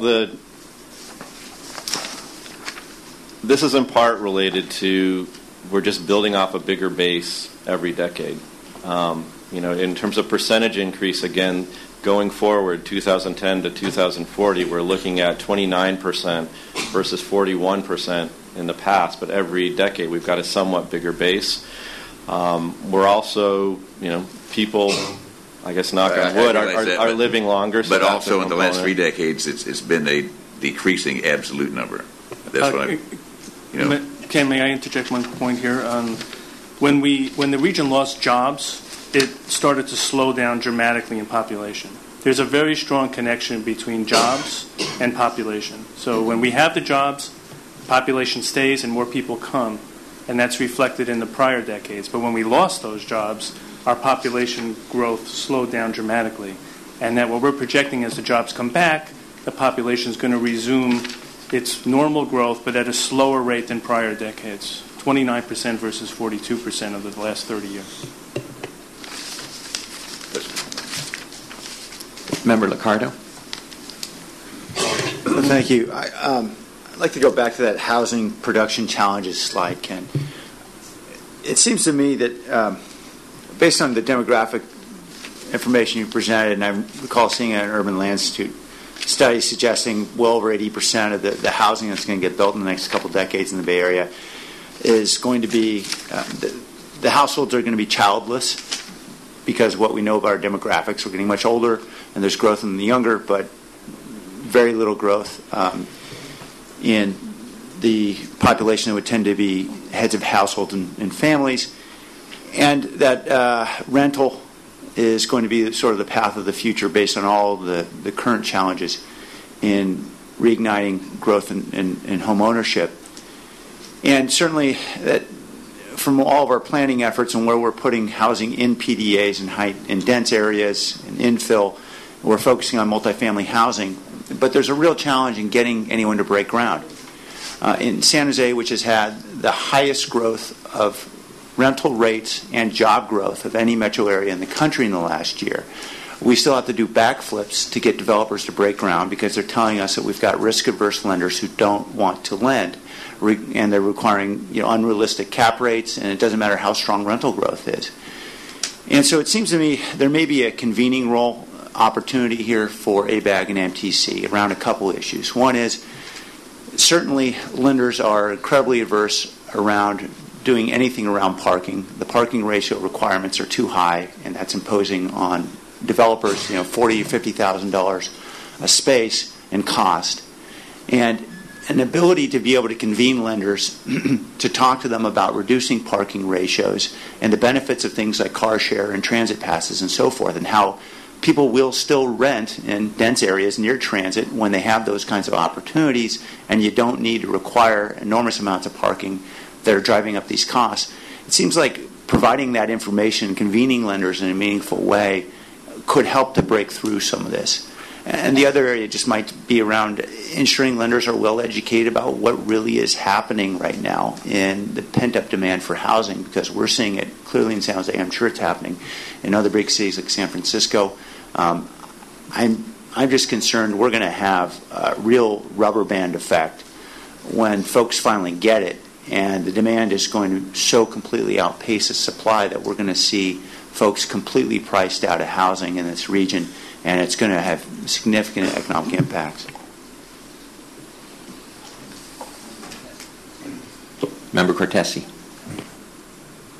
this is in part related to we're just building off a bigger base every decade. In terms of percentage increase, again, going forward, 2010 to 2040, we're looking at 29% versus 41% in the past. But every decade, we've got a somewhat bigger base. We're also, people, I guess, knock on wood, are living longer. So but also in the last 3 decades, it's been a decreasing absolute number. That's what Ken, may I interject one point here? When the region lost jobs, it started to slow down dramatically in population. There's a very strong connection between jobs and population. So when we have the jobs, population stays and more people come, and that's reflected in the prior decades. But when we lost those jobs, our population growth slowed down dramatically. And that what we're projecting as the jobs come back, the population is going to resume its normal growth, but at a slower rate than prior decades, 29% versus 42% over the last 30 years. Member Liccardo. Thank you. I'd like to go back to that housing production challenges slide, Ken. It seems to me that based on the demographic information you presented, and I recall seeing an Urban Land Institute study suggesting well over 80% of the housing that's going to get built in the next couple decades in the Bay Area is going to be, the households are going to be childless, because what we know about our demographics, we're getting much older, and there's growth in the younger, but very little growth in the population that would tend to be heads of households and families, and that rental is going to be sort of the path of the future based on all the current challenges in reigniting growth in home ownership. And certainly that from all of our planning efforts and where we're putting housing in PDAs in dense areas and infill, we're focusing on multifamily housing. But there's a real challenge in getting anyone to break ground. In San Jose, which has had the highest growth of rental rates and job growth of any metro area in the country in the last year, we still have to do backflips to get developers to break ground, because they're telling us that we've got risk-averse lenders who don't want to lend, and they're requiring unrealistic cap rates, and it doesn't matter how strong rental growth is. And so it seems to me there may be a convening role opportunity here for ABAG and MTC around a couple issues. One is certainly lenders are incredibly averse around doing anything around parking. The parking ratio requirements are too high, and that's imposing on developers, $40,000 to $50,000 a space in cost. And an ability to be able to convene lenders to talk to them about reducing parking ratios and the benefits of things like car share and transit passes and so forth, and how people will still rent in dense areas near transit when they have those kinds of opportunities, and you don't need to require enormous amounts of parking that are driving up these costs. It seems like providing that information, convening lenders in a meaningful way, could help to break through some of this. And the other area just might be around ensuring lenders are well educated about what really is happening right now in the pent-up demand for housing, because we're seeing it clearly in San Jose. I'm sure it's happening in other big cities like San Francisco. I'm just concerned we're going to have a real rubber band effect when folks finally get it, and the demand is going to so completely outpace the supply that we're going to see folks completely priced out of housing in this region, and it's going to have significant economic impacts. Member Cortese.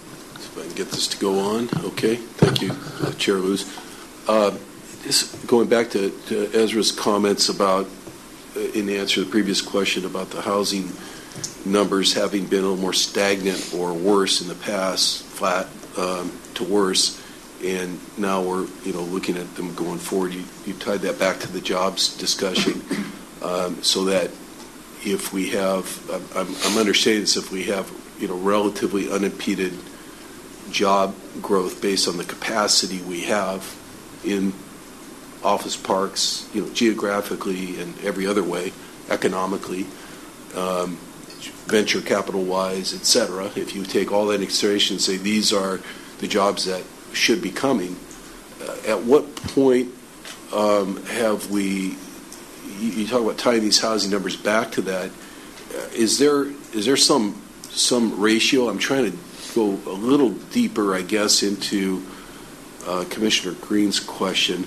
get this to go on. Okay, thank you, Chair Luz. Just going back to Ezra's comments about, in answer to the previous question about the housing numbers having been a little more stagnant or worse in the past, flat to worse, and now we're looking at them going forward. You tied that back to the jobs discussion, so that if we have, I'm understanding this, if we have relatively unimpeded job growth based on the capacity we have in office parks, geographically and every other way, economically, venture capital wise, et cetera. If you take all that in consideration and say these are the jobs that should be coming, at what point have we? You talk about tying these housing numbers back to that. Is there some ratio? I'm trying to go a little deeper, I guess, into Commissioner Green's question.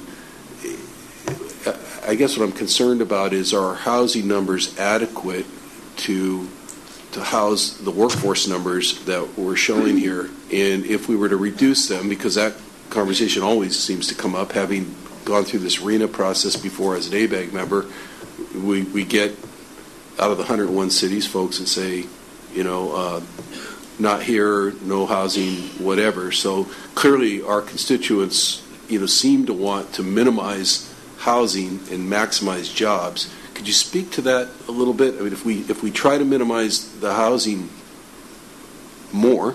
I guess what I'm concerned about is, are our housing numbers adequate to house the workforce numbers that we're showing here? And if we were to reduce them, because that conversation always seems to come up, having gone through this RENA process before as an ABAG member, we get out of the 101 cities folks and say, not here, no housing, whatever. So clearly our constituents, seem to want to minimize housing and maximize jobs. Could you speak to that a little bit? I mean, if we try to minimize the housing more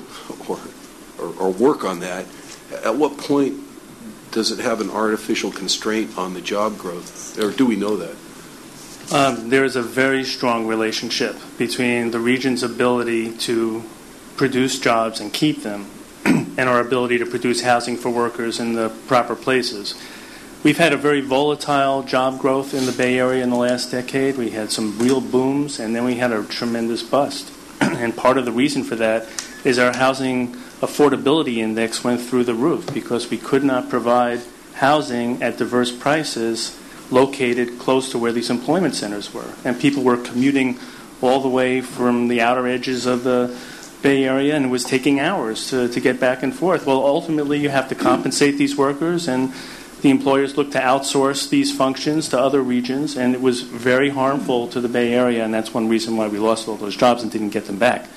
or work on that, at what point does it have an artificial constraint on the job growth? Or do we know that? There is a very strong relationship between the region's ability to produce jobs and keep them and our ability to produce housing for workers in the proper places. We've had a very volatile job growth in the Bay Area in the last decade. We had some real booms, and then we had a tremendous bust. And part of the reason for that is our housing affordability index went through the roof because we could not provide housing at diverse prices located close to where these employment centers were. And people were commuting all the way from the outer edges of the Bay Area, and it was taking hours to get back and forth. Well, ultimately, you have to compensate these workers, and the employers look to outsource these functions to other regions, and it was very harmful to the Bay Area, and that's one reason why we lost all those jobs and didn't get them back.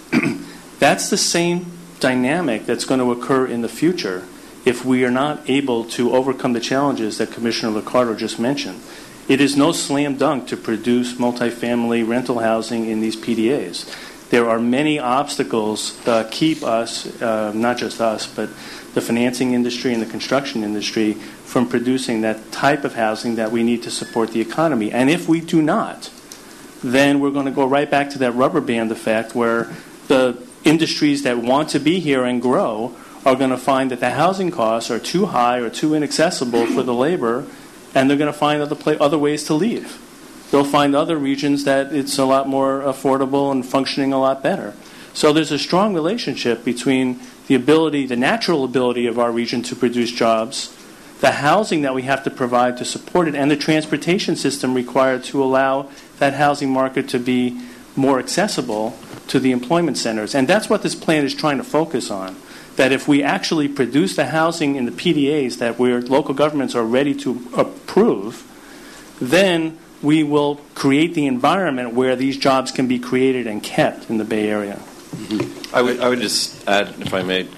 That's the same dynamic that's going to occur in the future if we are not able to overcome the challenges that Commissioner Liccardo just mentioned. It is no slam dunk to produce multifamily rental housing in these PDAs. There are many obstacles that keep us, not just us, but the financing industry and the construction industry from producing that type of housing that we need to support the economy. And if we do not, then we're going to go right back to that rubber band effect where the industries that want to be here and grow are going to find that the housing costs are too high or too inaccessible for the labor, and they're going to find other ways to leave. They'll find other regions that it's a lot more affordable and functioning a lot better. So there's a strong relationship between the ability, the natural ability of our region to produce jobs, the housing that we have to provide to support it, and the transportation system required to allow that housing market to be more accessible to the employment centers. And that's what this plan is trying to focus on, that if we actually produce the housing in the PDAs that local governments are ready to approve, then we will create the environment where these jobs can be created and kept in the Bay Area. Mm-hmm. I would just add, if I may,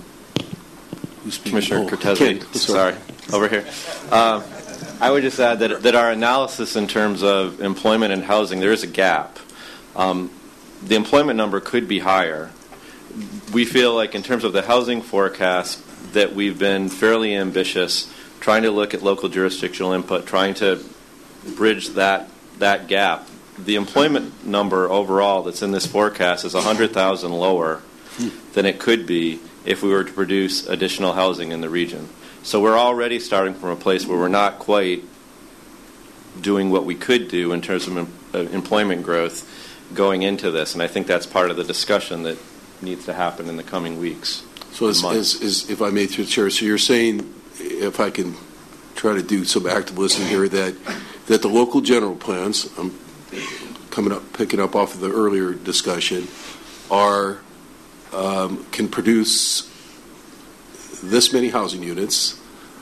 Commissioner Cortese, sorry, over here. I would just add that our analysis in terms of employment and housing, there is a gap. The employment number could be higher. We feel like in terms of the housing forecast that we've been fairly ambitious, trying to look at local jurisdictional input, trying to bridge that gap. The employment number overall that's in this forecast is 100,000 lower than it could be if we were to produce additional housing in the region. So we're already starting from a place where we're not quite doing what we could do in terms of employment growth going into this, and I think that's part of the discussion that needs to happen in the coming weeks. So as if I may, through the chair, so you're saying, if I can try to do some active listening here, that the local general plans, I'm picking up off of the earlier discussion, can produce this many housing units,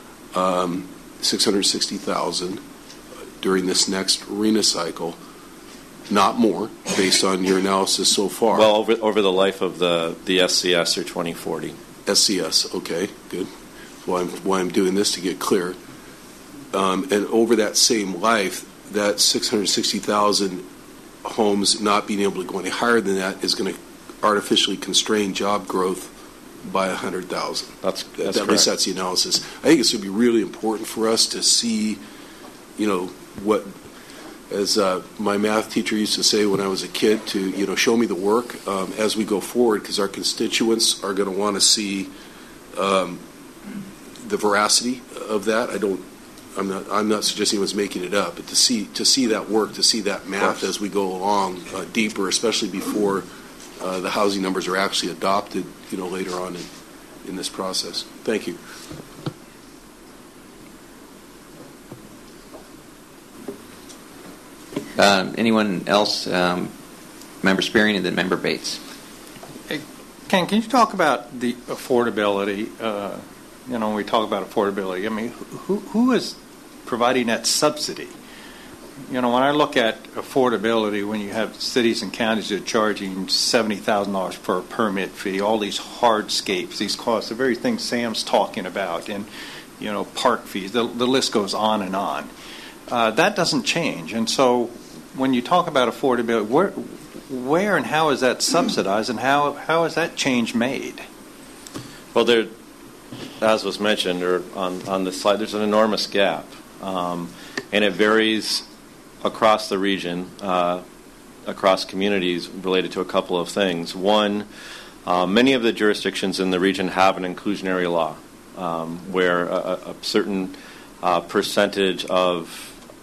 660,000 during this next RHNA cycle, not more, based on your analysis so far. Well, over the life of the SCS or 2040. SCS, okay, good. Why I'm doing this to get clear. And over that same life, that 660,000 homes not being able to go any higher than that is going to artificially constrain job growth by 100,000. That's At correct. least that's the analysis. I think it's going to be really important for us to see, what, as my math teacher used to say when I was a kid, to show me the work as we go forward, because our constituents are going to want to see the veracity of that. I'm not suggesting he was making it up, but to see that work, to see that math as we go along deeper, especially before the housing numbers are actually adopted, later on in this process. Thank you. Anyone else? Member Spearing and then Member Bates. Ken, can you talk about the affordability? When we talk about affordability, I mean, who is providing that subsidy? When I look at affordability, when you have cities and counties that are charging $70,000 for a permit fee, all these hardscapes, these costs, the very things Sam's talking about, and park fees, the list goes on and on. That doesn't change, and so when you talk about affordability, where and how is that subsidized, and how is that change made? Well, there, as was mentioned or on this slide, there's an enormous gap, and it varies across the region, across communities, related to a couple of things. One, many of the jurisdictions in the region have an inclusionary law, where a certain percentage of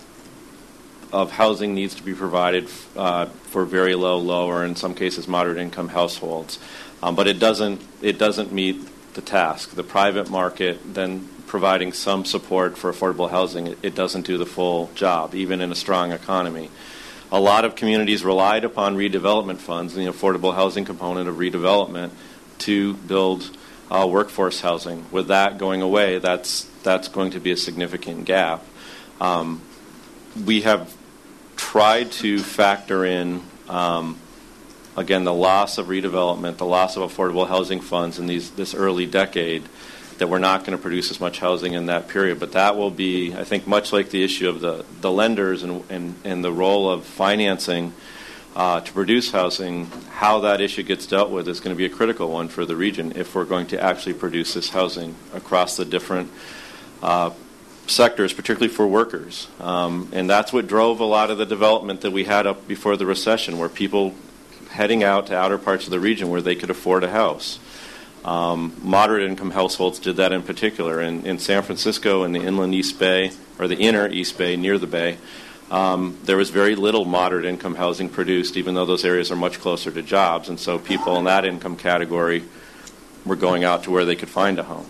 housing needs to be provided for very low, or in some cases moderate income households, but it doesn't meet the task. The private market then providing some support for affordable housing, it doesn't do the full job, even in a strong economy. A lot of communities relied upon redevelopment funds and the affordable housing component of redevelopment to build workforce housing. With that going away, that's going to be a significant gap. We have tried to factor in, again, the loss of redevelopment, the loss of affordable housing funds in this early decade, that we're not going to produce as much housing in that period. But that will be, I think, much like the issue of the lenders and the role of financing to produce housing, how that issue gets dealt with is going to be a critical one for the region if we're going to actually produce this housing across the different sectors, particularly for workers. And that's what drove a lot of the development that we had up before the recession, where people heading out to outer parts of the region where they could afford a house. Moderate income households did that in particular. In San Francisco, in the inland East Bay, or the inner East Bay near the Bay, there was very little moderate income housing produced, even though those areas are much closer to jobs. And so people in that income category were going out to where they could find a home.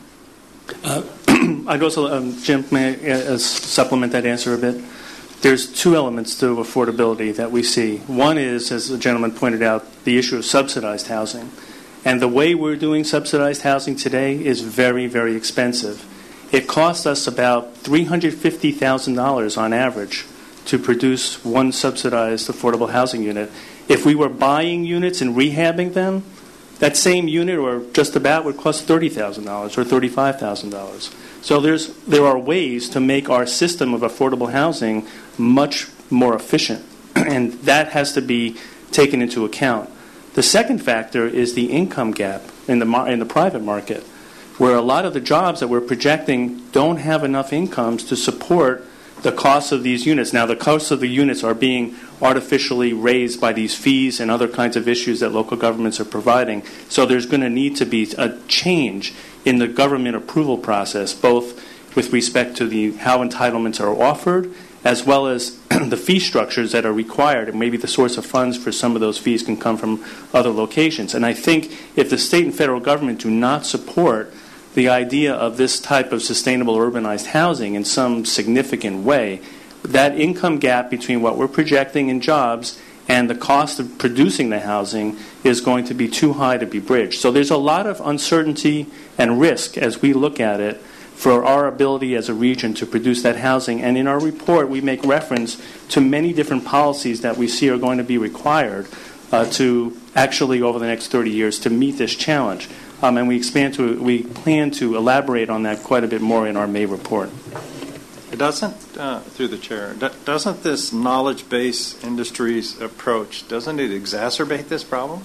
I'd also, Jim, may I supplement that answer a bit? There's two elements to affordability that we see. One is, as the gentleman pointed out, the issue of subsidized housing. And the way we're doing subsidized housing today is very, very expensive. It costs us about $350,000 on average to produce one subsidized affordable housing unit. If we were buying units and rehabbing them, that same unit, or just about, would cost $30,000 or $35,000. So there are ways to make our system of affordable housing much more efficient, and that has to be taken into account. The second factor is the income gap in the private market, where a lot of the jobs that we're projecting don't have enough incomes to support the cost of these units. Now, the costs of the units are being artificially raised by these fees and other kinds of issues that local governments are providing. So there's going to need to be a change in the government approval process, both with respect to how entitlements are offered, as well as the fee structures that are required, and maybe the source of funds for some of those fees can come from other locations. And I think if the state and federal government do not support the idea of this type of sustainable urbanized housing in some significant way, that income gap between what we're projecting in jobs and the cost of producing the housing is going to be too high to be bridged. So there's a lot of uncertainty and risk as we look at it for our ability as a region to produce that housing. And in our report, we make reference to many different policies that we see are going to be required to actually, over the next 30 years, to meet this challenge. And we plan to elaborate on that quite a bit more in our May report. It doesn't, through the chair, doesn't this knowledge-based industries approach, doesn't it exacerbate this problem?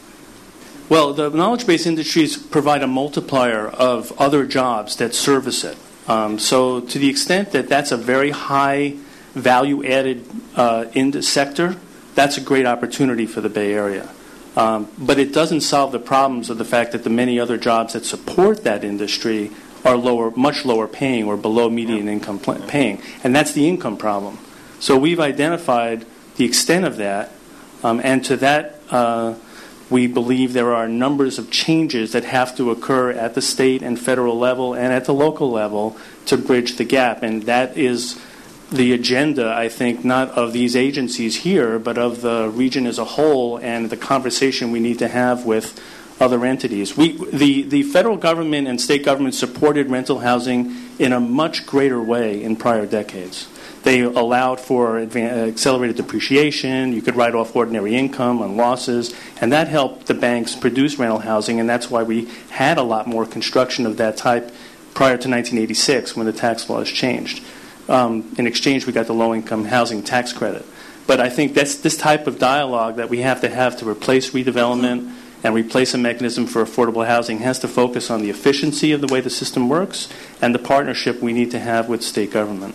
Well, the knowledge-based industries provide a multiplier of other jobs that service it. So to the extent that that's a very high value-added in the sector, that's a great opportunity for the Bay Area. But it doesn't solve the problems of the fact that the many other jobs that support that industry are much lower paying or below median income paying. And that's the income problem. So we've identified the extent of that, and to that we believe there are numbers of changes that have to occur at the state and federal level and at the local level to bridge the gap. And that is the agenda, I think, not of these agencies here, but of the region as a whole and the conversation we need to have with other entities. The federal government and state government supported rental housing in a much greater way in prior decades. They allowed for accelerated depreciation. You could write off ordinary income on losses, and that helped the banks produce rental housing, and that's why we had a lot more construction of that type prior to 1986 when the tax laws changed. In exchange, we got the low-income housing tax credit. But I think that's this type of dialogue that we have to replace redevelopment and replace a mechanism for affordable housing has to focus on the efficiency of the way the system works and the partnership we need to have with state government.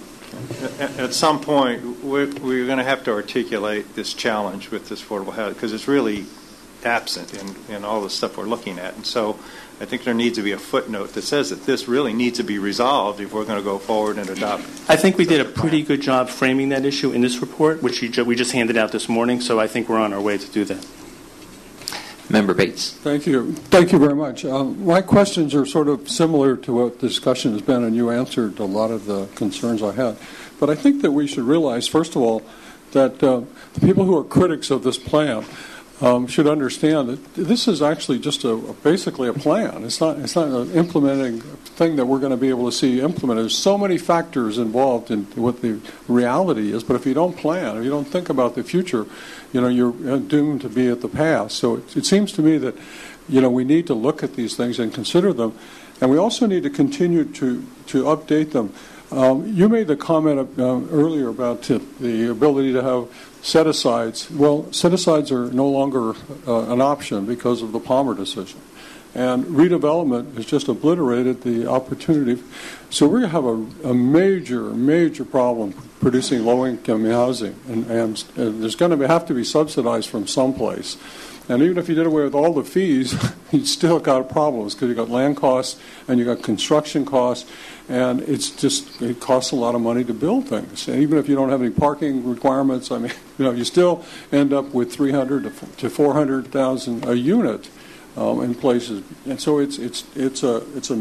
At some point, we're going to have to articulate this challenge with this affordable housing because it's really absent in all the stuff we're looking at. And so I think there needs to be a footnote that says that this really needs to be resolved if we're going to go forward and adopt. I think we did a pretty good job framing that issue in this report, which we just handed out this morning, so I think we're on our way to do that. Member Bates. Thank you. Thank you very much. My questions are sort of similar to what the discussion has been, and you answered a lot of the concerns I had. But I think that we should realize, first of all, that the people who are critics of this plan should understand that this is actually just basically a plan. It's not an implementing thing that we're going to be able to see implemented. There's so many factors involved in what the reality is. But if you don't plan, if you don't think about the future, you're doomed to be at the past. So it seems to me that we need to look at these things and consider them, and we also need to continue to update them. You made the comment earlier about the ability to have set-asides. Well, set-asides are no longer an option because of the Palmer decision. And redevelopment has just obliterated the opportunity. So we're going to have a major problem producing low-income housing. And there's going to have to be subsidized from someplace. And even if you did away with all the fees, you still got problems because you've got land costs and you've got construction costs. And it costs a lot of money to build things. And even if you don't have any parking requirements, you still end up with $300,000 to $400,000 a unit in places. And so it's a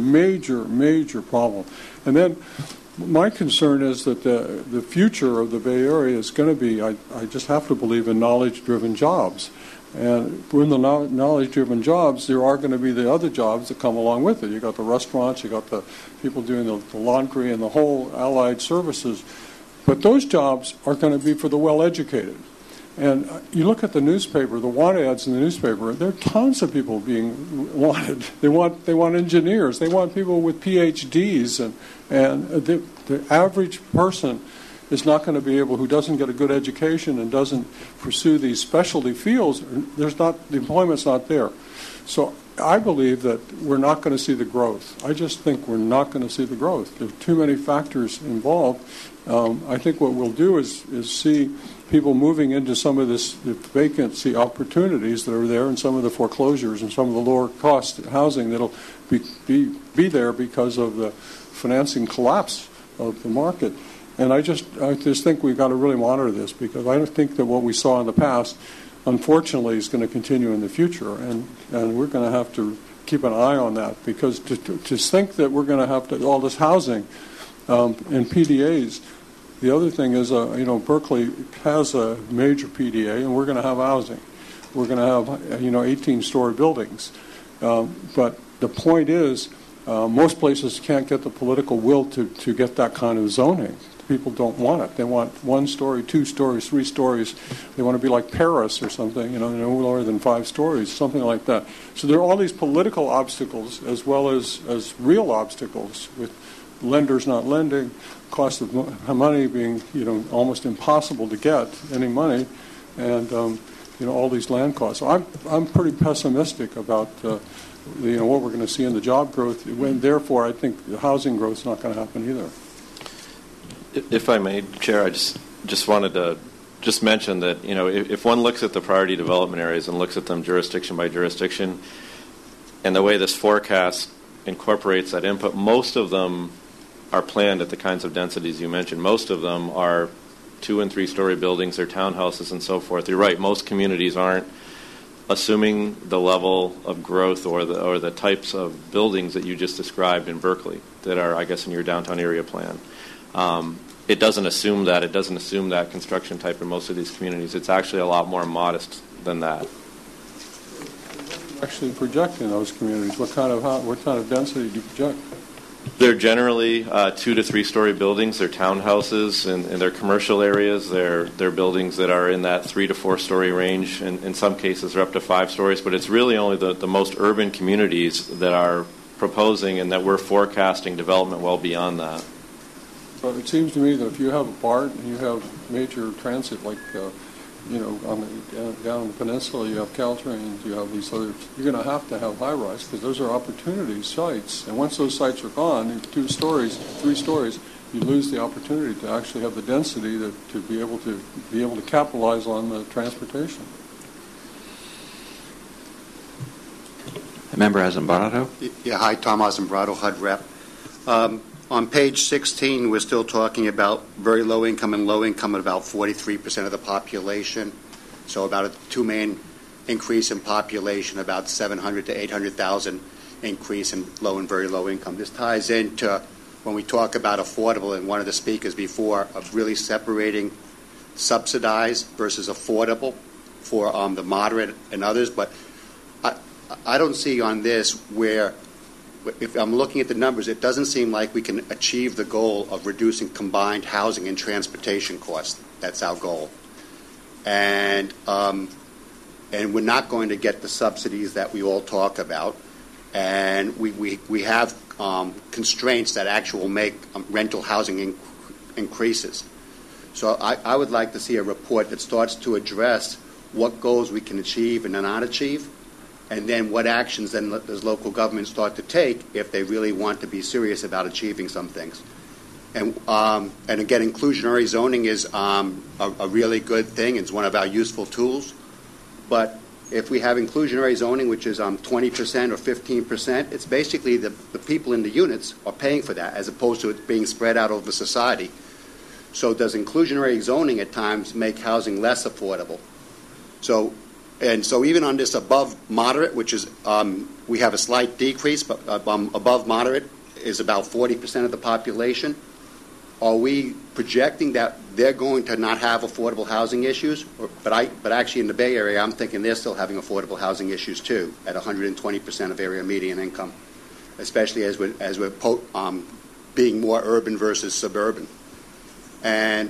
major problem. And then my concern is that the future of the Bay Area is going to be, I just have to believe, in knowledge-driven jobs. And in the knowledge-driven jobs, there are going to be the other jobs that come along with it. You've got the restaurants, you've got the people doing the laundry and the whole allied services. But those jobs are going to be for the well-educated. And you look at the newspaper, the want ads in the newspaper, there are tons of people being wanted. They want engineers. They want people with PhDs. And the average person is not going to be able, who doesn't get a good education and doesn't pursue these specialty fields, the employment's not there. So I believe that we're not going to see the growth. I just think we're not going to see the growth. There are too many factors involved. I think what we'll do is see people moving into some of the vacancy opportunities that are there and some of the foreclosures and some of the lower cost housing that'll be there because of the financing collapse of the market. And I just think we've got to really monitor this because I don't think that what we saw in the past, unfortunately, is going to continue in the future. And we're going to have to keep an eye on that because to think that we're going to have all this housing and PDAs The other thing is, Berkeley has a major PDA, and we're going to have housing. We're going to have, 18-story buildings. But the point is, most places can't get the political will to get that kind of zoning. People don't want it. They want 1 story, 2 stories, 3 stories. They want to be like Paris or something, no lower than 5 stories, something like that. So there are all these political obstacles as well as real obstacles, with lenders not lending, cost of money being, almost impossible to get any money, and all these land costs. So I'm pretty pessimistic about what we're going to see in the job growth. Therefore, I think the housing growth is not going to happen either. If I may, Chair, I just wanted to just mention that, if one looks at the priority development areas and looks at them jurisdiction by jurisdiction, and the way this forecast incorporates that input, most of them are planned at the kinds of densities you mentioned. Most of them are 2- and 3-story buildings or townhouses and so forth. You're right, most communities aren't assuming the level of growth or the types of buildings that you just described in Berkeley that are, I guess, in your downtown area plan. It doesn't assume that. It doesn't assume that construction type in most of these communities. It's actually a lot more modest than that. Actually project in those communities? What kind of density do you project? They're generally 2- to 3-story buildings. They're townhouses, and they're commercial areas. They're buildings that are in that 3- to 4-story range, and in some cases they're up to 5 stories. But it's really only the most urban communities that are proposing and that we're forecasting development well beyond that. But it seems to me that if you have a BART and you have major transit, like down on the peninsula, you have Caltrains, you have these others, you're going to have high-rise, because those are opportunity sites. And once those sites are gone, 2 stories, 3 stories, you lose the opportunity to actually have the density to be able to capitalize on the transportation. Member Azambrado. Yeah, hi, Tom Azambrado, HUD rep. On page 16, we're still talking about very low income and low income at about 43% of the population. So about a 2 million increase in population, about 700 to 800,000 increase in low and very low income. This ties into when we talk about affordable, and one of the speakers before, of really separating subsidized versus affordable for the moderate and others. But I don't see on this where, if I'm looking at the numbers, it doesn't seem like we can achieve the goal of reducing combined housing and transportation costs. That's our goal. And we're not going to get the subsidies that we all talk about. And we have constraints that actually will make rental housing increases. So I would like to see a report that starts to address what goals we can achieve and not achieve, and then what actions then does local government start to take if they really want to be serious about achieving some things. And again, inclusionary zoning is a really good thing. It's one of our useful tools. But if we have inclusionary zoning, which is 20% or 15%, it's basically the people in the units are paying for that, as opposed to it being spread out over society. So does inclusionary zoning at times make housing less affordable? So even on this above moderate, which is we have a slight decrease, but above moderate is about 40% of the population. Are we projecting that they're going to not have affordable housing issues? But actually in the Bay Area, I'm thinking they're still having affordable housing issues too, at 120% of area median income, especially as we're being more urban versus suburban. And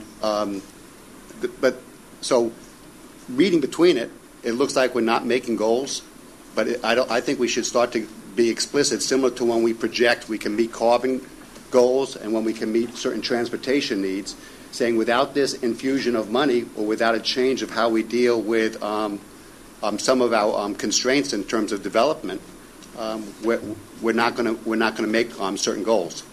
so reading between it, it looks like we're not making goals, but I think we should start to be explicit, similar to when we project we can meet carbon goals and when we can meet certain transportation needs, saying without this infusion of money or without a change of how we deal with some of our constraints in terms of development, we're not going to make certain goals.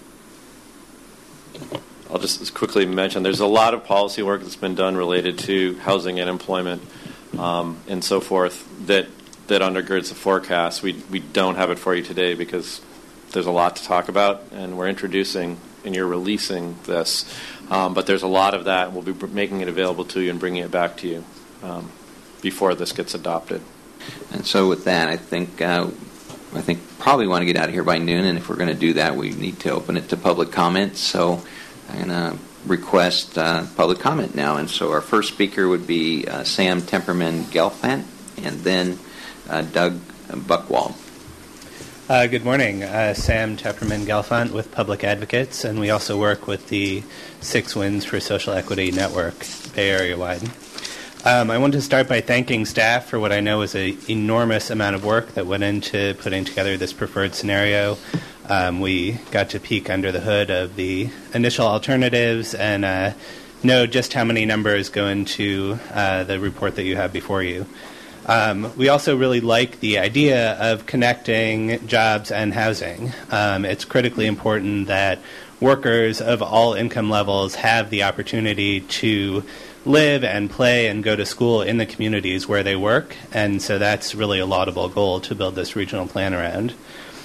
I'll just quickly mention there's a lot of policy work that's been done related to housing and employment and so forth that undergirds the forecast. We don't have it for you today because there's a lot to talk about, and we're introducing and you're releasing this. But there's a lot of that, and we'll be making it available to you and bringing it back to you before this gets adopted. And so with that, I think probably want to get out of here by noon, and if we're going to do that, we need to open it to public comments. So I'm going to request public comment now. And so our first speaker would be Sam Temperman-Gelfand, and then Doug Buchwald. Good morning. Sam Temperman-Gelfand with Public Advocates, and we also work with the Six Wins for Social Equity Network, Bay Area-wide. I want to start by thanking staff for what I know is an enormous amount of work that went into putting together this preferred scenario. We got to peek under the hood of the initial alternatives and know just how many numbers go into the report that you have before you. We also really like the idea of connecting jobs and housing. It's critically important that workers of all income levels have the opportunity to live and play and go to school in the communities where they work, and so that's really a laudable goal to build this regional plan around.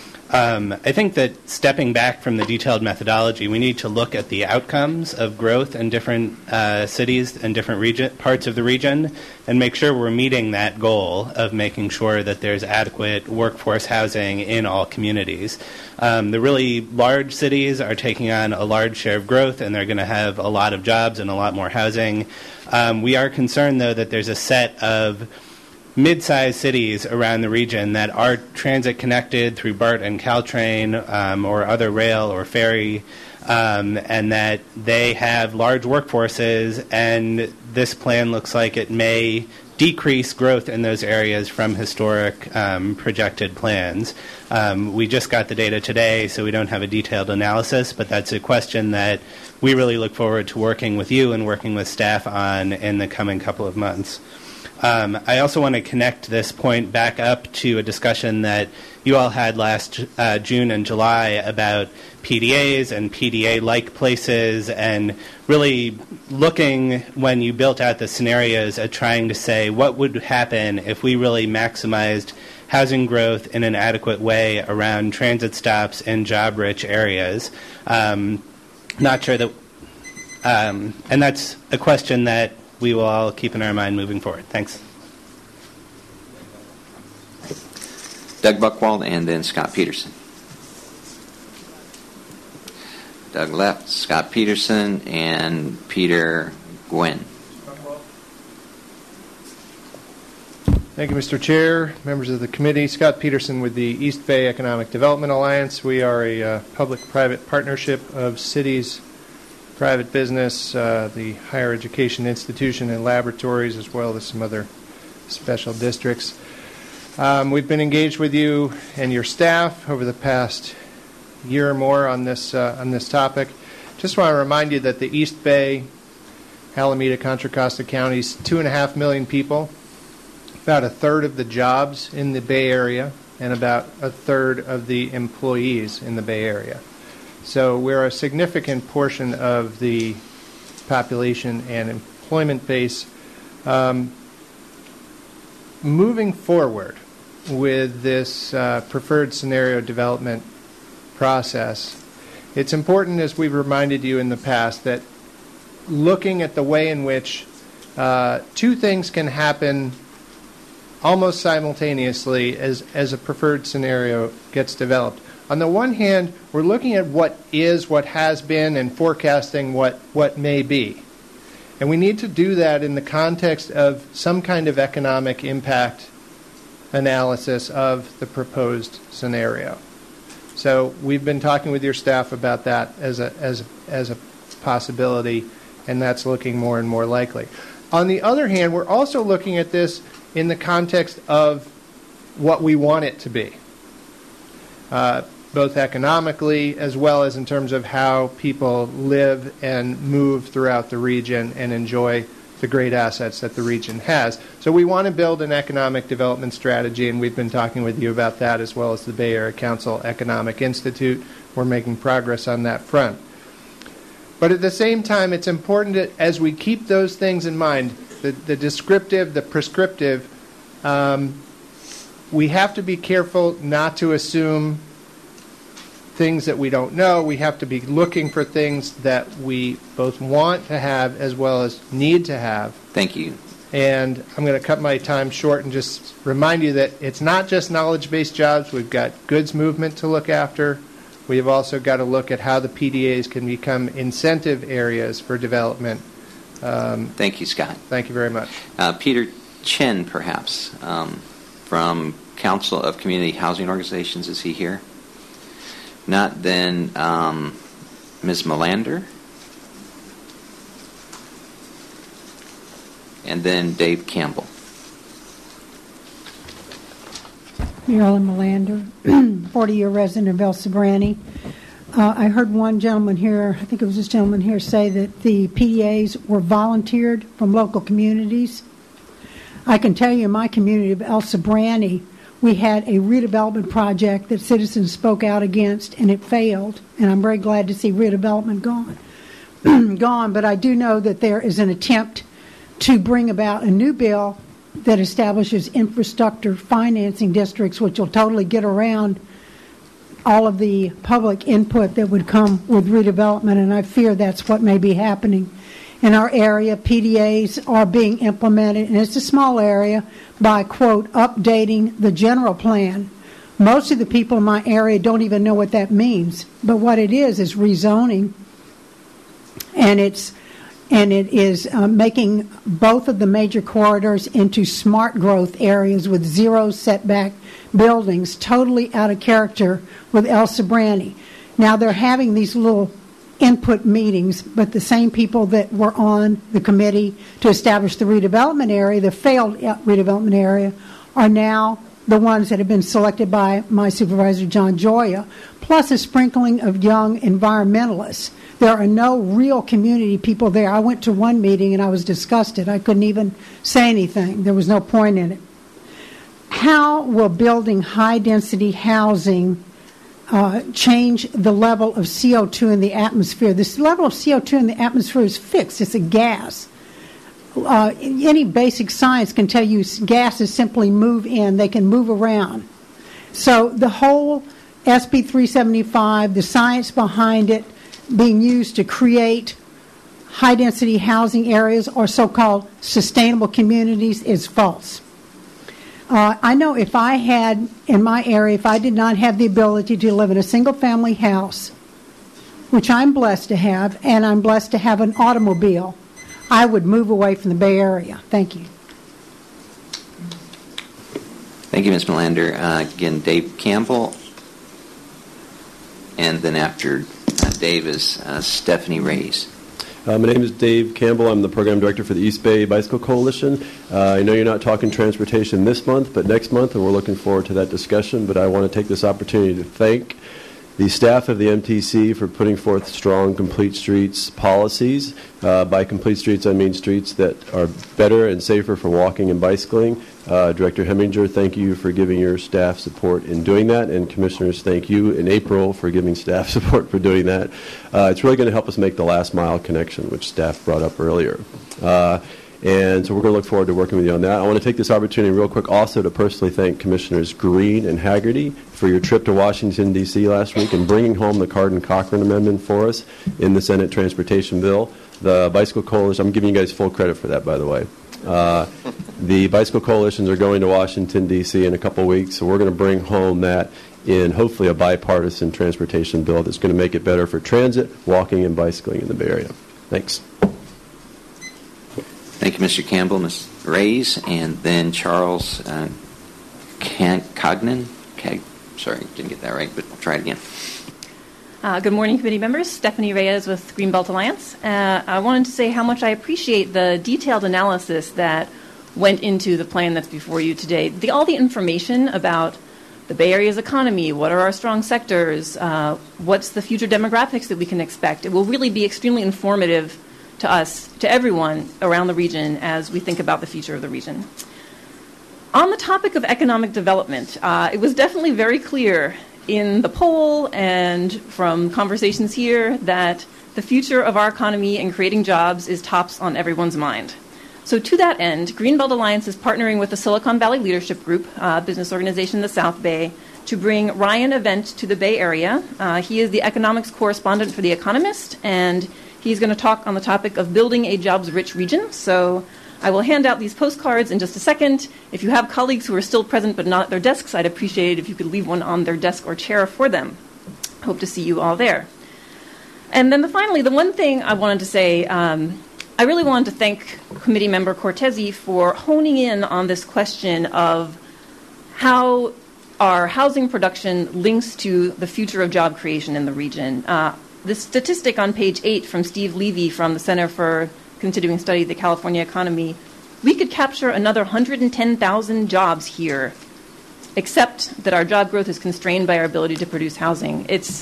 I think that stepping back from the detailed methodology, we need to look at the outcomes of growth in different cities and different parts of the region and make sure we're meeting that goal of making sure that there's adequate workforce housing in all communities. The really large cities are taking on a large share of growth, and they're going to have a lot of jobs and a lot more housing. We are concerned, though, that there's a set of mid-sized cities around the region that are transit connected through BART and Caltrain or other rail or ferry, and that they have large workforces, and this plan looks like it may decrease growth in those areas from historic projected plans. We just got the data today, so we don't have a detailed analysis, but that's a question that we really look forward to working with you and working with staff on in the coming couple of months. I also want to connect this point back up to a discussion that you all had last June and July about PDAs and PDA-like places, and really looking, when you built out the scenarios, at trying to say what would happen if we really maximized housing growth in an adequate way around transit stops in job-rich areas. Not sure that, and that's a question that we will all keep in our mind moving forward. Thanks. Doug Buchwald and then Scott Peterson. Doug left, Scott Peterson, and Peter Gwynn. Thank you, Mr. Chair, members of the committee. Scott Peterson with the East Bay Economic Development Alliance. We are a public-private partnership of cities, private business, the higher education institution and laboratories, as well as some other special districts. We've been engaged with you and your staff over the past year or more on this topic. Just want to remind you that the East Bay, Alameda, Contra Costa counties, 2.5 million people, about a third of the jobs in the Bay Area, and about a third of the employees in the Bay Area. So we're a significant portion of the population and employment base. Moving forward with this preferred scenario development process, it's important, as we've reminded you in the past, that looking at the way in which two things can happen almost simultaneously as a preferred scenario gets developed. On the one hand, we're looking at what is, what has been, and forecasting what may be. And we need to do that in the context of some kind of economic impact analysis of the proposed scenario. So we've been talking with your staff about that as a possibility, and that's looking more and more likely. On the other hand, we're also looking at this in the context of what we want it to be, both economically as well as in terms of how people live and move throughout the region and enjoy the great assets that the region has. So we want to build an economic development strategy, and we've been talking with you about that, as well as the Bay Area Council Economic Institute. We're making progress on that front. But at the same time, it's important that as we keep those things in mind, the descriptive, the prescriptive, we have to be careful not to assume things that we don't know. We have to be looking for things that we both want to have as well as need to have. Thank you. And I'm going to cut my time short and just remind you that it's not just knowledge-based jobs. We've got goods movement to look after. We have also got to look at how the PDAs can become incentive areas for development. Thank you, Scott. Thank you very much. Peter Chen, perhaps, from Council of Community Housing Organizations. Is he here? Not, then Ms. Melander. And then Dave Campbell. Marilyn Melander, 40-year resident of El Sobrante. I heard one gentleman here, I think it was this gentleman here, say that the PDAs were volunteered from local communities. I can tell you in my community of El Sobrante, we had a redevelopment project that citizens spoke out against, and it failed. And I'm very glad to see redevelopment gone. But I do know that there is an attempt to bring about a new bill that establishes infrastructure financing districts, which will totally get around all of the public input that would come with redevelopment, and I fear that's what may be happening in our area. PDAs are being implemented, and it's a small area, by, quote, updating the general plan. Most of the people in my area don't even know what that means, but what it is rezoning, and it is making both of the major corridors into smart growth areas with zero setback buildings, totally out of character with El Sobrante. Now they're having these little input meetings, but the same people that were on the committee to establish the redevelopment area, the failed redevelopment area, are now the ones that have been selected by my supervisor, John Joya, plus a sprinkling of young environmentalists. There are no real community people there. I went to one meeting and I was disgusted. I couldn't even say anything. There was no point in it. How will building high-density housing change the level of CO2 in the atmosphere? This level of CO2 in the atmosphere is fixed. It's a gas. Any basic science can tell you gases simply move in. They can move around. So the whole SB 375, the science behind it, being used to create high-density housing areas or so-called sustainable communities is false. I know if I had, in my area, if I did not have the ability to live in a single-family house, which I'm blessed to have, and I'm blessed to have an automobile, I would move away from the Bay Area. Thank you. Thank you, Ms. Melander. Again, Dave Campbell. And then after Dave is Stephanie Reyes. My name is Dave Campbell. I'm the program director for the East Bay Bicycle Coalition. I know you're not talking transportation this month, but next month, and we're looking forward to that discussion. But I want to take this opportunity to thank the staff of the MTC for putting forth strong Complete Streets policies. By Complete Streets, I mean streets that are better and safer for walking and bicycling. Director Heminger, thank you for giving your staff support in doing that, and commissioners, thank you in April for giving staff support for doing that. It's really going to help us make the last mile connection, which staff brought up earlier. And so we're going to look forward to working with you on that. I want to take this opportunity real quick also to personally thank Commissioners Green and Haggerty for your trip to Washington, D.C. last week and bringing home the Cardin-Cochran Amendment for us in the Senate Transportation Bill. The Bicycle Coalition, I'm giving you guys full credit for that, by the way. The Bicycle Coalitions are going to Washington, D.C. in a couple of weeks, so we're going to bring home that in hopefully a bipartisan transportation bill that's going to make it better for transit, walking, and bicycling in the Bay Area. Thanks. Thank you, Mr. Campbell. Ms. Reyes, and then Charles Cognan. Sorry, didn't get that right, but I'll try it again. Good morning, committee members. Stephanie Reyes with Greenbelt Alliance. I wanted to say how much I appreciate the detailed analysis that went into the plan that's before you today. All the information about the Bay Area's economy, what are our strong sectors, what's the future demographics that we can expect. It will really be extremely informative to us, to everyone around the region as we think about the future of the region. On the topic of economic development, it was definitely very clear in the poll and from conversations here that the future of our economy and creating jobs is tops on everyone's mind. So to that end, Greenbelt Alliance is partnering with the Silicon Valley Leadership Group, business organization in the South Bay, to bring Ryan Event to the Bay Area. He is the economics correspondent for The Economist, and he's going to talk on the topic of building a jobs-rich region. So I will hand out these postcards in just a second. If you have colleagues who are still present but not at their desks, I'd appreciate it if you could leave one on their desk or chair for them. hope to see you all there. And then finally, the one thing I wanted to say, I really wanted to thank Committee Member Cortese for honing in on this question of how our housing production links to the future of job creation in the region. This statistic on page 8 from Steve Levy from the Center for Continuing Study of the California Economy, we could capture another 110,000 jobs here, except that our job growth is constrained by our ability to produce housing. It's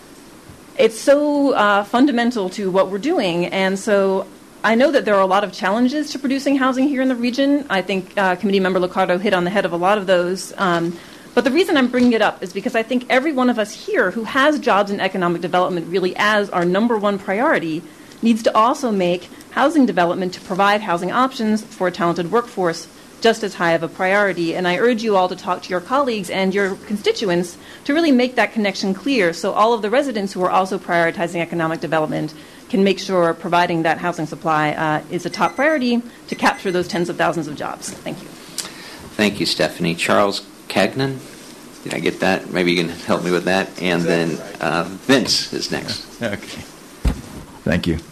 so fundamental to what we're doing, and so I know that there are a lot of challenges to producing housing here in the region. I think Committee Member Liccardo hit on the head of a lot of those. But the reason I'm bringing it up is because I think every one of us here who has jobs and economic development really as our number one priority needs to also make housing development to provide housing options for a talented workforce just as high of a priority. And I urge you all to talk to your colleagues and your constituents to really make that connection clear so all of the residents who are also prioritizing economic development can make sure providing that housing supply is a top priority to capture those tens of thousands of jobs. Thank you. Thank you, Stephanie. Charles Cagnon, did I get that? Maybe you can help me with that. And then Vince is next. Okay. Thank you.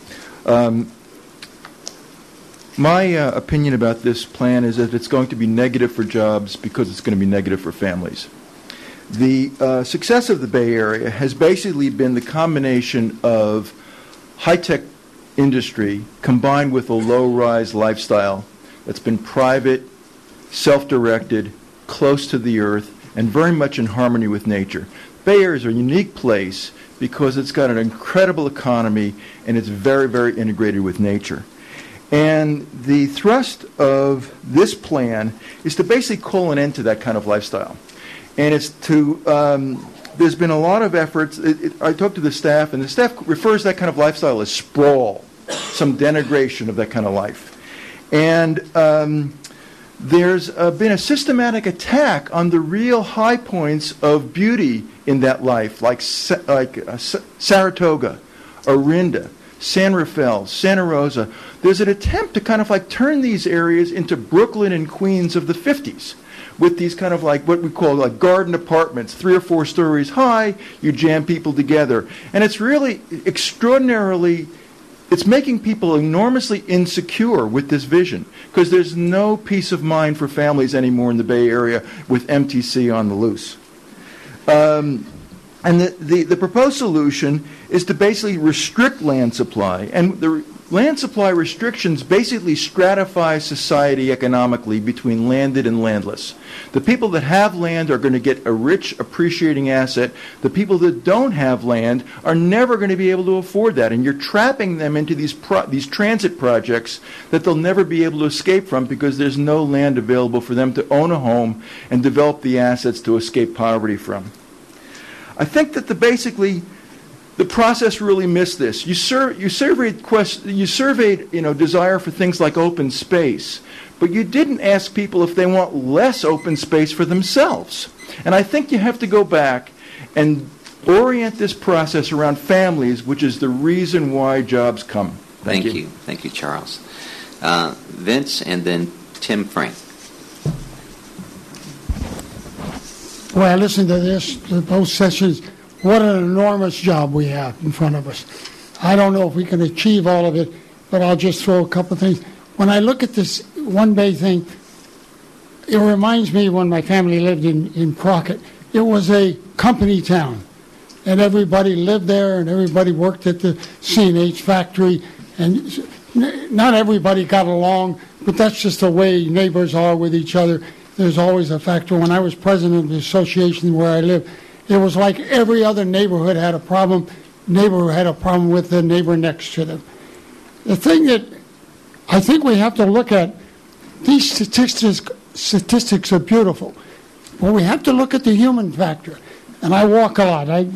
My opinion about this plan is that it's going to be negative for jobs because it's going to be negative for families. The success of the Bay Area has basically been the combination of high-tech industry combined with a low-rise lifestyle that's been private, self-directed, close to the earth, and very much in harmony with nature. Bay Area is a unique place because it's got an incredible economy and it's very, very integrated with nature. And the thrust of this plan is to basically call an end to that kind of lifestyle. And it's to, there's been a lot of efforts. I talked to the staff, and the staff refers to that kind of lifestyle as sprawl, some denigration of that kind of life. And there's been a systematic attack on the real high points of beauty in that life, like Saratoga, Orinda, San Rafael, Santa Rosa. There's an attempt to kind of like turn these areas into Brooklyn and Queens of the 50s with these kind of like what we call like garden apartments, 3 or 4 stories high, you jam people together. And it's really extraordinarily, it's making people enormously insecure with this vision because there's no peace of mind for families anymore in the Bay Area with MTC on the loose. And the proposed solution is to basically restrict land supply. And the land supply restrictions basically stratify society economically between landed and landless. The people that have land are going to get a rich, appreciating asset. The people that don't have land are never going to be able to afford that. And you're trapping them into these transit projects that they'll never be able to escape from because there's no land available for them to own a home and develop the assets to escape poverty from. I think that the process really missed this. You surveyed desire for things like open space, but you didn't ask people if they want less open space for themselves. And I think you have to go back and orient this process around families, which is the reason why jobs come. Thank you. Thank you, Charles. Vince and then Tim Frank. Boy, I listened to both sessions. What an enormous job we have in front of us. I don't know if we can achieve all of it, but I'll just throw a couple of things. When I look at this One Bay thing, it reminds me when my family lived in Crockett. It was a company town, and everybody lived there, and everybody worked at the C&H factory, and not everybody got along, but that's just the way neighbors are with each other. There's always a factor. When I was president of the association where I live, it was like every other neighborhood had a problem. Neighbor had a problem with the neighbor next to them. The thing that I think we have to look at, these statistics are beautiful, but we have to look at the human factor. And I walk a lot. I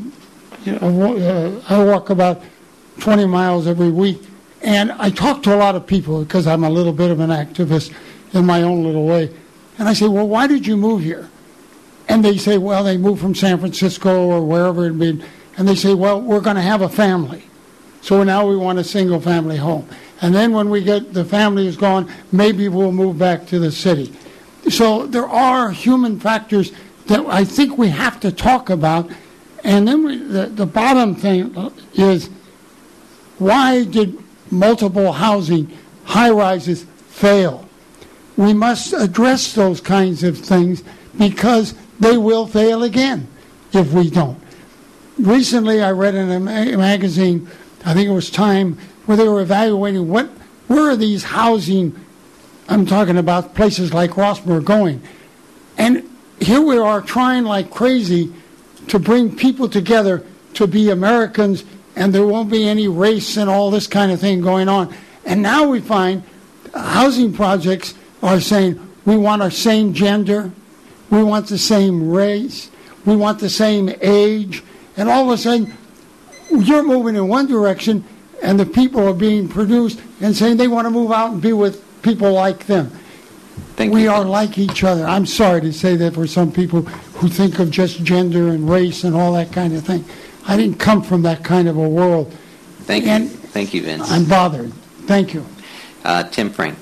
walk about 20 miles every week, and I talk to a lot of people because I'm a little bit of an activist in my own little way. And I say, well, why did you move here? And they say, well, they moved from San Francisco or wherever it had been. And they say, well, we're going to have a family. So now we want a single-family home. And then when we get the family is gone, maybe we'll move back to the city. So there are human factors that I think we have to talk about. And then the bottom thing is, why did multiple housing high-rises fail? We must address those kinds of things because they will fail again if we don't. Recently, I read in a magazine, I think it was Time, where they were evaluating where are these housing, I'm talking about places like Rossmore, going. And here we are trying like crazy to bring people together to be Americans, and there won't be any race and all this kind of thing going on. And now we find housing projects are saying, we want our same gender, we want the same race, we want the same age, and all of a sudden, you're moving in one direction, and the people are being produced and saying they want to move out and be with people like them. We are like each other. I'm sorry to say that for some people who think of just gender and race and all that kind of thing. I didn't come from that kind of a world. Thank you. Thank you, Vince. I'm bothered. Thank you. Tim Frank.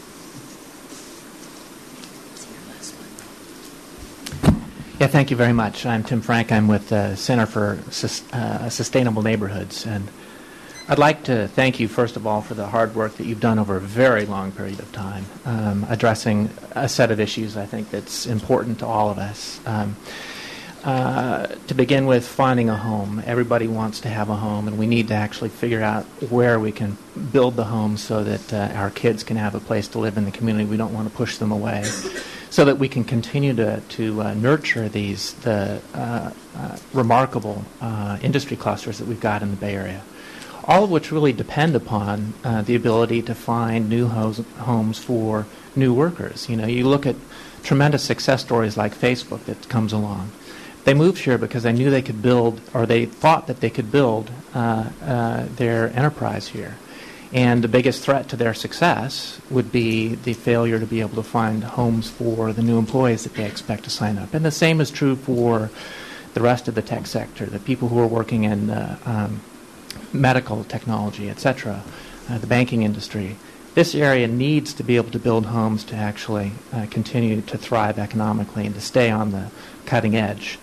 Yeah, thank you very much. I'm Tim Frank. I'm with the Center for Sustainable Neighborhoods. And I'd like to thank you, first of all, for the hard work that you've done over a very long period of time, addressing a set of issues I think that's important to all of us. To begin with, finding a home. Everybody wants to have a home, and we need to actually figure out where we can build the home so that our kids can have a place to live in the community. We don't want to push them away, so that we can continue to nurture the remarkable industry clusters that we've got in the Bay Area. All of which really depend upon the ability to find new homes for new workers. You know, you look at tremendous success stories like Facebook that comes along. They moved here because they knew they could build, or they thought that they could build their enterprise here. And the biggest threat to their success would be the failure to be able to find homes for the new employees that they expect to sign up. And the same is true for the rest of the tech sector, the people who are working in medical technology, etc., the banking industry. This area needs to be able to build homes to actually continue to thrive economically and to stay on the cutting edge.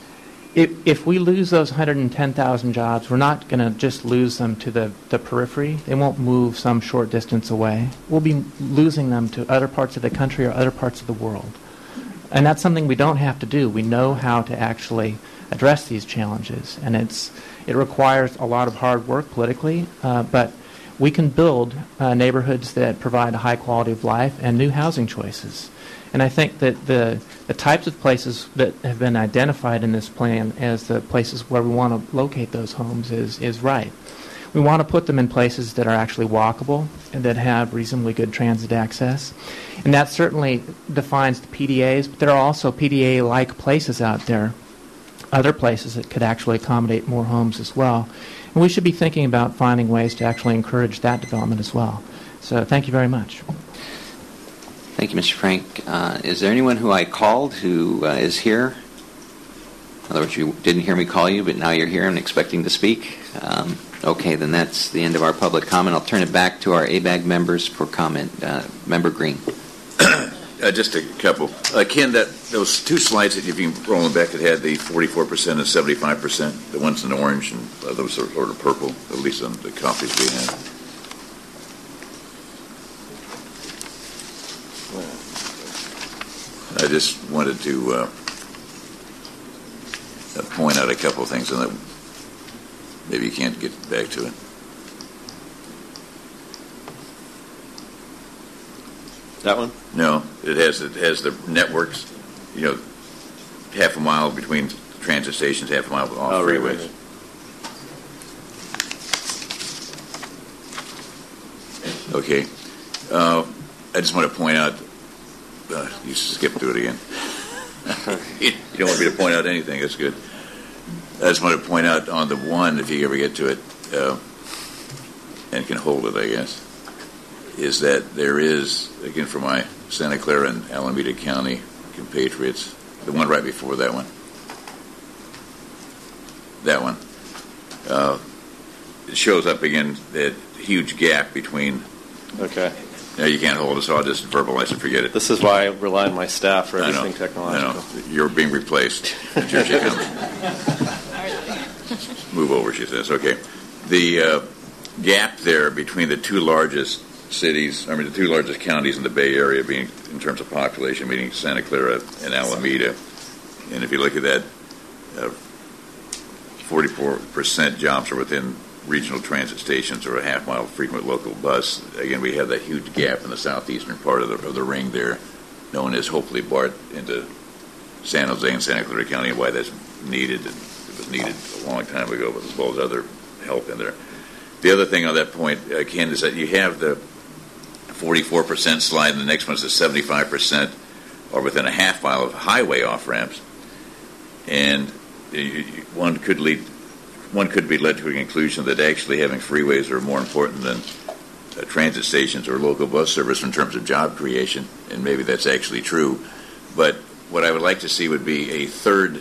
If we lose those 110,000 jobs, we're not going to just lose them to the periphery. They won't move some short distance away. We'll be losing them to other parts of the country or other parts of the world. And that's something we don't have to do. We know how to actually address these challenges, and it requires a lot of hard work politically, but we can build neighborhoods that provide a high quality of life and new housing choices. And I think that the types of places that have been identified in this plan as the places where we want to locate those homes is right. We want to put them in places that are actually walkable and that have reasonably good transit access. And that certainly defines the PDAs, but there are also PDA-like places out there, other places that could actually accommodate more homes as well. And we should be thinking about finding ways to actually encourage that development as well. So thank you very much. Thank you, Mr. Frank. Is there anyone who I called who is here? In other words, you didn't hear me call you, but now you're here and expecting to speak. Okay, then that's the end of our public comment. I'll turn it back to our ABAG members for comment. Member Green. Just a couple. Ken, those two slides that you've been rolling back that had the 44% and 75%, the ones in orange and those are sort of purple, at least on the copies we have. I just wanted to point out a couple of things, and that maybe you can't get back to it. That one? No, it has the networks, half a mile between transit stations, half a mile off freeways. Right. Okay. I just want to point out, you skipped through it again. You don't want me to point out anything, that's good. I just want to point out on the one, if you ever get to it, and can hold it, I guess, is that there is, again, for my Santa Clara and Alameda County compatriots, the one right before that one. It shows up again that huge gap between. Okay. No, you can't hold it, so I'll just verbalize and forget it. This is why I rely on my staff for everything technological. I know. You're being replaced. Here she comes. move over, she says. Okay. The gap there between the two largest the two largest counties in the Bay Area, being in terms of population, meaning Santa Clara and Alameda, and if you look at that, 44% jobs are within regional transit stations or a half-mile frequent local bus. Again, we have that huge gap in the southeastern part of the ring there, known as hopefully BART into San Jose and Santa Clara County, and why that's needed. It was needed a long time ago, but as well as other help in there. The other thing on that point, Ken, is that you have the 44% slide, and the next one is the 75% are within a half mile of highway off-ramps. And one could be led to a conclusion that actually having freeways are more important than transit stations or local bus service in terms of job creation, and maybe that's actually true. But what I would like to see would be a third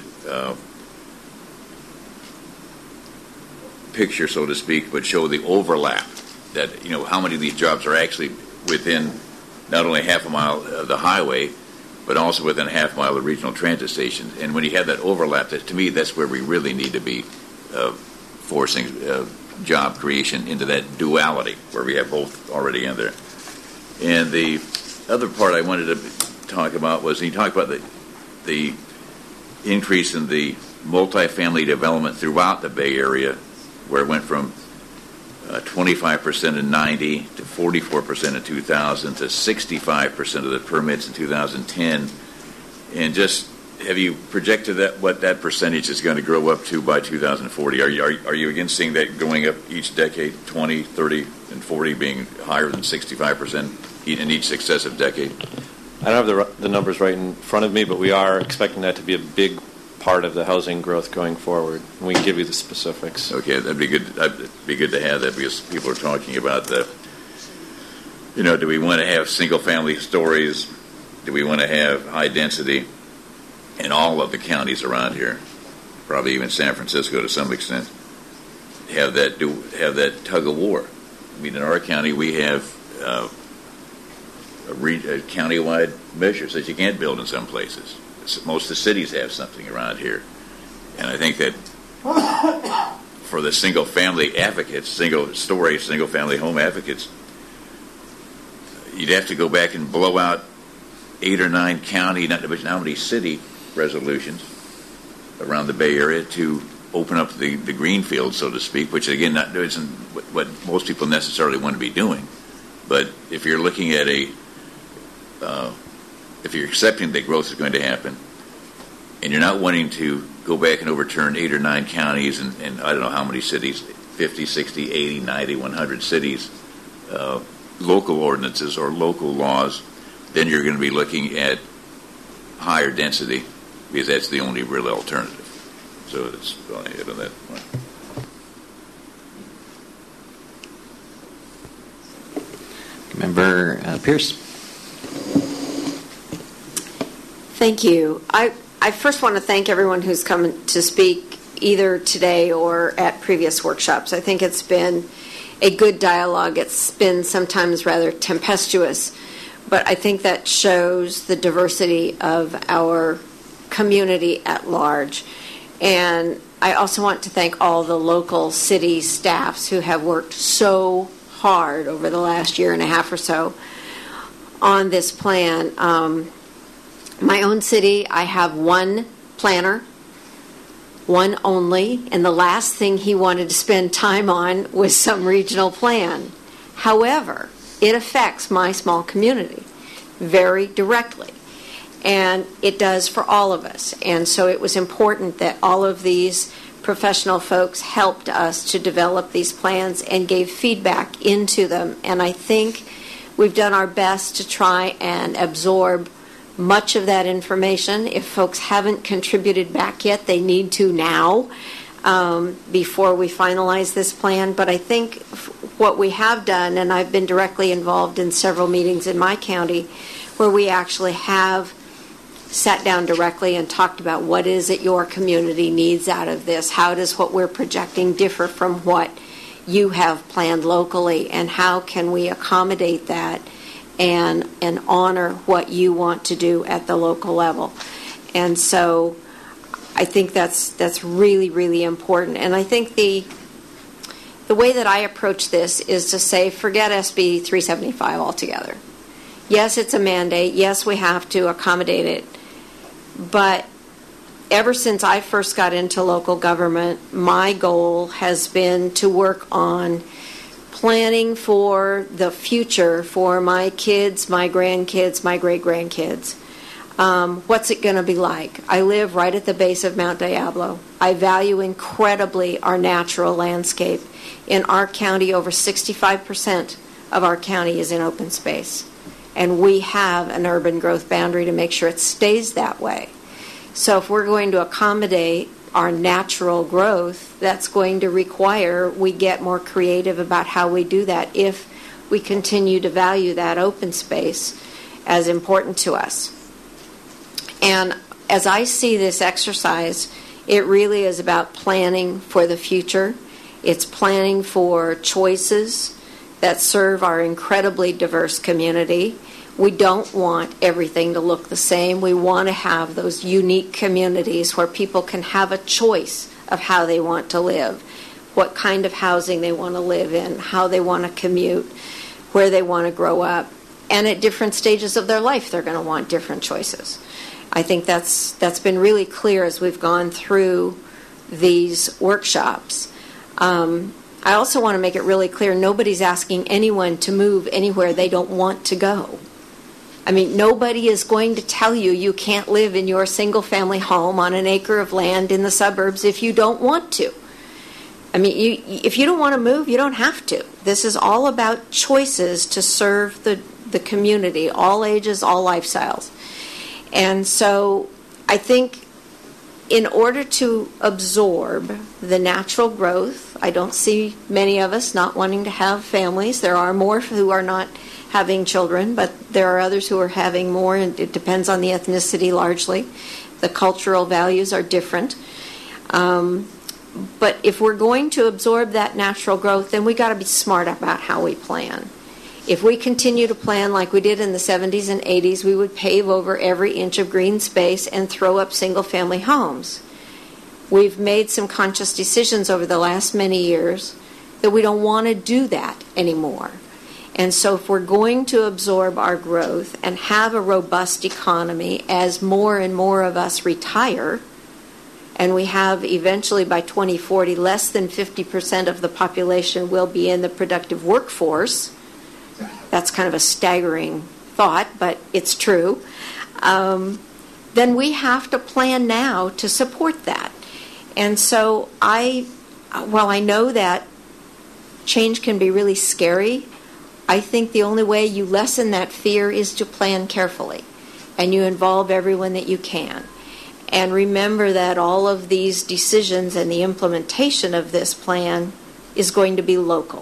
picture, so to speak, would show the overlap, that how many of these jobs are actually within not only half a mile of the highway, but also within a half mile of regional transit stations. And when you have that overlap, to me, that's where we really need to be forcing job creation into that duality, where we have both already in there. And the other part I wanted to talk about was, you talked about the increase in the multifamily development throughout the Bay Area, where it went from 25% in 90 to 44% in 2000 to 65% of the permits in 2010. And just have you projected what that percentage is going to grow up to by 2040? Are you again seeing that going up each decade, 20, 30, and 40 being higher than 65% in each successive decade? I don't have the numbers right in front of me, but we are expecting that to be a big part of the housing growth going forward. We can give you the specifics. Okay, that'd be good. That'd be good to have that, because people are talking about do we want to have single-family stories? Do we want to have high density in all of the counties around here? Probably even San Francisco to some extent. Have that tug of war. I mean, in our county, we have county-wide measures that you can't build in some places. Most of the cities have something around here. And I think that for the single-family advocates, single-story, single-family home advocates, you'd have to go back and blow out 8 or 9 county, not to mention how many city resolutions around the Bay Area to open up the green field, so to speak, which, again, isn't what most people necessarily want to be doing. But if you're looking at if you're accepting that growth is going to happen, and you're not wanting to go back and overturn 8 or 9 counties and I don't know how many cities, 50, 60, 80, 90, 100 cities, local ordinances or local laws, then you're going to be looking at higher density, because that's the only real alternative. So that's all I have on that one. Member Pierce. Thank you. I first want to thank everyone who's come to speak either today or at previous workshops. I think it's been a good dialogue. It's been sometimes rather tempestuous, but I think that shows the diversity of our community at large. And I also want to thank all the local city staffs who have worked so hard over the last year and a half or so on this plan. My own city, I have one planner, one only, and the last thing he wanted to spend time on was some regional plan. However, it affects my small community very directly, and it does for all of us. And so it was important that all of these professional folks helped us to develop these plans and gave feedback into them. And I think we've done our best to try and absorb much of that information. If folks haven't contributed back yet, they need to now before we finalize this plan. But I think what we have done, and I've been directly involved in several meetings in my county where we actually have sat down directly and talked about what is it your community needs out of this, how does what we're projecting differ from what you have planned locally, and how can we accommodate that and honor what you want to do at the local level. And so I think that's really, really important. And I think the way that I approach this is to say, forget SB 375 altogether. Yes, it's a mandate. Yes, we have to accommodate it. But ever since I first got into local government, my goal has been to work on planning for the future for my kids, my grandkids, my great-grandkids. What's it going to be like? I live right at the base of Mount Diablo. I value incredibly our natural landscape. In our county, over 65% of our county is in open space. And we have an urban growth boundary to make sure it stays that way. So if we're going to accommodate our natural growth, that's going to require we get more creative about how we do that if we continue to value that open space as important to us. And as I see this exercise, it really is about planning for the future. It's planning for choices that serve our incredibly diverse community. We don't want everything to look the same. We want to have those unique communities where people can have a choice of how they want to live, what kind of housing they want to live in, how they want to commute, where they want to grow up. And at different stages of their life, they're going to want different choices. I think that's been really clear as we've gone through these workshops. I also want to make it really clear nobody's asking anyone to move anywhere they don't want to go. I mean, nobody is going to tell you you can't live in your single-family home on an acre of land in the suburbs if you don't want to. I mean, if you don't want to move, you don't have to. This is all about choices to serve the community, all ages, all lifestyles. And so I think in order to absorb the natural growth, I don't see many of us not wanting to have families. There are more who are not having children, but there are others who are having more, and it depends on the ethnicity largely. The cultural values are different. But if we're going to absorb that natural growth, then we got to be smart about how we plan. If we continue to plan like we did in the 70s and 80s, we would pave over every inch of green space and throw up single-family homes. We've made some conscious decisions over the last many years that we don't want to do that anymore. And so if we're going to absorb our growth and have a robust economy as more and more of us retire, and we have eventually by 2040 less than 50% of the population will be in the productive workforce, that's kind of a staggering thought, but it's true, then we have to plan now to support that. And so while I know that change can be really scary, I think the only way you lessen that fear is to plan carefully, and you involve everyone that you can. And remember that all of these decisions and the implementation of this plan is going to be local.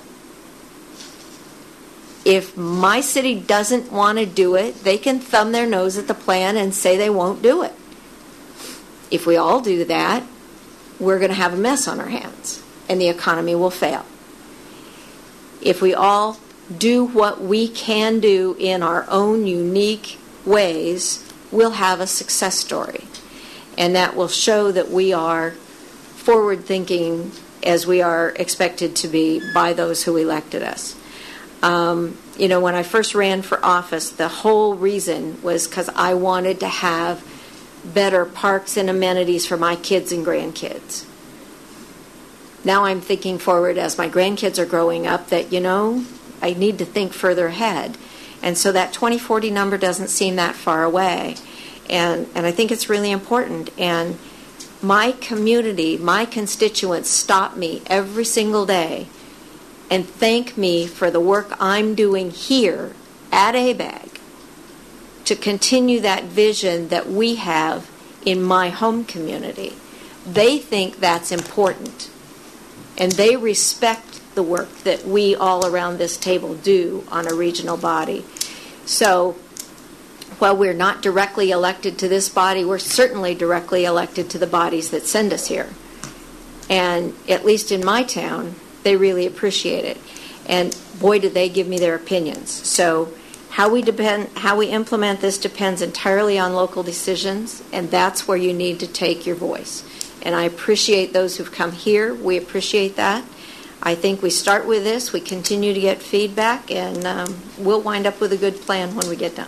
If my city doesn't want to do it, they can thumb their nose at the plan and say they won't do it. If we all do that, we're going to have a mess on our hands, and the economy will fail. If we all do what we can do in our own unique ways, we'll have a success story. And that will show that we are forward-thinking as we are expected to be by those who elected us. When I first ran for office, the whole reason was because I wanted to have better parks and amenities for my kids and grandkids. Now I'm thinking forward as my grandkids are growing up that, I need to think further ahead. And so that 2040 number doesn't seem that far away. And I think it's really important. And my community, my constituents stop me every single day and thank me for the work I'm doing here at ABAG to continue that vision that we have in my home community. They think that's important, and they respect the work that we all around this table do on a regional body. So while we're not directly elected to this body, we're certainly directly elected to the bodies that send us here. And at least in my town, they really appreciate it. And boy, do they give me their opinions. So How we implement this depends entirely on local decisions, and that's where you need to take your voice. And I appreciate those who've come here. We appreciate that. I think we start with this, we continue to get feedback, and we'll wind up with a good plan when we get done.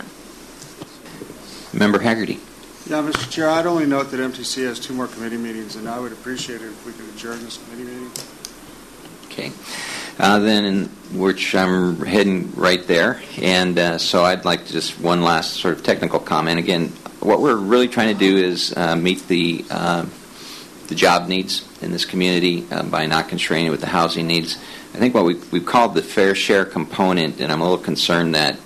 Member Haggerty. Yeah, Mr. Chair, I'd only note that MTC has 2 more committee meetings, and I would appreciate it if we could adjourn this committee meeting. Okay. Then, in which I'm heading right there, and so I'd like to just one last sort of technical comment. Again, what we're really trying to do is meet the job needs in this community by not constraining with the housing needs. I think what we've called the fair share component, and I'm a little concerned that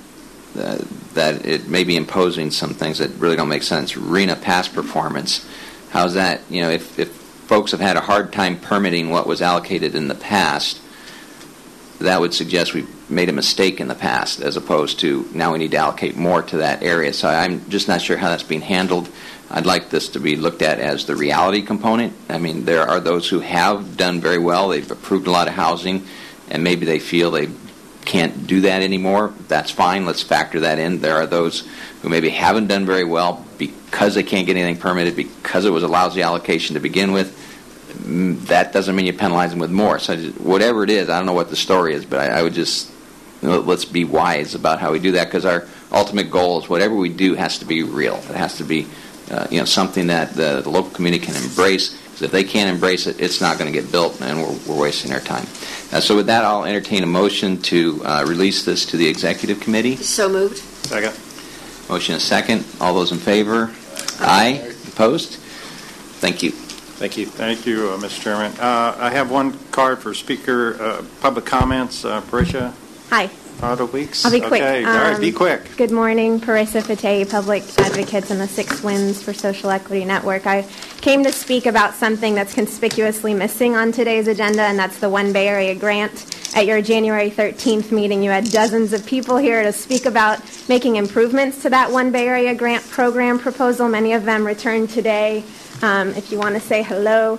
it may be imposing some things that really don't make sense. RENA past performance. How's that? If folks have had a hard time permitting what was allocated in the past, that would suggest we made a mistake in the past, as opposed to now we need to allocate more to that area. So I'm just not sure how that's being handled. I'd like this to be looked at as the reality component. I mean, there are those who have done very well. They've approved a lot of housing, and maybe they feel they can't do that anymore. That's fine. Let's factor that in. There are those who maybe haven't done very well because they can't get anything permitted, because it was a lousy allocation to begin with. That doesn't mean you penalize them with more. So whatever it is, I don't know what the story is, but I would just, let's be wise about how we do that, because our ultimate goal is whatever we do has to be real. It has to be something that the local community can embrace. Because if they can't embrace it, it's not going to get built, and we're wasting our time. So with that, I'll entertain a motion to release this to the Executive Committee. So moved. Second. Motion is second. All those in favor? Aye. Opposed? Thank you. Thank you. Thank you, Mr. Chairman. I have one card for speaker public comments. Parisha? Hi. Auto Weeks? I'll be quick. Okay, all right, be quick. Good morning. Parissa Fateh, Public Advocates and the Six Wins for Social Equity Network. I came to speak about something that's conspicuously missing on today's agenda, and that's the One Bay Area grant. At your January 13th meeting, you had dozens of people here to speak about making improvements to that One Bay Area grant program proposal. Many of them returned today. If you want to say hello,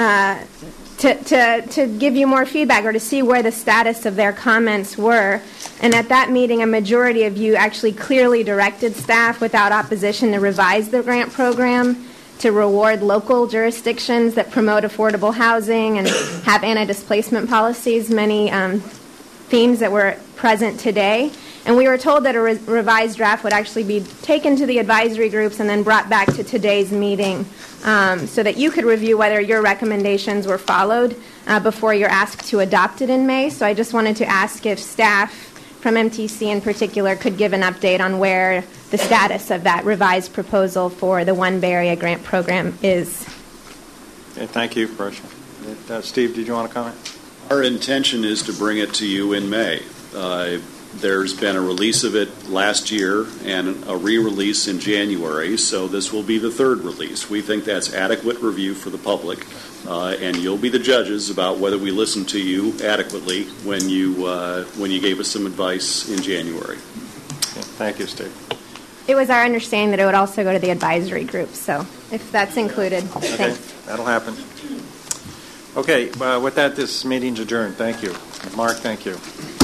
to give you more feedback or to see where the status of their comments were. And at that meeting, a majority of you actually clearly directed staff without opposition to revise the grant program, to reward local jurisdictions that promote affordable housing and have anti-displacement policies, many themes that were present today. And we were told that a revised draft would actually be taken to the advisory groups and then brought back to today's meeting so that you could review whether your recommendations were followed before you're asked to adopt it in May. So I just wanted to ask if staff from MTC in particular could give an update on where the status of that revised proposal for the One Bay Area grant program is. Okay, thank you, Parisha. Steve, did you want to comment? Our intention is to bring it to you in May. There's been a release of it last year and a re-release in January, so this will be the third release. We think that's adequate review for the public, and you'll be the judges about whether we listened to you adequately when you gave us some advice in January. Okay, thank you, Steve. It was our understanding that it would also go to the advisory group, so if that's included, okay, thanks. That'll happen. Okay, with that, this meeting's adjourned. Thank you. Mark, thank you.